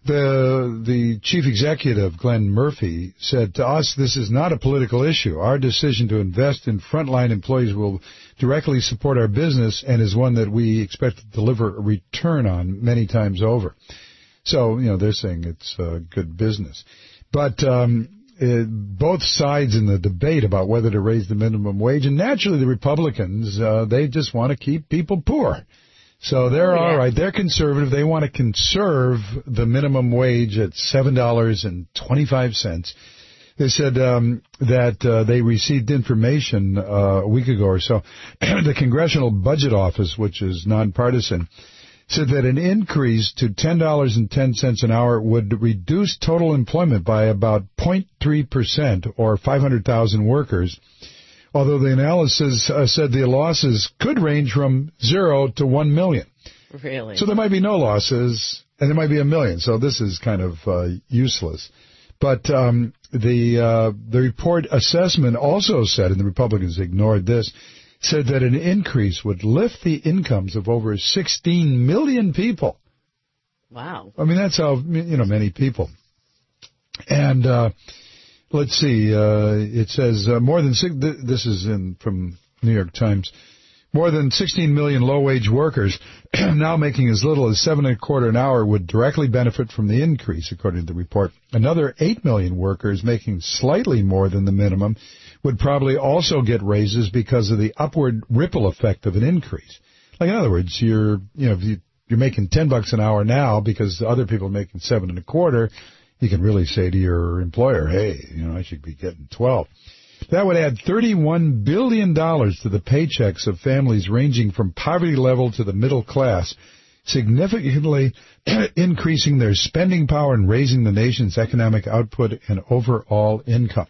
The the chief executive, Glenn Murphy, said to us, this is not a political issue. Our decision to invest in frontline employees will directly support our business and is one that we expect to deliver a return on many times over. So, you know, they're saying it's uh, good business. But um, it, both sides in the debate about whether to raise the minimum wage, and naturally the Republicans, uh, they just want to keep people poor. So they're
oh, yeah.
all right. They're conservative. They want to conserve the minimum wage at seven dollars and twenty-five cents. They said um, that uh, they received information uh, a week ago or so. The Congressional Budget Office, which is nonpartisan, said that an increase to ten dollars and ten cents an hour would reduce total employment by about zero point three percent or five hundred thousand workers. Although the analysis uh, said the losses could range from zero to one million.
Really?
So there might be no losses, and there might be a million. So this is kind of uh, useless. But um, the uh, the report assessment also said, and the Republicans ignored this, said that an increase would lift the incomes of over sixteen million people.
Wow.
I mean, that's how, you know, many people. And... Uh, Let's see. Uh, it says uh, more than six, th- this is in from New York Times. More than sixteen million low-wage workers, now making as little as seven and a quarter an hour, would directly benefit from the increase, according to the report. Another eight million workers making slightly more than the minimum would probably also get raises because of the upward ripple effect of an increase. Like, in other words, you're, you know, if you, you're making ten bucks an hour now because other people are making seven and a quarter, you can really say to your employer, hey, you know, I should be getting twelve. That would add thirty-one billion dollars to the paychecks of families ranging from poverty level to the middle class, significantly increasing their spending power and raising the nation's economic output and overall income.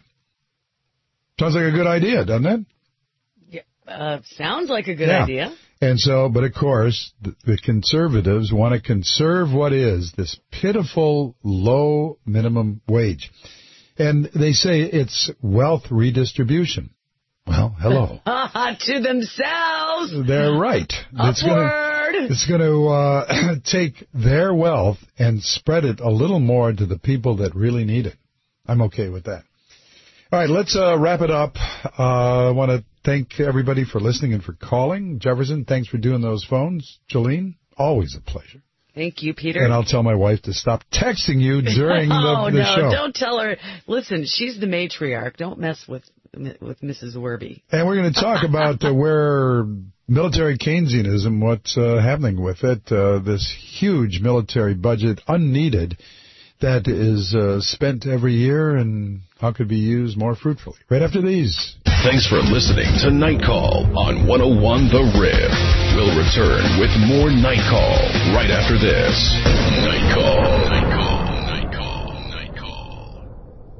Sounds like a good idea, doesn't it?
Yeah, uh, sounds like a good
yeah.
idea.
And so, but of course, the, the conservatives want to conserve what is this pitiful low minimum wage. And they say it's wealth redistribution. Well, hello.
To themselves.
They're right. It's
Upward.
Gonna, it's going to uh, take their wealth and spread it a little more to the people that really need it. I'm okay with that. All right, let's uh, wrap it up. Uh, I want to thank everybody for listening and for calling. Jefferson, thanks for doing those phones. Jolene, always a pleasure.
Thank you, Peter.
And I'll tell my wife to stop texting you during
oh,
the, the
no,
show.
Don't tell her. Listen, she's the matriarch. Don't mess with with Missus Werby.
And we're going to talk about uh, where military Keynesianism, what's uh, happening with it, uh, this huge military budget, unneeded, that is uh, spent every year, and how could be used more fruitfully. Right after these.
Thanks for listening to Night Call on one oh one The Rib. We'll return with more Night Call right after this. Night Call. Night Call. Night Call. Night Call.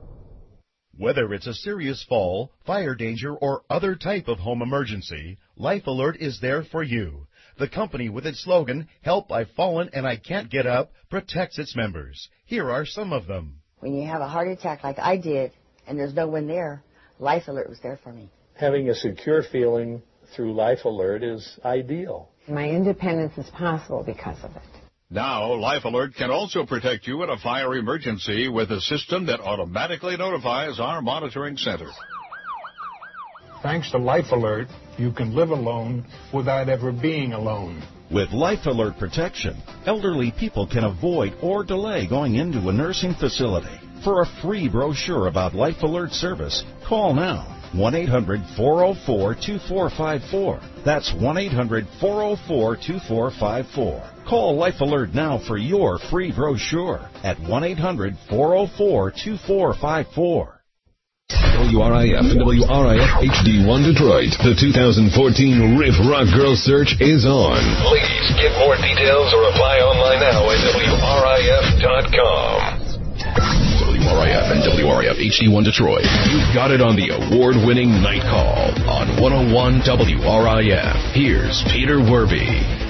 Whether it's a serious fall, fire danger, or other type of home emergency, Life Alert is there for you. The company, with its slogan, Help, I've Fallen and I Can't Get Up, protects its members. Here are some of them.
When you have a heart attack like I did, and there's no one there, Life Alert was there for me.
Having a secure feeling through Life Alert is ideal.
My independence is possible because of it.
Now, Life Alert can also protect you in a fire emergency with a system that automatically notifies our monitoring center.
Thanks to Life Alert, you can live alone without ever being alone.
With Life Alert protection, elderly people can avoid or delay going into a nursing facility. For a free brochure about Life Alert service, call now. one eight hundred four oh four two four five four. That's one eight hundred four oh four two four five four. Call Life Alert now for your free brochure at one eight hundred four oh four two four five four.
W R I F and W R I F H D one Detroit. The two thousand fourteen Riff Rock Girl search is on. Please get more details or apply online now at W R I F dot com. W R I F and W R I F H D one Detroit. You've got it on the award-winning Night Call on one oh one W R I F. Here's Peter Werby.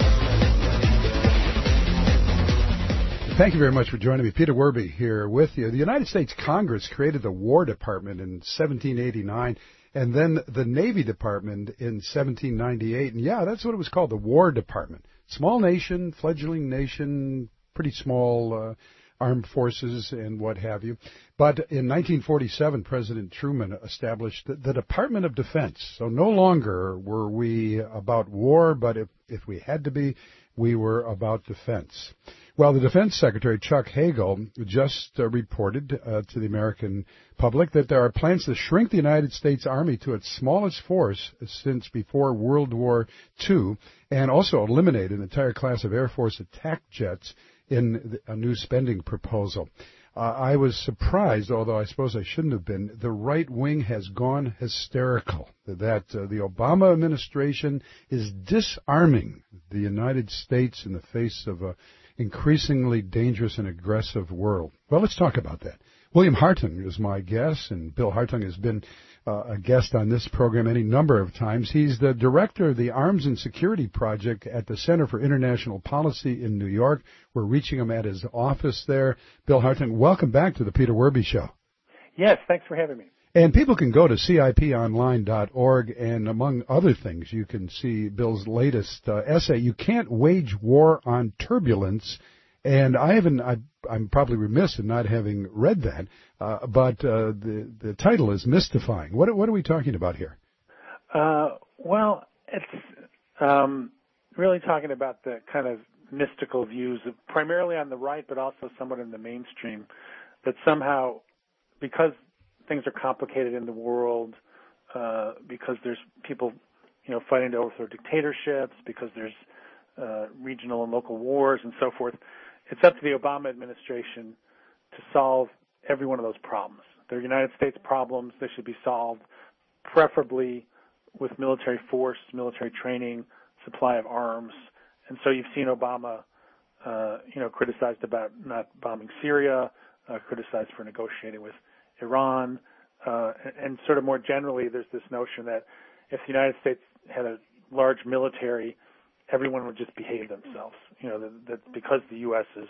Thank you very much for joining me. Peter Werby here with you. The United States Congress created the War Department in seventeen eighty-nine and then the Navy Department in seventeen ninety-eight. And yeah, that's what it was called, the War Department. Small nation, fledgling nation, pretty small uh, armed forces and what have you. But in nineteen forty-seven, President Truman established the, the Department of Defense. So no longer were we about war, but if, if we had to be, we were about defense. Well, the Defense Secretary, Chuck Hagel, just uh, reported uh, to the American public that there are plans to shrink the United States Army to its smallest force since before World War Two, and also eliminate an entire class of Air Force attack jets in a new spending proposal. Uh, I was surprised, although I suppose I shouldn't have been. The right wing has gone hysterical, that uh, the Obama administration is disarming the United States in the face of a increasingly dangerous and aggressive world. Well, let's talk about that. William Hartung is my guest, and Bill Hartung has been uh, a guest on this program any number of times. He's the director of the Arms and Security Project at the Center for International Policy in New York. We're reaching him at his office there. Bill Hartung, welcome back to the Peter Werby Show.
Yes, thanks for having me.
And people can go to C I P online dot org, and among other things, you can see Bill's latest uh, essay, You Can't Wage War on Turbulence And I haven't, I, I'm probably remiss in not having read that, uh, but uh, the, the title is Mystifying. What, what are we talking about here?
Uh, well, it's um, really talking about the kind of mystical views, of, primarily on the right, but also somewhat in the mainstream, that somehow, because things are complicated in the world, uh, because there's people, you know, fighting to overthrow dictatorships, because there's uh, regional and local wars and so forth, it's up to the Obama administration to solve every one of those problems. They're United States problems. They should be solved preferably with military force, military training, supply of arms. And so you've seen Obama, uh, you know, criticized about not bombing Syria, uh, criticized for negotiating with Iran, uh, and, and sort of more generally, there's this notion that if the United States had a large military, everyone would just behave themselves. You know, that, that because the U S has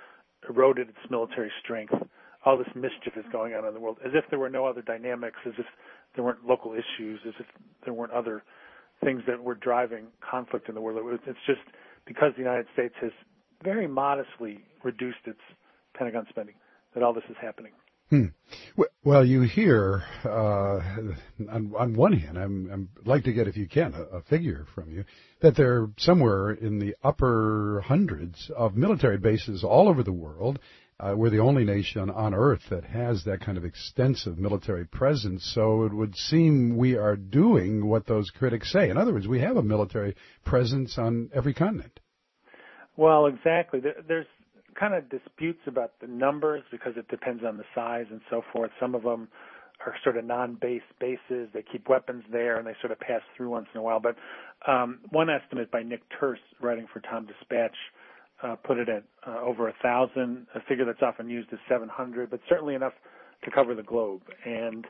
eroded its military strength, all this mischief is going on in the world, as if there were no other dynamics, as if there weren't local issues, as if there weren't other things that were driving conflict in the world. It's just because the United States has very modestly reduced its Pentagon spending that all this is happening.
Hmm. Well, you hear, uh, on, on one hand, I'm, I'm like to get, if you can, a, a figure from you, that there are somewhere in the upper hundreds of military bases all over the world. Uh, we're the only nation on earth that has that kind of extensive military presence, so it would seem we are doing what those critics say. In other words, we have a military presence on every continent.
Well, exactly. There, there's kind of disputes about the numbers because it depends on the size and so forth. Some of them are sort of non-base bases. They keep weapons there, and they sort of pass through once in a while. But um, one estimate by Nick Terse, writing for Tom Dispatch, uh, put it at uh, over a thousand. A figure that's often used is seven hundred, but certainly enough to cover the globe. And,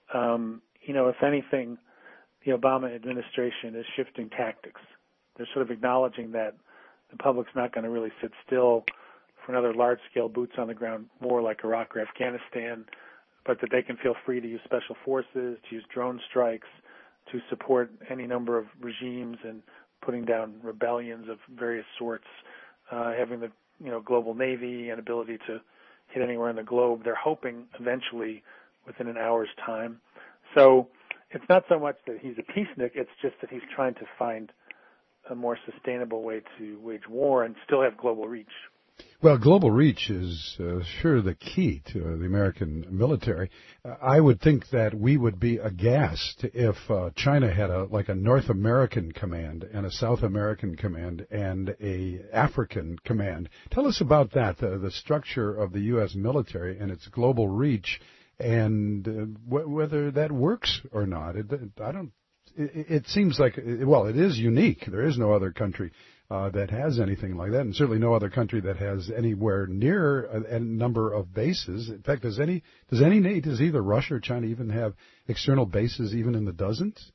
um, you know, if anything, the Obama administration is shifting tactics. They're sort of acknowledging that the public's not going to really sit still for another large-scale boots-on-the-ground war like Iraq or Afghanistan, but that they can feel free to use special forces, to use drone strikes, to support any number of regimes and putting down rebellions of various sorts, uh, having the you know global navy and ability to hit anywhere in the globe. They're hoping eventually within an hour's time. So it's not so much that he's a peacenik, it's just that he's trying to find a more sustainable way to wage war and still have global reach.
Well, global reach is uh, sure the key to uh, the American military. Uh, I would think that we would be aghast if uh, China had a like a North American command and a South American command and a African command. Tell us about that, the, the structure of the U S military and its global reach, and uh, wh- whether that works or not. It, I don't. It, it seems like, well, it is unique. There is no other country Uh, that has anything like that, and certainly no other country that has anywhere near a, a number of bases. In fact, does any does any does either Russia or China even have external bases, even in the dozens?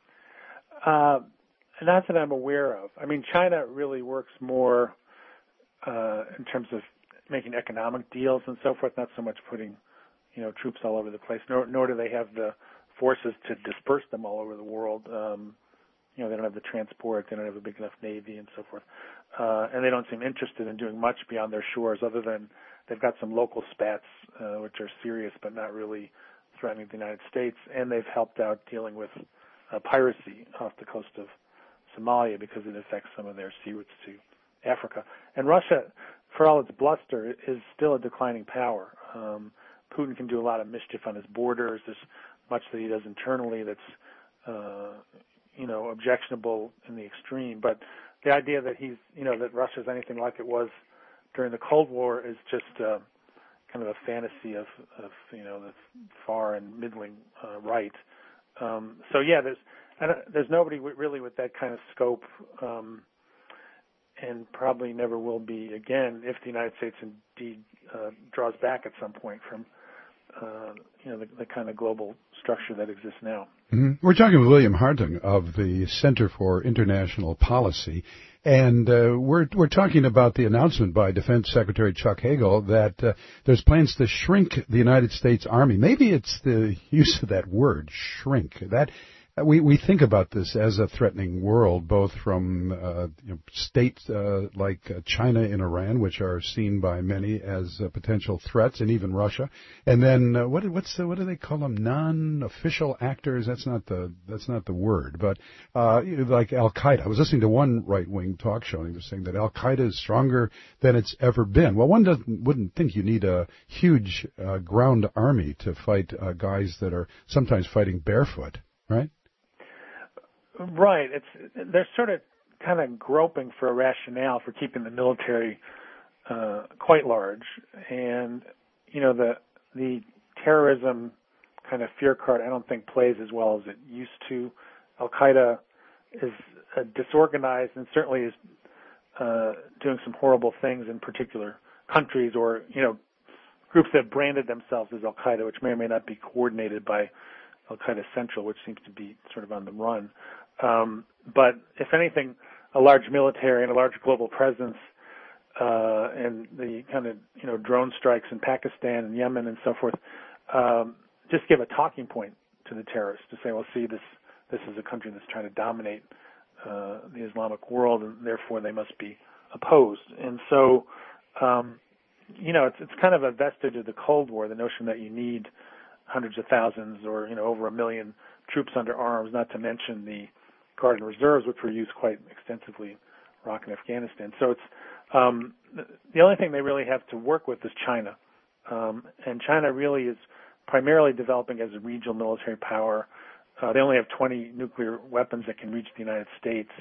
Uh, not that I'm aware of. I mean, China really works more uh, in terms of making economic deals and so forth, not so much putting, you know, troops all over the place. Nor, nor do they have the forces to disperse them all over the world. Um, You know, they don't have the transport, they don't have a big enough navy and so forth. Uh, and they don't seem interested in doing much beyond their shores other than they've got some local spats, uh, which are serious but not really threatening the United States. And they've helped out dealing with uh, piracy off the coast of Somalia because it affects some of their sea routes to Africa. And Russia, for all its bluster, is still a declining power. Um, Putin can do a lot of mischief on his borders. There's much that he does internally that's uh, you know, objectionable in the extreme. But the idea that he's, you know, that Russia's anything like it was during the Cold War is just uh, kind of a fantasy of, of, you know, the far and middling uh, right. Um, so yeah, there's I don't, there's nobody w- really with that kind of scope, um, and probably never will be again if the United States indeed uh, draws back at some point from, uh, you know, the, the kind of global structure that exists now.
Mm-hmm. We're talking with William Hartung of the Center for International Policy, and uh, we're we're talking about the announcement by Defense Secretary Chuck Hagel that uh, there's plans to shrink the United States Army. Maybe it's the use of that word, shrink. That we we think about this as a threatening world, both from uh, you know, states uh, like uh, China and Iran, which are seen by many as uh, potential threats, and even Russia. And then uh, what what's the, what do they call them? Non-official actors. That's not the that's not the word, but uh, like Al Qaeda. I was listening to one right-wing talk show, and he was saying that Al Qaeda is stronger than it's ever been. Well, one doesn't wouldn't think you need a huge uh, ground army to fight uh, guys that are sometimes fighting barefoot, right?
Right. It's they're sort of kind of groping for a rationale for keeping the military uh, quite large, and you know the the terrorism kind of fear card I don't think plays as well as it used to. Al Qaeda is uh, disorganized and certainly is uh, doing some horrible things in particular countries, or you know groups that branded themselves as Al Qaeda, which may or may not be coordinated by Al Qaeda Central, which seems to be sort of on the run. Um, but if anything, a large military and a large global presence, uh, and the kind of, you know, drone strikes in Pakistan and Yemen and so forth, um, just give a talking point to the terrorists to say, well, see, this, this is a country that's trying to dominate, uh, the Islamic world, and therefore they must be opposed. And so, um, you know, it's, it's kind of a vestige of the Cold War, the notion that you need hundreds of thousands or, you know, over a million troops under arms, not to mention the Guard and Reserves, which were used quite extensively in Iraq and Afghanistan. So it's um, the only thing they really have to work with is China. Um, and China really is primarily developing as a regional military power. Uh, they only have twenty nuclear weapons that can reach the United States.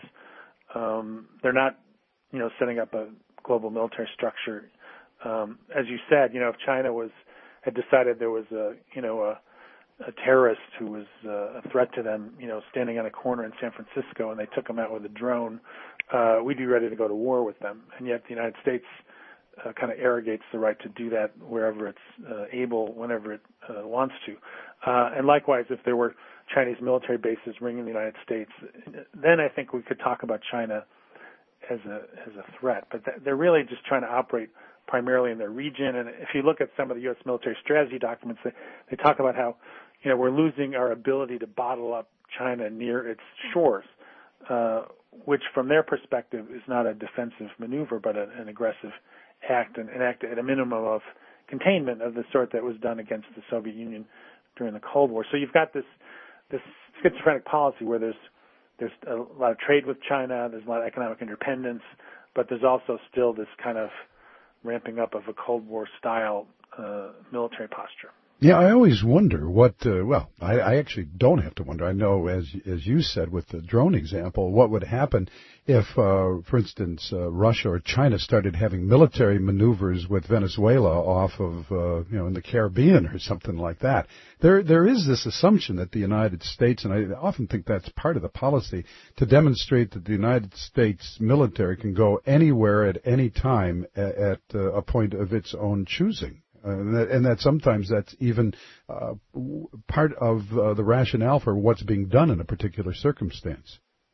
Um, they're not, you know, setting up a global military structure. Um, as you said, you know, if China was had decided there was a, you know, a a terrorist who was uh, a threat to them, you know, standing on a corner in San Francisco, and they took him out with a drone, uh, we'd be ready to go to war with them. And yet the United States uh, kind of arrogates the right to do that wherever it's uh, able, whenever it uh, wants to. Uh, and likewise, if there were Chinese military bases ringing the United States, then I think we could talk about China as a as a threat. But th- they're really just trying to operate primarily in their region. And if you look at some of the U S military strategy documents, they, they talk about how, you know, we're losing our ability to bottle up China near its shores, uh, which from their perspective is not a defensive maneuver, but a, an aggressive act, and an act at a minimum of containment of the sort that was done against the Soviet Union during the Cold War. So you've got this this schizophrenic policy where there's there's a lot of trade with China, there's a lot of economic independence, but there's also still this kind of ramping up of a Cold War style uh, military posture.
Yeah, I always wonder what, uh, well, I, I actually don't have to wonder. I know, as as you said with the drone example, what would happen if, uh, for instance, uh, Russia or China started having military maneuvers with Venezuela off of, uh, you know, in the Caribbean or something like that. There, there is this assumption that the United States, and I often think that's part of the policy, to demonstrate that the United States military can go anywhere at any time at, at uh, a point of its own choosing. Uh, and, that, and that sometimes that's even uh, part of uh, the rationale for what's being done in a particular circumstance.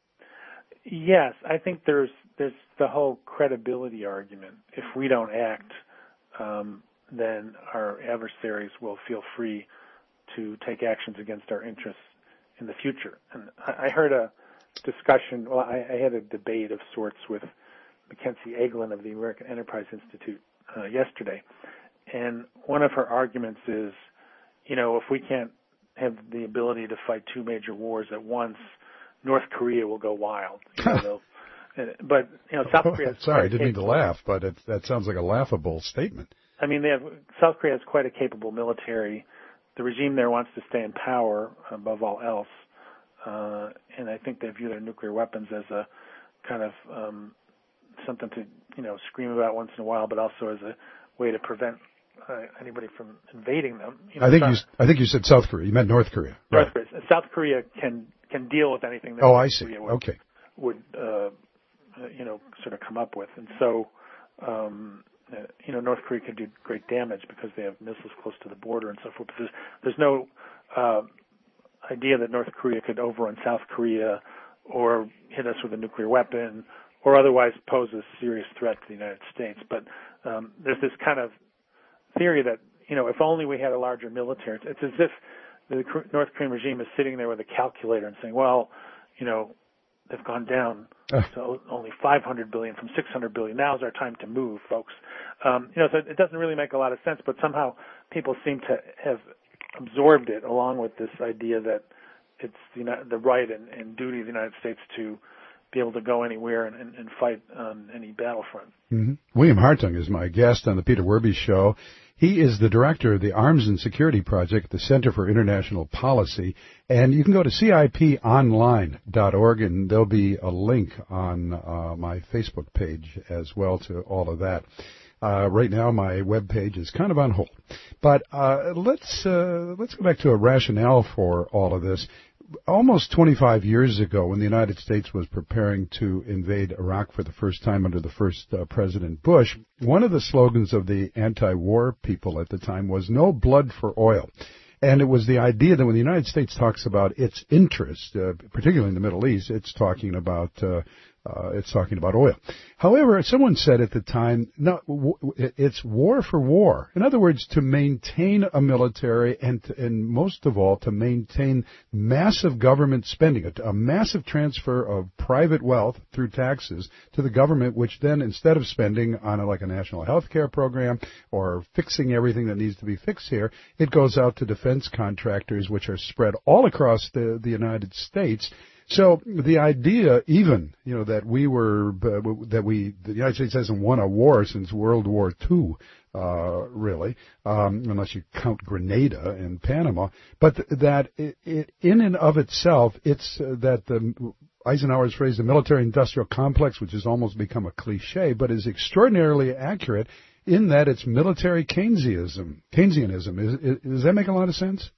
Yes, I think there's there's the whole credibility argument. If we don't act, um, then our adversaries will feel free to take actions against our interests in the future. And I, I heard a discussion, well, I, I had a debate of sorts with Mackenzie Eaglin of the American Enterprise Institute uh, yesterday. And one of her arguments is, you know, if we can't have the ability to fight two major wars at once, North Korea will go wild. You know, but, you know, South Korea has
Sorry, I didn't
capable,
mean to laugh, but it, that sounds like a laughable statement.
I mean, they have, South Korea has quite a capable military. The regime there wants to stay in power above all else. Uh, and I think they view their nuclear weapons as a kind of um, something to, you know, scream about once in a while, but also as a way to prevent Uh, anybody from invading them. You know,
I think
South,
you. I think you said South Korea. You meant North Korea.
North
Right.
Korea. South Korea can can deal with anything that
oh,
North
I see.
Korea would,
Okay.
would uh, you know, sort of come up with, and so um, uh, you know, North Korea could do great damage because they have missiles close to the border and so forth. But there's, there's no uh, idea that North Korea could overrun South Korea or hit us with a nuclear weapon or otherwise pose a serious threat to the United States. But um, there's this kind of theory that, you know, if only we had a larger military. It's as if the North Korean regime is sitting there with a calculator and saying, well, you know, they've gone down uh. to only five hundred billion from six hundred billion. Now's our time to move, folks. Um, you know, so it doesn't really make a lot of sense, but somehow people seem to have absorbed it along with this idea that it's the, the right and, and duty of the United States to be able to go anywhere and, and, and fight on any battlefront.
Mm-hmm. William Hartung is my guest on the Peter Werby Show. He is the director of the Arms and Security Project at the Center for International Policy. And you can go to C I P online dot org, and there'll be a link on uh, my Facebook page as well to all of that. Uh, right now, my webpage is kind of on hold. But uh, let's uh, let's go back to a rationale for all of this. Almost twenty-five years ago, when the United States was preparing to invade Iraq for the first time under the first uh, President Bush, one of the slogans of the anti-war people at the time was "No blood for oil." And it was the idea that when the United States talks about its interest, uh, particularly in the Middle East, it's talking about uh, uh, it's talking about oil. However, someone said at the time, no, w- it's war for war. In other words, to maintain a military and, to, and most of all, to maintain massive government spending, a, a massive transfer of private wealth through taxes to the government, which then, instead of spending on a, like a national health care program or fixing everything that needs to be fixed here, it goes out to defense contractors, which are spread all across the, the United States. So the idea, even, you know, that we were, uh, that we, the United States hasn't won a war since World War Two, uh, really, um, unless you count Grenada and Panama, but th- that it, it, in and of itself, it's uh, that the Eisenhower's phrase, the military-industrial complex, which has almost become a cliche, but is extraordinarily accurate in that it's military Keynesianism. Keynesianism. Is, is, does that make a lot of sense?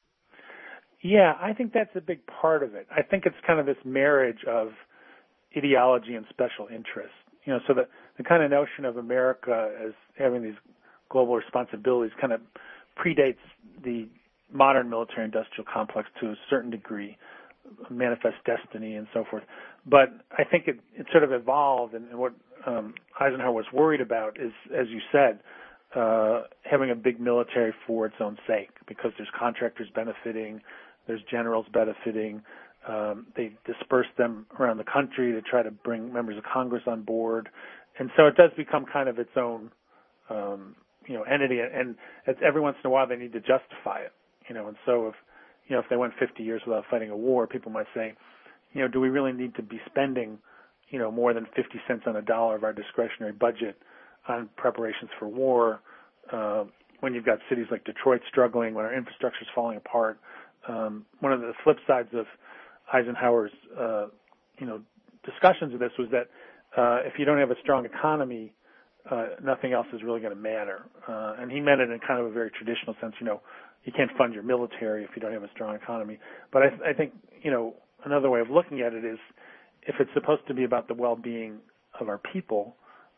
Yeah, I think that's a big part of it. I think it's kind of this marriage of ideology and special interest. You know, so the, the kind of notion of America as having these global responsibilities kind of predates the modern military-industrial complex to a certain degree, manifest destiny and so forth. But I think it, it sort of evolved, and, and what um, Eisenhower was worried about is, as you said, uh, having a big military for its own sake, because there's contractors benefiting, there's generals benefiting. Um, they disperse them around the country to try to bring members of Congress on board, and so it does become kind of its own, um, you know, entity. And it's, every once in a while they need to justify it, you know. And so if you know if they went fifty years without fighting a war, people might say, you know, do we really need to be spending, you know, more than fifty cents on a dollar of our discretionary budget on preparations for war, uh, when you've got cities like Detroit struggling, when our infrastructure is falling apart? Um, one of the flip sides of Eisenhower's, uh, you know, discussions of this was that uh, if you don't have a strong economy, uh, nothing else is really going to matter. Uh, and he meant it in kind of a very traditional sense. You know, you can't fund your military if you don't have a strong economy. But I, I think, you know, another way of looking at it is, if it's supposed to be about the well-being of our people,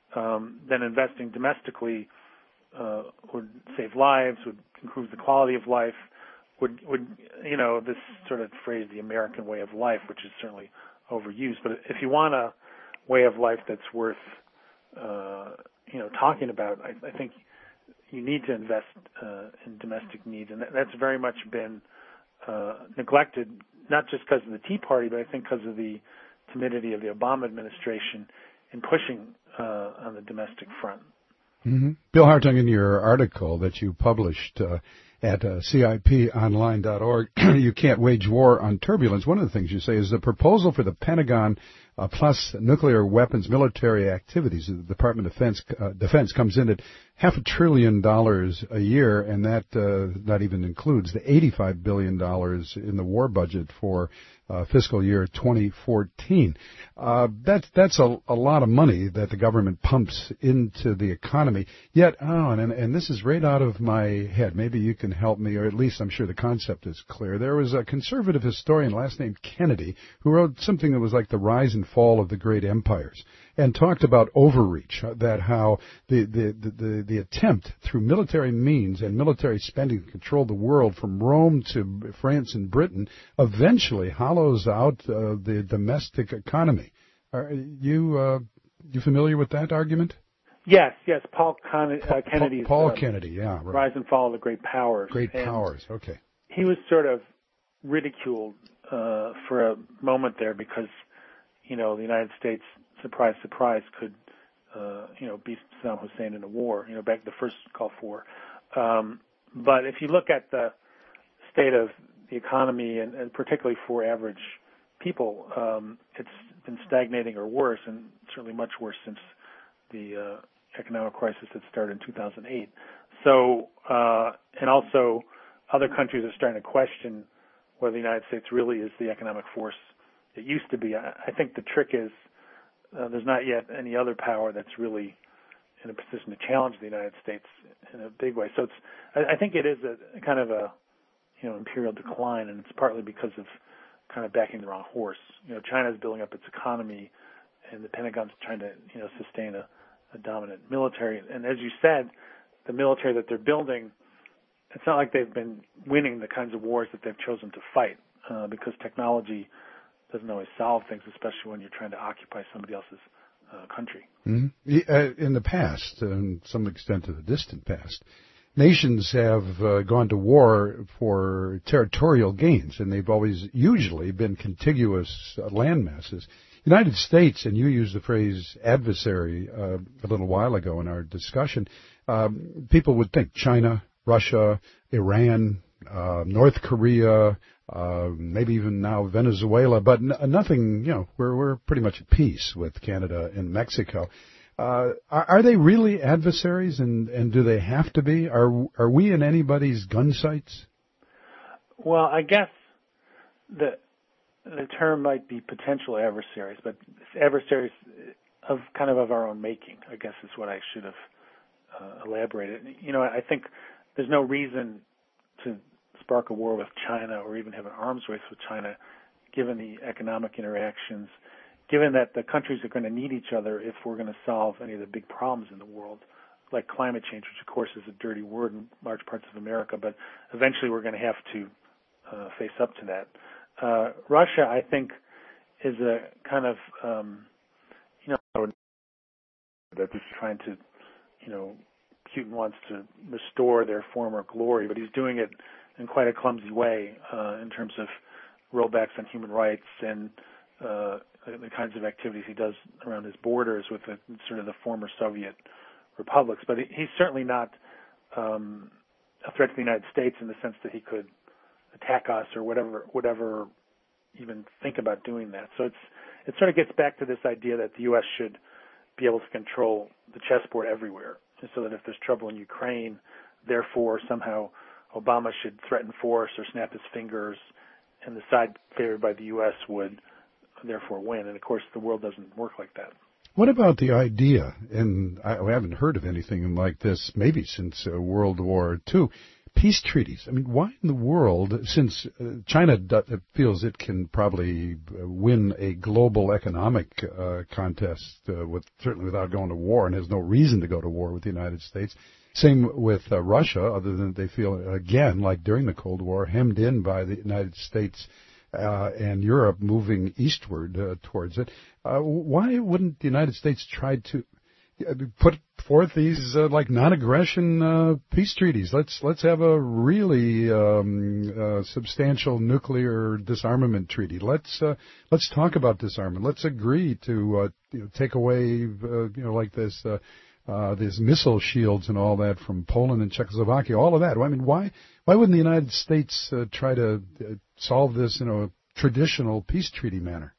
um, then investing domestically uh, would save lives, would improve the quality of life, would, would, you know, this sort of phrase, the American way of life, which is certainly overused. But if you want a way of life that's worth, uh, you know, talking about, I, I think you need to invest uh, in domestic needs. And that, that's very much been uh, neglected, not just because of the Tea Party, but I think because of the timidity of the Obama administration in pushing uh, on the domestic front.
Mm-hmm. Bill Hartung, in your article that you published uh, at uh, C I P online dot org, you can't wage war on turbulence. One of the things you say is the proposal for the Pentagon uh, plus nuclear weapons military activities, the Department of Defense, uh, Defense comes in at half a trillion dollars a year, and that uh, not even includes the eighty-five billion dollars in the war budget for Uh, fiscal year twenty fourteen. Uh, that's, that's a, a lot of money that the government pumps into the economy. Yet, oh, and, and this is right out of my head. Maybe you can help me, or at least I'm sure the concept is clear. There was a conservative historian, last name Kennedy, who wrote something that was like the rise and fall of the great empires, and talked about overreach, that how the, the, the, the, the attempt through military means and military spending to control the world from Rome to France and Britain eventually hollows out uh, the domestic economy. Are you uh, you familiar with that argument?
Yes, yes. Paul Con- uh, Kennedy's
Paul
uh,
Kennedy, yeah, right.
Rise and Fall of the Great Powers.
Great
and
Powers, okay.
He was sort of ridiculed uh, for a moment there because, you know, the United States, surprise, surprise, could, uh, you know, beat Saddam Hussein in a war, you know, back the first Gulf War. Um, but if you look at the state of the economy, and, and particularly for average people, um, it's been stagnating or worse, and certainly much worse since the uh, economic crisis that started in two thousand eight. So, uh, and also other countries are starting to question whether the United States really is the economic force it used to be. I, I think the trick is uh, there's not yet any other power that's really in a position to challenge the United States in a big way. So it's, I, I think it is a kind of a, you know, imperial decline, and it's partly because of kind of backing the wrong horse. You know, China's building up its economy, and the Pentagon's trying to, you know, sustain a, a dominant military. And as you said, the military that they're building, it's not like they've been winning the kinds of wars that they've chosen to fight, uh, because technology doesn't always solve things, especially when you're trying to occupy somebody else's uh, country.
Mm-hmm. In the past, and some extent to the distant past, nations have uh, gone to war for territorial gains, and they've always usually been contiguous uh, land masses. United States, and you used the phrase adversary uh, a little while ago in our discussion, um, people would think China, Russia, Iran, uh, North Korea, uh, maybe even now Venezuela, but n- nothing, you know, we're, we're pretty much at peace with Canada and Mexico. Uh, are, are they really adversaries, and, and do they have to be? Are are we in anybody's gun sights?
Well, I guess the the term might be potential adversaries, but adversaries of kind of of our own making, I guess is what I should have uh, elaborated. You know, I think there's no reason to spark a war with China or even have an arms race with China, given the economic interactions, given that the countries are going to need each other if we're going to solve any of the big problems in the world, like climate change, which of course is a dirty word in large parts of America, but eventually we're going to have to uh, face up to that. Uh, Russia, I think, is a kind of, um, you know, that is trying to, you know, Putin wants to restore their former glory, but he's doing it in quite a clumsy way uh, in terms of rollbacks on human rights and uh, the kinds of activities he does around his borders with the, sort of the former Soviet republics. But he's certainly not um, a threat to the United States in the sense that he could attack us or whatever, whatever even think about doing that. So it's it sort of gets back to this idea that the U S should be able to control the chessboard everywhere, so that if there's trouble in Ukraine, therefore somehow Obama should threaten force or snap his fingers, and the side favored by the U S would therefore win. And of course, the world doesn't work like that.
What about the idea, and I haven't heard of anything like this maybe since uh, World War Two, peace treaties? I mean, why in the world, since uh, China do, feels it can probably win a global economic uh, contest, uh, with certainly without going to war, and has no reason to go to war with the United States. Same with uh, Russia, other than they feel, again, like during the Cold War, hemmed in by the United States uh, and Europe moving eastward uh, towards it. Uh, why wouldn't the United States try to put forth these uh, like non-aggression uh, peace treaties? Let's let's have a really um, uh, substantial nuclear disarmament treaty. Let's uh, let's talk about disarmament. Let's agree to uh, you know, take away uh, you know like this uh, uh, these missile shields and all that from Poland and Czechoslovakia. All of that. I mean, why why wouldn't the United States uh, try to uh, solve this in a traditional peace treaty manner?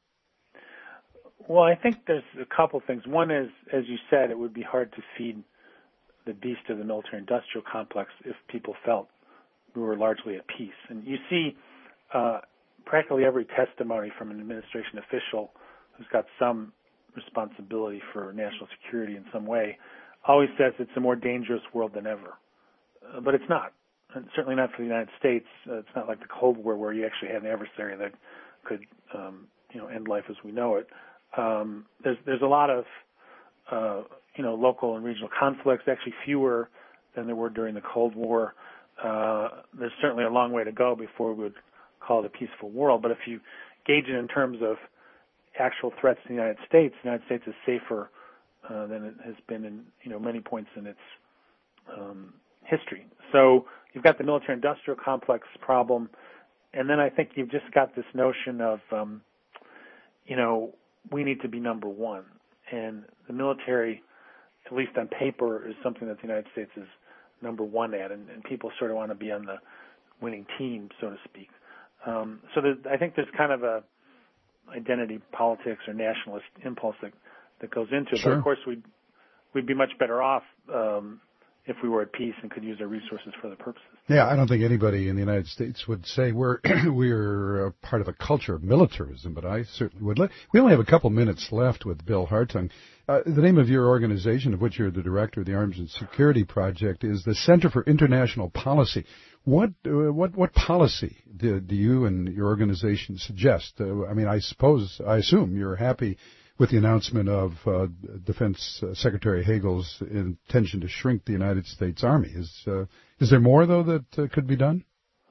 Well, I think there's a couple things. One is, as you said, it would be hard to feed the beast of the military-industrial complex if people felt we were largely at peace. And you see uh, practically every testimony from an administration official who's got some responsibility for national security in some way always says it's a more dangerous world than ever. Uh, but it's not. And certainly not for the United States. Uh, it's not like the Cold War where you actually had an adversary that could um, you know, end life as we know it. Um, there's there's a lot of uh, you know local and regional conflicts, actually fewer than there were during the Cold War. Uh, there's certainly a long way to go before we would call it a peaceful world. But if you gauge it in terms of actual threats to the United States, the United States is safer uh, than it has been in you know many points in its um, history. So you've got the military-industrial complex problem. and then I think you've just got this notion of, um, you know, we need to be number one. And the military, at least on paper, is something that the United States is number one at, and, and people sort of want to be on the winning team, so to speak. Um, so there, I think there's kind of a identity politics or nationalist impulse that, that goes into it.
Sure.
But of course, we'd, we'd be much better off um, if we were at peace and could use our resources for other purposes.
Yeah, I don't think anybody in the United States would say we're we're a part of a culture of militarism, but I certainly would. We only have a couple minutes left with Bill Hartung. Uh, the name of your organization, of which you're the director of the Arms and Security Project, is the Center for International Policy. What uh, what what policy do, do you and your organization suggest? Uh, I mean, I suppose, I assume you're happy with the announcement of uh, Defense uh, Secretary Hagel's intention to shrink the United States Army. Is uh, is there more, though, that uh, could be done?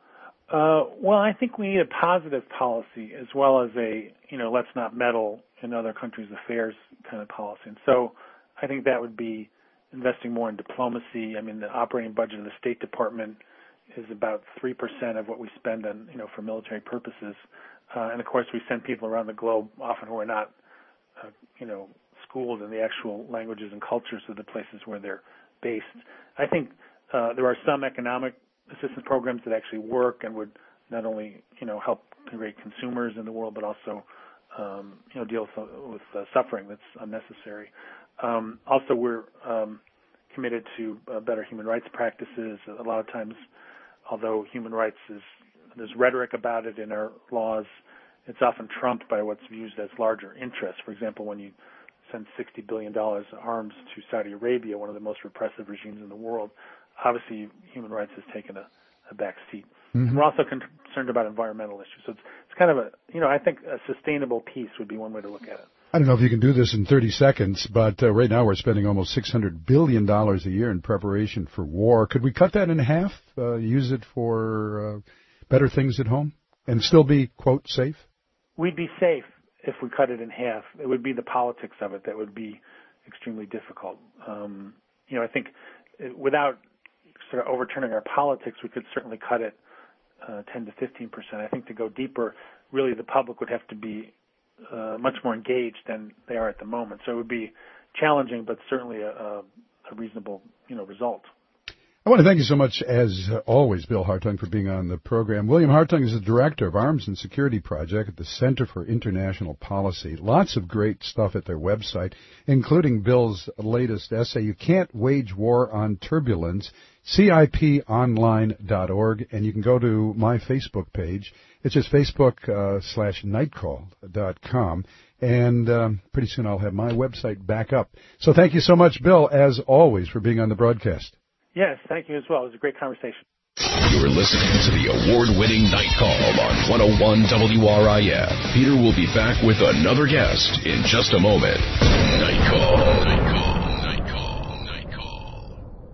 Uh, well, I think we need a positive policy as well as a, you know, let's not meddle in other countries' affairs kind of policy. And so I think that would be investing more in diplomacy. I mean, the operating budget of the State Department is about three percent of what we spend on, you know, for military purposes. Uh, and, of course, we send people around the globe often who are not Uh, you know, schooled in the actual languages and cultures of the places where they're based. I think uh, there are some economic assistance programs that actually work and would not only, you know, help create consumers in the world, but also, um, you know, deal with, with uh, suffering that's unnecessary. Um, also, we're um, committed to uh, better human rights practices. A lot of times, although human rights is, there's rhetoric about it in our laws, it's often trumped by what's used as larger interests. For example, when you send sixty billion dollars of arms to Saudi Arabia, one of the most repressive regimes in the world, obviously human rights has taken a, a back seat. Mm-hmm. And we're also concerned about environmental issues. So it's, it's kind of a, you know, I think a sustainable peace would be one way to look at it.
I don't know if you can do this in thirty seconds, but uh, right now we're spending almost six hundred billion dollars a year in preparation for war. Could we cut that in half, uh, use it for uh, better things at home, and still be, quote, safe?
We'd be safe if we cut it in half. It would be the politics of it that would be extremely difficult. Um, you know, I think without sort of overturning our politics, we could certainly cut it uh, ten to fifteen percent. I think to go deeper, really the public would have to be uh, much more engaged than they are at the moment. So it would be challenging, but certainly a, a, a reasonable, you know, result.
I want to thank you so much, as always, Bill Hartung, for being on the program. William Hartung is the director of Arms and Security Project at the Center for International Policy. Lots of great stuff at their website, including Bill's latest essay, You Can't Wage War on Turbulence, C I P online dot org, and you can go to my Facebook page. It's just Facebook uh, slash nightcall dot com, and um, pretty soon I'll have my website back up. So thank you so much, Bill, as always, for being on the broadcast.
Yes, thank you as well. It was a great conversation.
You're listening to the award-winning Night Call on one oh one W R I F. Peter will be back with another guest in just a moment. Night Call, Night Call, Night Call, Night Call.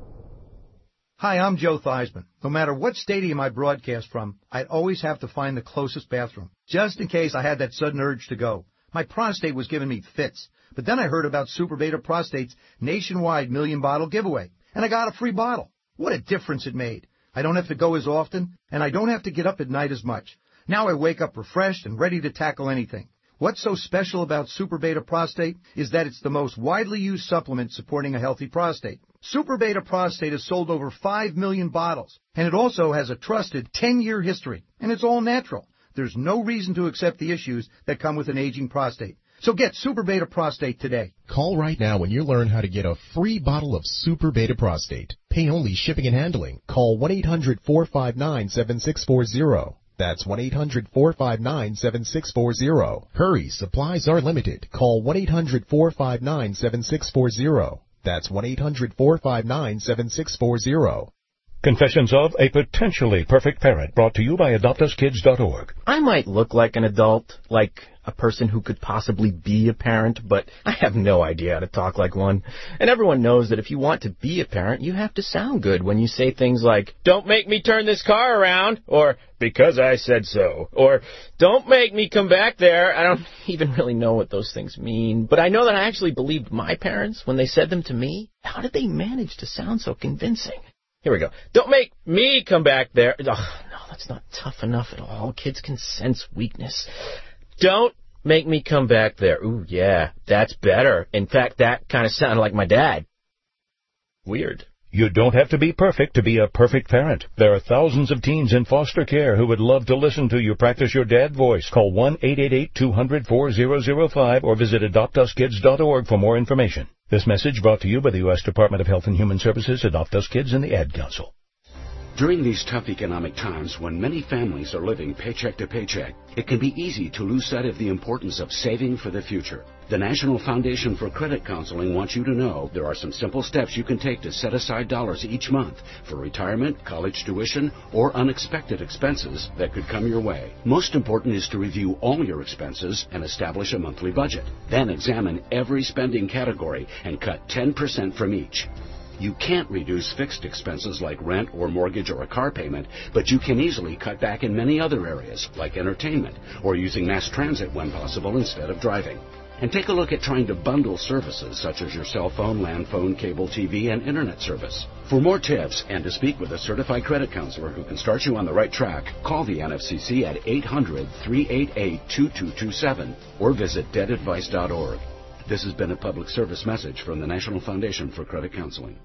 Hi, I'm Joe Theismann. No matter what stadium I broadcast from, I'd always have to find the closest bathroom, just in case I had that sudden urge to go. My prostate was giving me fits. But then I heard about Super Beta Prostate's nationwide million-bottle giveaway. And I got a free bottle. What a difference it made. I don't have to go as often, and I don't have to get up at night as much. Now I wake up refreshed and ready to tackle anything. What's so special about Super Beta Prostate is that it's the most widely used supplement supporting a healthy prostate. Super Beta Prostate has sold over five million bottles, and it also has a trusted ten-year history, and it's all natural. There's no reason to accept the issues that come with an aging prostate. So get Super Beta Prostate today.
Call right now when you learn how to get a free bottle of Super Beta Prostate. Pay only shipping and handling. Call one eight hundred four five nine seven six four zero. That's one eight hundred four five nine seven six four zero. Hurry, supplies are limited. Call one eight hundred four five nine seven six four zero. That's one eight hundred four five nine seven six four zero.
Confessions of a Potentially Perfect Parent, brought to you by adopt us kids dot org.
I might look like an adult, like a person who could possibly be a parent, but I have no idea how to talk like one. And everyone knows that if you want to be a parent, you have to sound good when you say things like, "Don't make me turn this car around," or "Because I said so," or "Don't make me come back there." I don't even really know what those things mean, but I know that I actually believed my parents when they said them to me. How did they manage to sound so convincing? Here we go. "Don't make me come back there." Oh, no, that's not tough enough at all. Kids can sense weakness. Don't make me come back there. Ooh, yeah, that's better. In fact, that kind of sounded like my dad. Weird.
You don't have to be perfect to be a perfect parent. There are thousands of teens in foster care who would love to listen to you practice your dad voice. Call one eight eight eight, two hundred, four thousand five or visit adopt us kids dot org for more information. This message brought to you by the U S Department of Health and Human Services, Adopt Us Kids, and the Ad Council.
During these tough economic times, when many families are living paycheck to paycheck, it can be easy to lose sight of the importance of saving for the future. The National Foundation for Credit Counseling wants you to know there are some simple steps you can take to set aside dollars each month for retirement, college tuition, or unexpected expenses that could come your way. Most important is to review all your expenses and establish a monthly budget. Then examine every spending category and cut ten percent from each. You can't reduce fixed expenses like rent or mortgage or a car payment, but you can easily cut back in many other areas, like entertainment or using mass transit when possible instead of driving. And take a look at trying to bundle services such as your cell phone, land phone, cable T V, and internet service. For more tips and to speak with a certified credit counselor who can start you on the right track, call the N F C C at eight hundred, three eight eight, two two two seven or visit debt advice dot org. This has been a public service message from the National Foundation for Credit Counseling.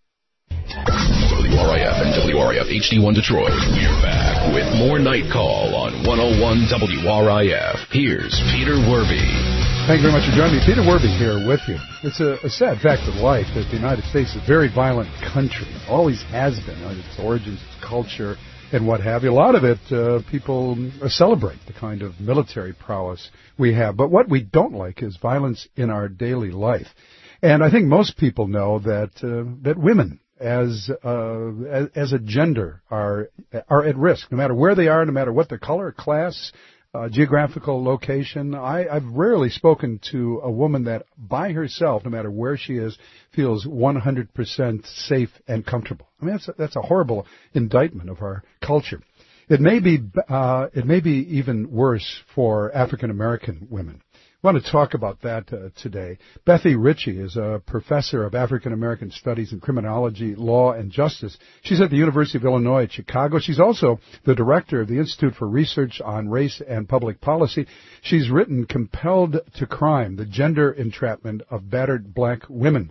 W R I F and W R I F H D one Detroit. We're back with more Night Call on one oh one W R I F. Here's Peter Werby.
Thank you very much for joining me. Peter Werby here with you. It's a, a sad fact of life that the United States is a very violent country. Always has been. Its origins, its culture, and what have you. A lot of it, uh, people celebrate the kind of military prowess we have. But what we don't like is violence in our daily life. And I think most people know that uh, that women as, uh, as as a gender are are at risk, no matter where they are, no matter what their color, class, uh, geographical location. I, I've rarely spoken to a woman that by herself, no matter where she is, feels one hundred percent safe and comfortable. I mean, that's a, that's a horrible indictment of our culture. It may be uh, it may be even worse for African American women. I want to talk about that uh, today. Bethy Ritchie is a professor of African American Studies in Criminology, Law, and Justice. She's at the University of Illinois at Chicago. She's also the director of the Institute for Research on Race and Public Policy. She's written Compelled to Crime, The Gender Entrapment of Battered Black Women.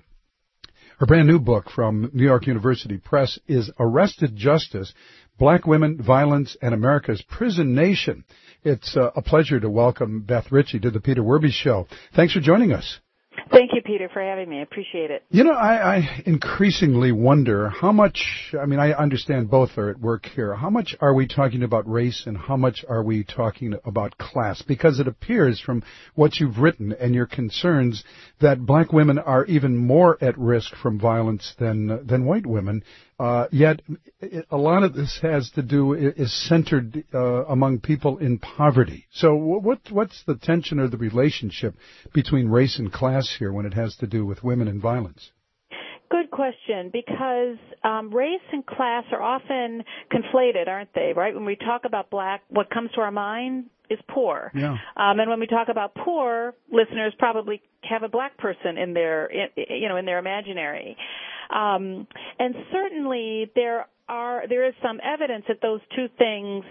Her brand new book from New York University Press is Arrested Justice, Black Women, Violence, and America's Prison Nation. It's uh, a pleasure to welcome Beth Ritchie to the Peter Werby Show. Thanks for joining us.
Thank you, Peter, for having me. I appreciate it.
You know, I, I increasingly wonder how much, I mean, I understand both are at work here. How much are we talking about race and how much are we talking about class? Because it appears from what you've written and your concerns that black women are even more at risk from violence than than white women. Uh, yet it, a lot of this has to do, is centered uh, among people in poverty. So what what's the tension or the relationship between race and class here when it has to do with women and violence?
Good question, because um, race and class are often conflated, aren't they, right? When we talk about black, what comes to our mind is poor.
Yeah.
Um, and when we talk about poor, listeners probably have a black person in their, in, you know, in their imaginary. Um, and certainly there are there is some evidence that those two things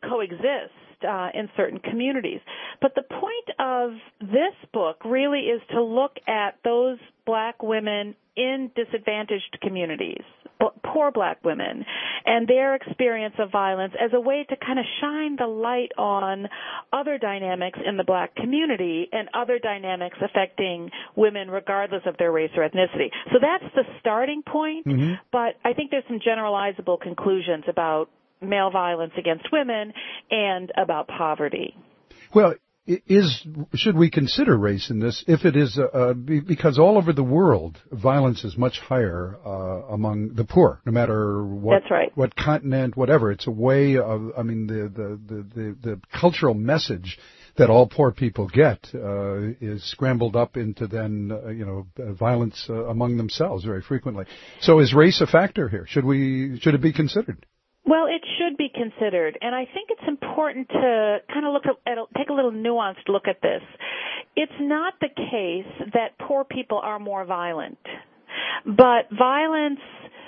coexist uh, in certain communities. But the point of this book really is to look at those black women in disadvantaged communities, poor black women, and their experience of violence as a way to kind of shine the light on other dynamics in the black community and other dynamics affecting women regardless of their race or ethnicity. So that's the starting point, mm-hmm. but I think there's some generalizable conclusions about male violence against women and about poverty.
Well, Is should we consider race in this? If it is, uh, because all over the world, violence is much higher uh, among the poor, no matter what,
That's right.
what continent, whatever. It's a way of, I mean, the the the, the, the cultural message that all poor people get uh, is scrambled up into then, uh, you know, uh, violence uh, among themselves very frequently. So, is race a factor here? Should we should it be considered?
Well, it should be considered, and I think it's important to kind of look at, at take a little nuanced look at this. It's not the case that poor people are more violent, but violence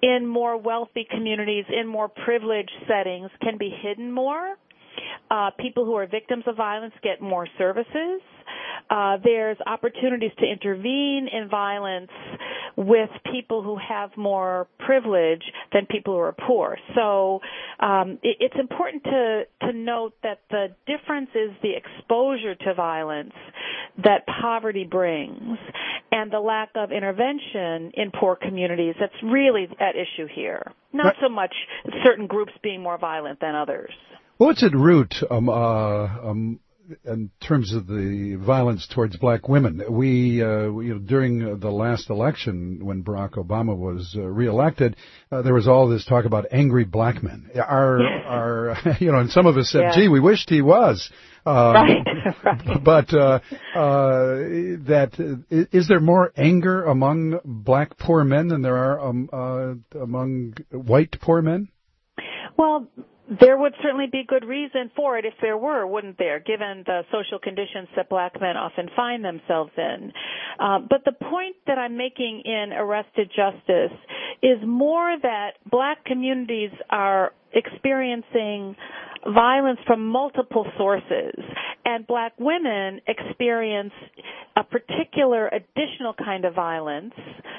in more wealthy communities, in more privileged settings, can be hidden more. Uh, people who are victims of violence get more services. Uh, there's opportunities to intervene in violence with people who have more privilege than people who are poor. So um, it, it's important to, to note that the difference is the exposure to violence that poverty brings and the lack of intervention in poor communities that's really at issue here. Not so much certain groups being more violent than others.
Well, what's at root um, uh, um, in terms of the violence towards black women? We, uh, we you know, during the last election when Barack Obama was uh, reelected, uh, there was all this talk about angry black men. Our, our, you know, and some of us said, yeah. "Gee, we wished he was." Um,
right. right.
But uh, uh, that uh, is there more anger among black poor men than there are um, uh, among white poor men?
Well, there would certainly be good reason for it if there were, wouldn't there, given the social conditions that black men often find themselves in. Uh, but the point that I'm making in Arrested Justice is more that black communities are experiencing violence from multiple sources, and black women experience a particular additional kind of violence,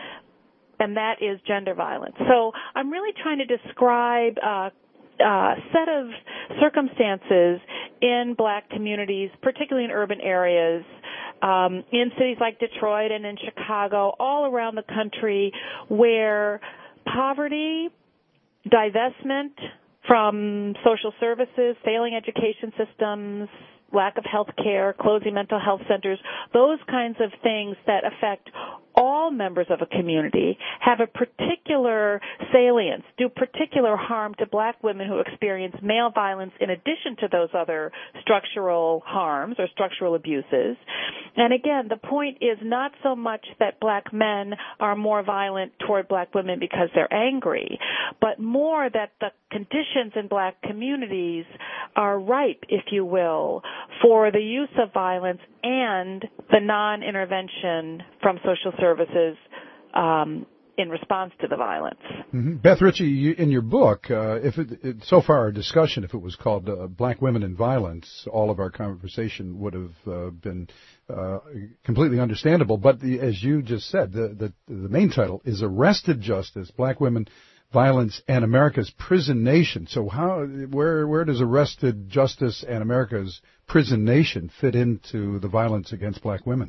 and that is gender violence. So I'm really trying to describe uh Uh, set of circumstances in black communities, particularly in urban areas, um, in cities like Detroit and in Chicago, all around the country, where poverty, divestment from social services, failing education systems, lack of health care, closing mental health centers, those kinds of things that affect all members of a community have a particular salience, do particular harm to black women who experience male violence in addition to those other structural harms or structural abuses. And again, the point is not so much that black men are more violent toward black women because they're angry, but more that the conditions in black communities are ripe, if you will, for the use of violence and the non-intervention from social services um, in response to the violence.
Mm-hmm. Beth Ritchie, you, in your book, uh, if it, it, so far our discussion, if it was called uh, Black Women in Violence, all of our conversation would have uh, been uh, completely understandable. But the, as you just said, the, the, the main title is Arrested Justice, Black Women, Violence, and America's Prison Nation. So how, where, where does Arrested Justice and America's Prison Nation fit into the violence against black women?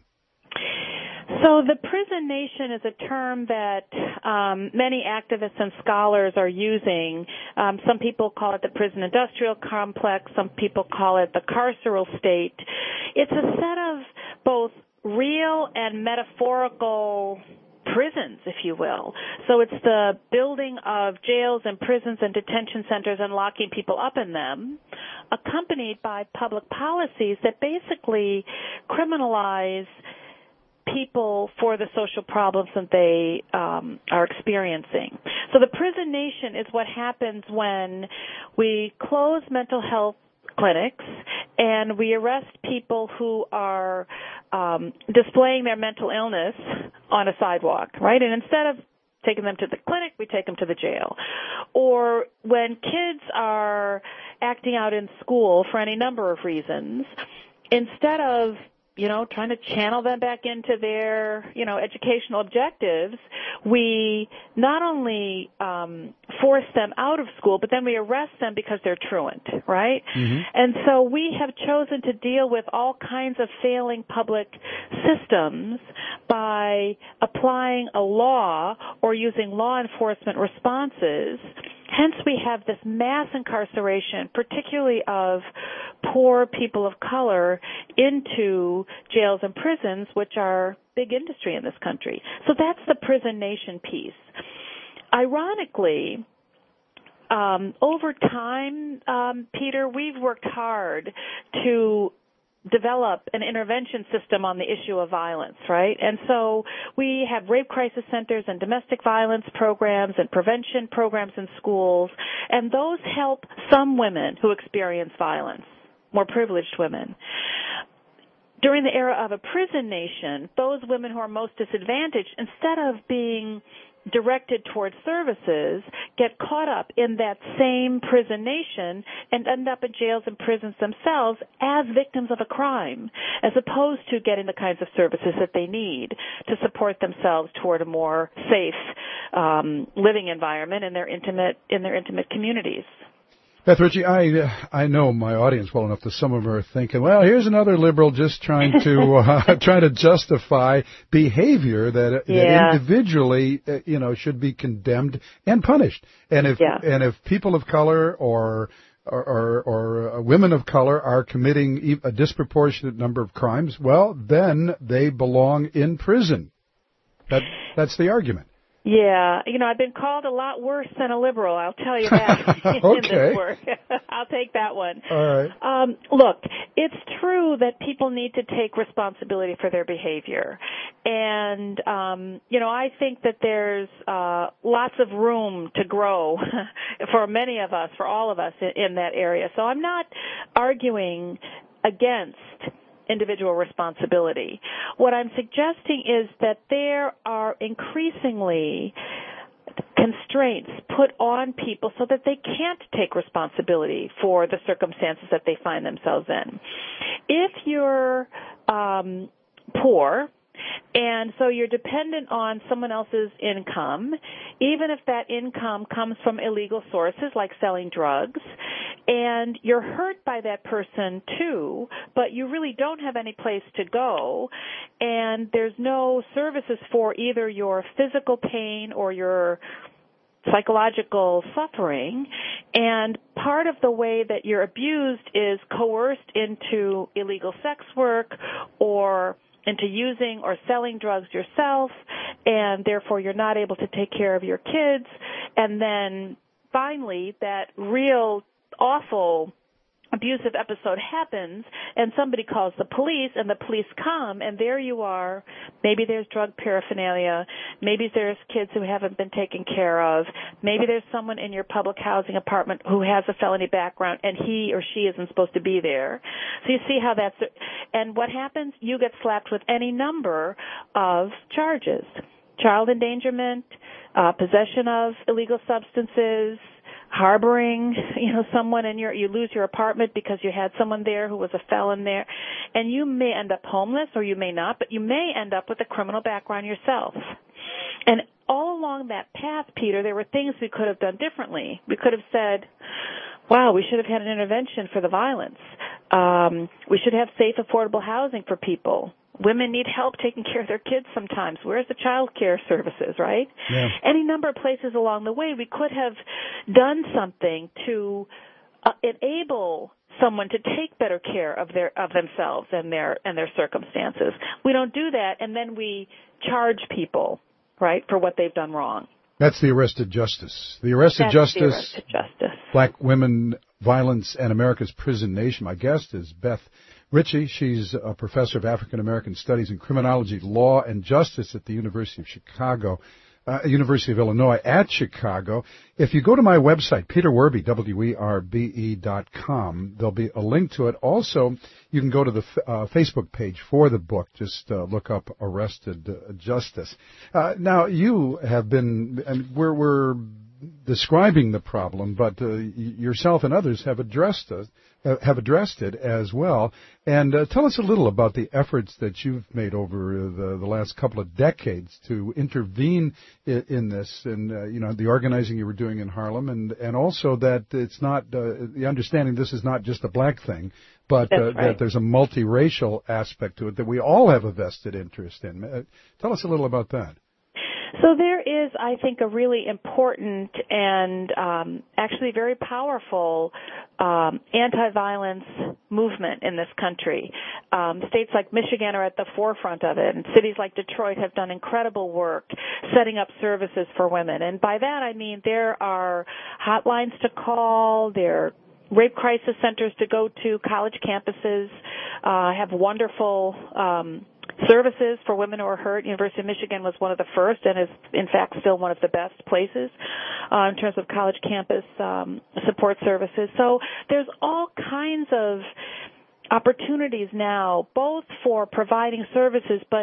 So the prison nation is a term that um, many activists and scholars are using. Um, some people call it the prison industrial complex. Some people call it the carceral state. It's a set of both real and metaphorical prisons, if you will. So it's the building of jails and prisons and detention centers and locking people up in them, accompanied by public policies that basically criminalize people for the social problems that they um, are experiencing. So the prison nation is what happens when we close mental health clinics and we arrest people who are um, displaying their mental illness on a sidewalk, right? And instead of taking them to the clinic, we take them to the jail. Or when kids are acting out in school for any number of reasons, instead of you know, trying to channel them back into their, you know, educational objectives, we not only um, force them out of school, but then we arrest them because they're truant, right? Mm-hmm. And so we have chosen to deal with all kinds of failing public systems by applying a law or using law enforcement responses. Hence, we have this mass incarceration, particularly of poor people of color, into jails and prisons, which are big industry in this country. So that's the prison nation piece. Ironically, um, over time, um, Peter, we've worked hard to develop an intervention system on the issue of violence, right? And so we have rape crisis centers and domestic violence programs and prevention programs in schools, and those help some women who experience violence, more privileged women. During the era of a prison nation, those women who are most disadvantaged, instead of being directed towards services get caught up in that same prison nation and end up in jails and prisons themselves as victims of a crime, as opposed to getting the kinds of services that they need to support themselves toward a more safe um, living environment in their intimate in their intimate communities.
Beth Ritchie, I I know my audience well enough that some of them are thinking, well, here's another liberal just trying to uh, trying to justify behavior that,
yeah.
that individually, uh, you know, should be condemned and punished. And if
yeah.
and if people of color or or, or, or uh, women of color are committing a disproportionate number of crimes, well, then they belong in prison. That that's the argument.
Yeah, you know, I've been called a lot worse than a liberal, I'll tell you that,
okay.
in this work. I'll take that one.
All right.
Um, look, it's true that people need to take responsibility for their behavior. And, um, you know, I think that there's uh, lots of room to grow for many of us, for all of us in, in that area. So I'm not arguing against individual responsibility. What I'm suggesting is that there are increasingly constraints put on people so that they can't take responsibility for the circumstances that they find themselves in. If you're um, poor, and so you're dependent on someone else's income, even if that income comes from illegal sources like selling drugs, and you're hurt by that person too, but you really don't have any place to go, and there's no services for either your physical pain or your psychological suffering, and part of the way that you're abused is coerced into illegal sex work or into using or selling drugs yourself, and therefore you're not able to take care of your kids. And then finally, that real awful abusive episode happens, and somebody calls the police, and the police come, and there you are. Maybe there's drug paraphernalia. Maybe there's kids who haven't been taken care of. Maybe there's someone in your public housing apartment who has a felony background, and he or she isn't supposed to be there. So you see how that's, and what happens? You get slapped with any number of charges. Child endangerment, uh, possession of illegal substances, harboring, you know, someone in your, you lose your apartment because you had someone there who was a felon there, and you may end up homeless or you may not, but you may end up with a criminal background yourself. And all along that path, Peter, there were things we could have done differently. We could have said, wow, we should have had an intervention for the violence. Um, we should have safe, affordable housing for people. Women need help taking care of their kids sometimes. Where's the child care services, right?
Yeah.
Any number of places along the way we could have done something to uh, enable someone to take better care of their of themselves and their and their circumstances. We don't do that, and then we charge people, right, for what they've done wrong.
That's the arrested justice. The arrested
That's
justice.
The arrested justice.
Black women, violence, and America's prison nation. My guest is Beth Ritchie. She's a professor of African American Studies and Criminology, Law, and Justice at the University of Chicago, uh, University of Illinois at Chicago. If you go to my website, Peter Werbe, W E R B E dot com, there'll be a link to it. Also, you can go to the uh, Facebook page for the book. Just uh, look up Arrested uh, Justice. Uh, now, you have been, and we're, we're describing the problem, but uh, yourself and others have addressed it. have addressed it as well. And uh, tell us a little about the efforts that you've made over the, the last couple of decades to intervene in, in this, and uh, you know, the organizing you were doing in Harlem, and, and also that it's not uh, the understanding this is not just a black thing, but uh,
right.
that there's a multiracial aspect to it that we all have a vested interest in. Uh, tell us a little about that.
So there is, I think, a really important and um, actually very powerful um, anti-violence movement in this country. Um, states like Michigan are at the forefront of it, and cities like Detroit have done incredible work setting up services for women. And by that I mean there are hotlines to call, there are rape crisis centers to go to, college campuses uh, have wonderful um services for women who are hurt. University of Michigan was one of the first and is, in fact, still one of the best places uh, in terms of college campus um, support services. So there's all kinds of opportunities now, both for providing services, but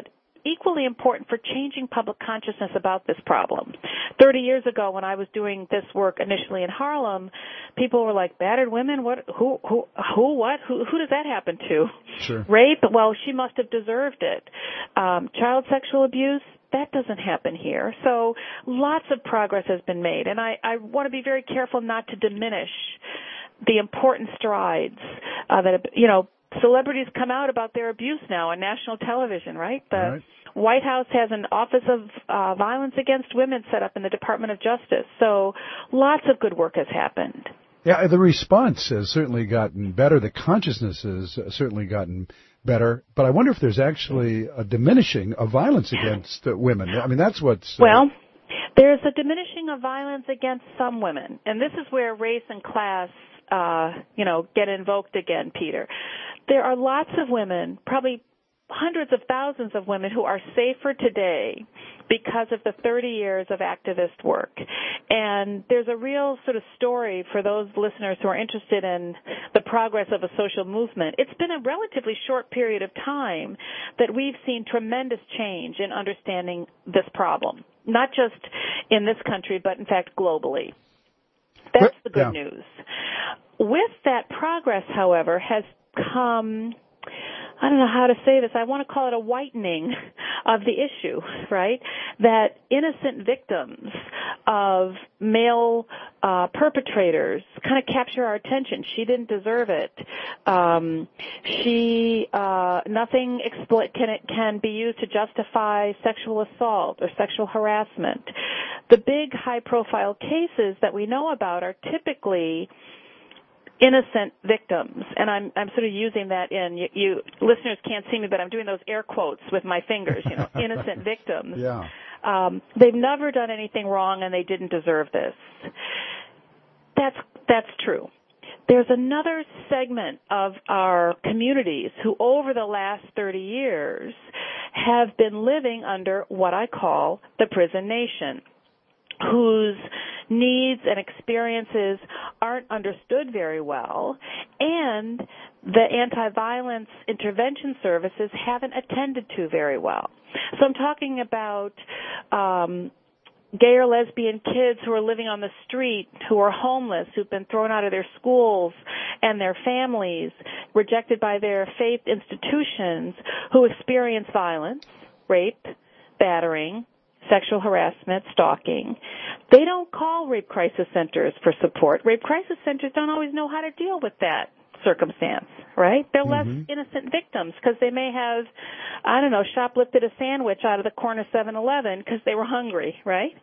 equally important for changing public consciousness about this problem. Thirty years ago, when I was doing this work initially in Harlem, people were like, battered women? What? Who? Who? Who? What? Who? Who does that happen to?
Sure.
Rape? Well, she must have deserved it. Um, child sexual abuse? That doesn't happen here. So lots of progress has been made, and I, I want to be very careful not to diminish the important strides uh, that, you know, celebrities come out about their abuse now on national television, right? The
Right.
White House has an Office of uh, Violence Against Women set up in the Department of Justice. So lots of good work has happened.
Yeah, the response has certainly gotten better. The consciousness has certainly gotten better. But I wonder if there's actually a diminishing of violence against uh, women. I mean, that's what's... Uh,
well, there's a diminishing of violence against some women. And this is where race and class, uh, you know, get invoked again, Peter. There are lots of women, probably hundreds of thousands of women, who are safer today because of the thirty years of activist work. And there's a real sort of story for those listeners who are interested in the progress of a social movement. It's been a relatively short period of time that we've seen tremendous change in understanding this problem, not just in this country, but in fact globally. That's the good
yeah.
news. With that progress, however, has come, I don't know how to say this, I want to call it a whitening of the issue, right? That innocent victims of male uh, perpetrators kind of capture our attention. She didn't deserve it. Um, she, uh, nothing expl- can, it can be used to justify sexual assault or sexual harassment. The big high-profile cases that we know about are typically innocent victims, and I'm I'm sort of using that in you, you listeners can't see me, but I'm doing those air quotes with my fingers. You know, innocent victims.
Yeah.
Um, they've never done anything wrong, and they didn't deserve this. That's that's true. There's another segment of our communities who, over the last thirty years, have been living under what I call the prison nation, whose needs and experiences aren't understood very well, and the anti-violence intervention services haven't attended to very well. So I'm talking about um, gay or lesbian kids who are living on the street, who are homeless, who've been thrown out of their schools and their families, rejected by their faith institutions, who experience violence, rape, battering, sexual harassment, stalking. They don't call rape crisis centers for support. Rape crisis centers don't always know how to deal with that circumstance, right? They're
Mm-hmm.
less innocent victims because they may have, I don't know, shoplifted a sandwich out of the corner seven eleven because they were hungry, right?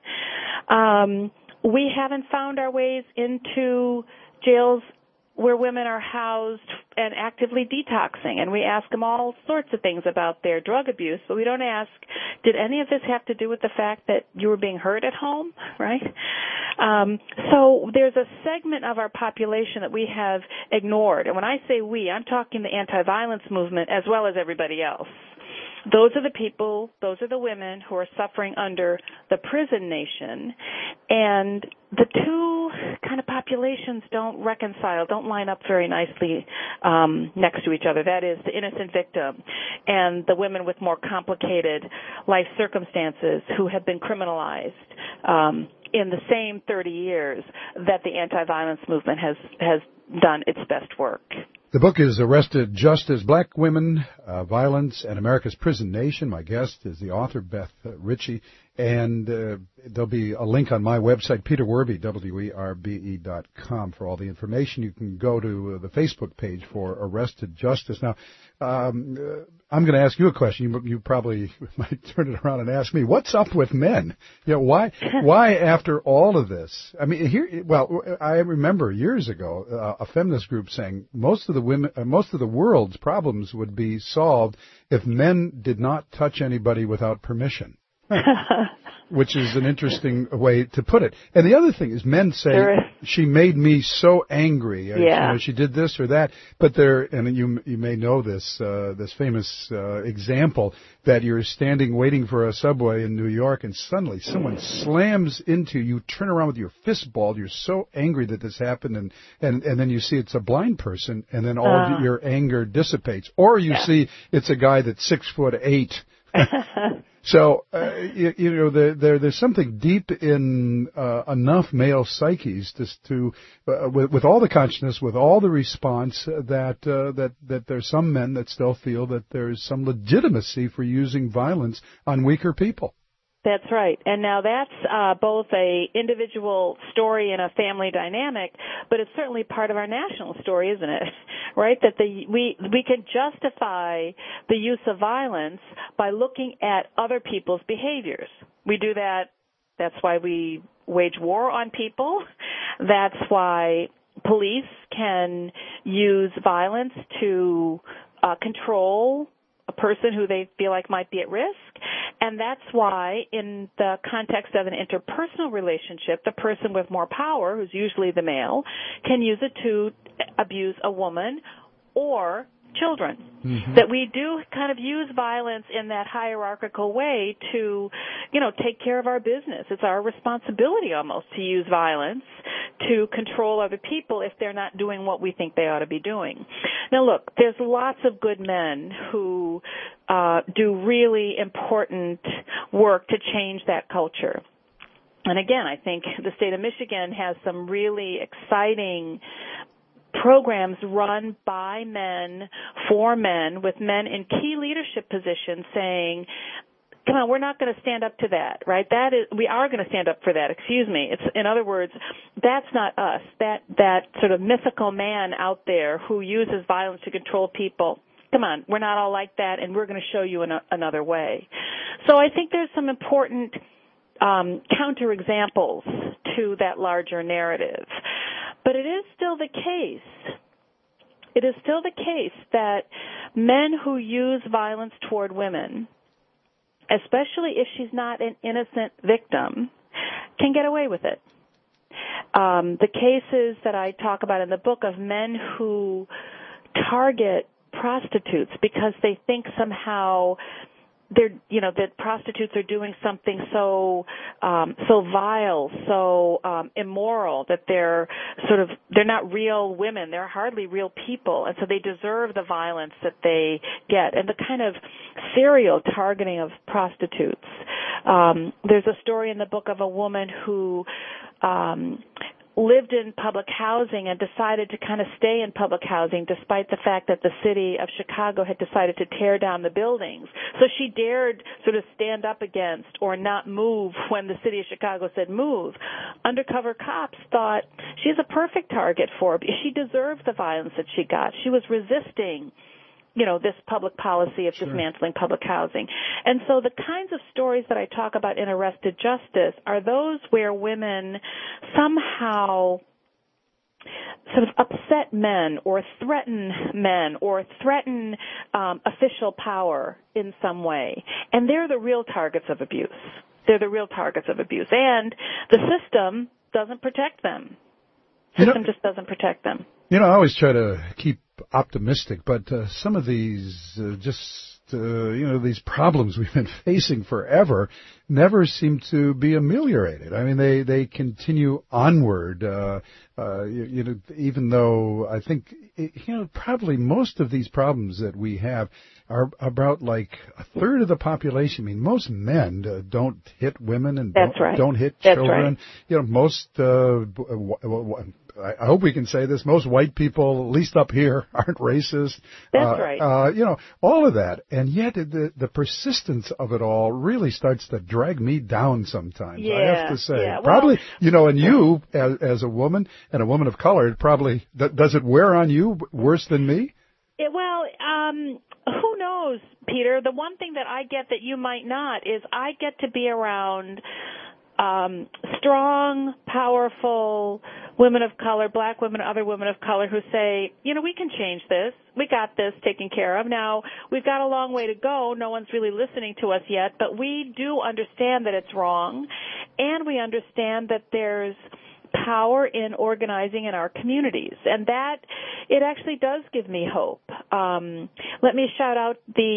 Um, we haven't found our ways into jails where women are housed and actively detoxing, and we ask them all sorts of things about their drug abuse, but we don't ask, did any of this have to do with the fact that you were being hurt at home, right? Um, so there's a segment of our population that we have ignored, and when I say we, I'm talking the anti-violence movement as well as everybody else. Those are the people, those are the women who are suffering under the prison nation, and the two kind of populations don't reconcile, don't line up very nicely um, next to each other. That is, the innocent victim and the women with more complicated life circumstances who have been criminalized um, in the same thirty years that the anti-violence movement has, has done its best work.
The book is Arrested Justice, Black Women, uh, Violence, and America's Prison Nation. My guest is the author, Beth Ritchie. And uh, there'll be a link on my website, Peter Werbe, W E R B E dot com, for all the information. You can go to uh, the Facebook page for Arrested Justice. Now, um, uh, I'm going to ask you a question. You, you probably might turn it around and ask me, what's up with men? You know, why, why after all of this? I mean, here, well, I remember years ago uh, a feminist group saying most of the women, uh, most of the world's problems would be solved if men did not touch anybody without permission. Which is an interesting way to put it. And the other thing is men say, she made me so angry. Yeah. You know, she did this or that. But there, and you you may know this, uh, this famous uh, example that you're standing waiting for a subway in New York and suddenly someone slams into you, turn around with your fist balled, you're so angry that this happened, and, and, and then you see it's a blind person, and then all uh, of your anger dissipates. Or you yeah. see it's a guy that's six foot eight, So, uh, you, you know, there, there, there's something deep in uh, enough male psyches to, to uh, with, with all the consciousness, with all the response, uh, that uh, that that there's some men that still feel that there's some legitimacy for using violence on weaker people.
That's right. And now that's uh, both a individual story and a family dynamic, but it's certainly part of our national story, isn't it? Right? That the we we can justify the use of violence by looking at other people's behaviors. We do that. That's why we wage war on people. That's why police can use violence to uh, control a person who they feel like might be at risk. And that's why, in the context of an interpersonal relationship, the person with more power, who's usually the male, can use it to abuse a woman or children. Mm-hmm. That we do kind of use violence in that hierarchical way to, you know, take care of our business. It's our responsibility almost to use violence to control other people if they're not doing what we think they ought to be doing. Now, look, there's lots of good men who uh, do really important work to change that culture. And again, I think the state of Michigan has some really exciting programs run by men, for men, with men in key leadership positions saying, come on, we're not going to stand up to that, right? That is, we are going to stand up for that, excuse me. It's, in other words, that's not us. That, that sort of mythical man out there who uses violence to control people. Come on, we're not all like that, and we're going to show you an, another way. So I think there's some important um, counterexamples to that larger narrative. But it is still the case, it is still the case that men who use violence toward women, especially if she's not an innocent victim, can get away with it. Um, the cases that I talk about in the book of men who target prostitutes because they think somehow they're, you know, that prostitutes are doing something so, um, so vile, so, um, immoral that they're sort of, they're not real women. They're hardly real people. And so they deserve the violence that they get and the kind of serial targeting of prostitutes. Um, there's a story in the book of a woman who, um, lived in public housing and decided to kind of stay in public housing despite the fact that the city of Chicago had decided to tear down the buildings. So she dared sort of stand up against or not move when the city of Chicago said move. Undercover cops thought she's a perfect target for her. She deserved the violence that she got. She was resisting, you know, this public policy of sure. dismantling public housing. And so the kinds of stories that I talk about in Arrested Justice are those where women somehow sort of upset men or threaten men or threaten um, official power in some way. And they're the real targets of abuse. They're the real targets of abuse. And the system doesn't protect them. The system you know, just doesn't protect them.
You know, I always try to keep optimistic, but uh, some of these uh, just, uh, you know, these problems we've been facing forever never seem to be ameliorated. I mean, they, they continue onward, uh, uh, you, you know, even though I think, you know, probably most of these problems that we have are about like a third of the population. I mean, most men uh, don't hit women and
That's
don't,
right.
don't hit
That's
children.
Right.
You know, most, uh, w- w- I hope we can say this, most white people, at least up here, aren't racist.
That's
uh,
right.
Uh, you know, all of that. And yet the, the persistence of it all really starts to drag me down sometimes,
yeah,
I have to say.
Yeah.
Probably,
well,
you know, and you, as, as a woman and a woman of color, it probably, does it wear on you worse than me?
It, well, um, who knows, Peter? The one thing that I get that you might not is I get to be around um, strong, powerful women of color, black women, other women of color who say, you know, we can change this. We got this taken care of. Now, we've got a long way to go. No one's really listening to us yet, but we do understand that it's wrong, and we understand that there's power in organizing in our communities. And that, it actually does give me hope. Um, let me shout out the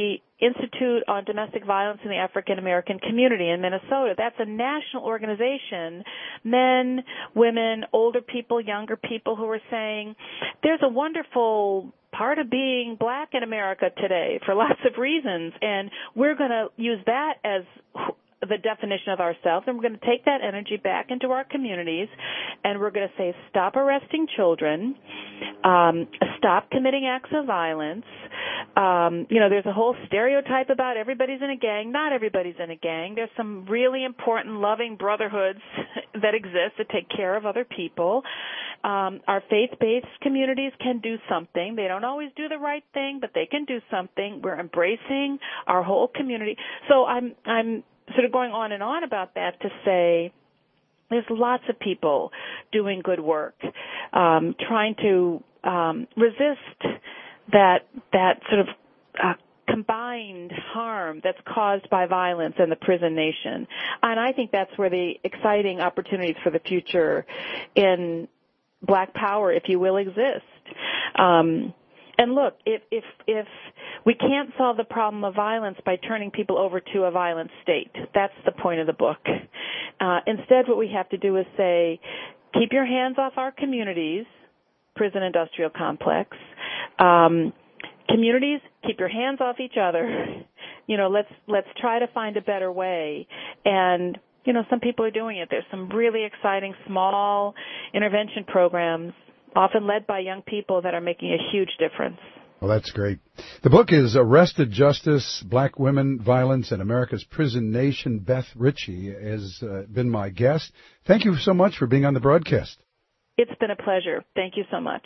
Institute on Domestic Violence in the African American Community in Minnesota. That's a national organization, men, women, older people, younger people who are saying there's a wonderful part of being black in America today for lots of reasons, and we're going to use that as the definition of ourselves, and we're going to take that energy back into our communities, and we're going to say stop arresting children, um, stop committing acts of violence. Um, you know, there's a whole stereotype about everybody's in a gang. Not everybody's in a gang. There's some really important, loving brotherhoods that exist that take care of other people. Um, our faith-based communities can do something. They don't always do the right thing, but they can do something. We're embracing our whole community. So I'm, I'm sort of going on and on about that to say there's lots of people doing good work, um, trying to um, resist that that sort of uh, combined harm that's caused by violence in the prison nation. And I think that's where the exciting opportunities for the future in Black power, if you will, exist. Um, and look, if, if, if we can't solve the problem of violence by turning people over to a violent state, that's the point of the book. Uh, instead, what we have to do is say, keep your hands off our communities, prison industrial complex. Um, communities, keep your hands off each other. You know, let's let's try to find a better way. And you know, some people are doing it. There's some really exciting small intervention programs, often led by young people, that are making a huge difference.
Well, that's great. The book is Arrested Justice, Black Women, Violence, and America's Prison Nation. Beth Ritchie has uh, been my guest. Thank you so much for being on the broadcast.
It's been a pleasure. Thank you so much.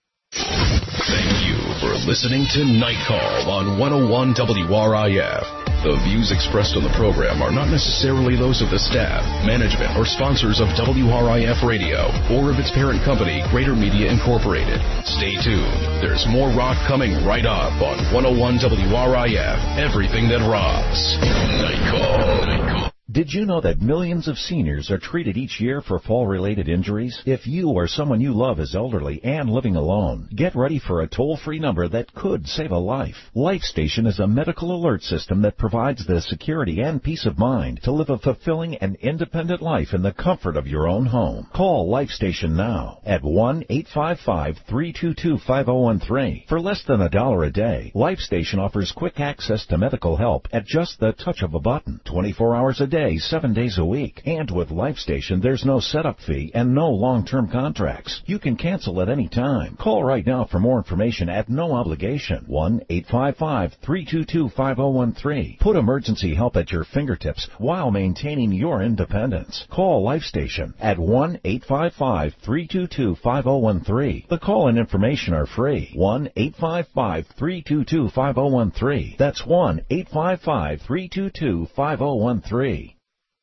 Thank you for listening to Night Call on one oh one W R I F. The views expressed on the program are not necessarily those of the staff, management, or sponsors of W R I F Radio or of its parent company, Greater Media Incorporated. Stay tuned. There's more rock coming right up on one oh one W R I F. Everything that rocks. Night Call. Night Call.
Did you know that millions of seniors are treated each year for fall-related injuries? If you or someone you love is elderly and living alone, get ready for a toll-free number that could save a life. LifeStation is a medical alert system that provides the security and peace of mind to live a fulfilling and independent life in the comfort of your own home. Call LifeStation now at one eight five five, three two two, five oh one three. For less than a dollar a day, LifeStation offers quick access to medical help at just the touch of a button, twenty-four hours a day, seven days a week. And with LifeStation, there's no setup fee and no long-term contracts. You can cancel at any time. Call right now for more information at no obligation. one eight five five, three two two, five oh one three. Put emergency help at your fingertips while maintaining your independence. Call LifeStation at one eight five five, three two two, five oh one three. The call and information are free. one eight five five, three two two, five oh one three. That's one eight five five, three two two, five oh one three.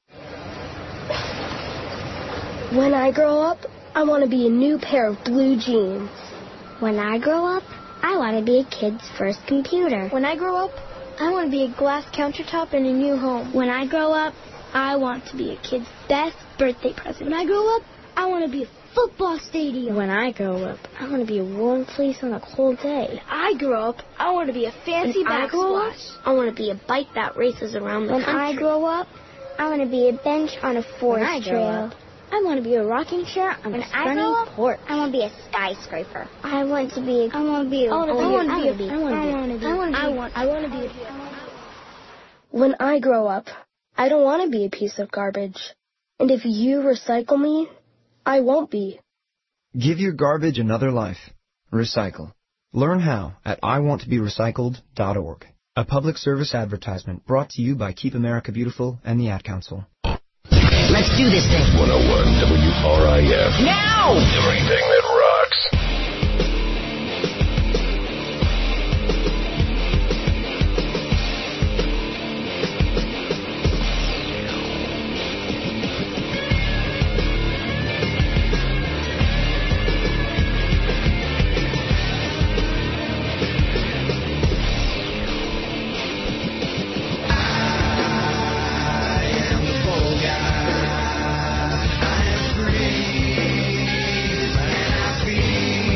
When I grow up, I want to be a new pair of blue jeans.
When I grow up, I want to be a kid's first computer.
When I grow up, I want to be a glass countertop in a new home.
When I grow up, I want to be a kid's best birthday present.
When I grow up, I want to be a football stadium.
When I grow up, I want to be a warm place on a cold day.
When I grow up, I want to be a fancy
when
backsplash.
I, I want to be a bike that races around the when country. When I grow up, I want to be a bench on a forest trail. Up, I want to be a rocking chair on when a sunny up, porch. I want to be a skyscraper. I want to be. A, I want to be. A, I want to be. I want to be. I want to be.
I want to be.
I want.
I want to be. When I grow up, I don't want to be a piece of garbage. And if you recycle me, I won't be.
Give your garbage another life. Recycle. Learn how at I want to be recycled dot org. A public service advertisement brought to you by Keep America Beautiful and the Ad Council.
Let's do this thing.
one oh one W R I F.
Now!
Everything that rocks.
I am free, and I feel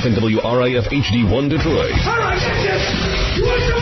F and W R I F H D one Detroit.
All right, that's it.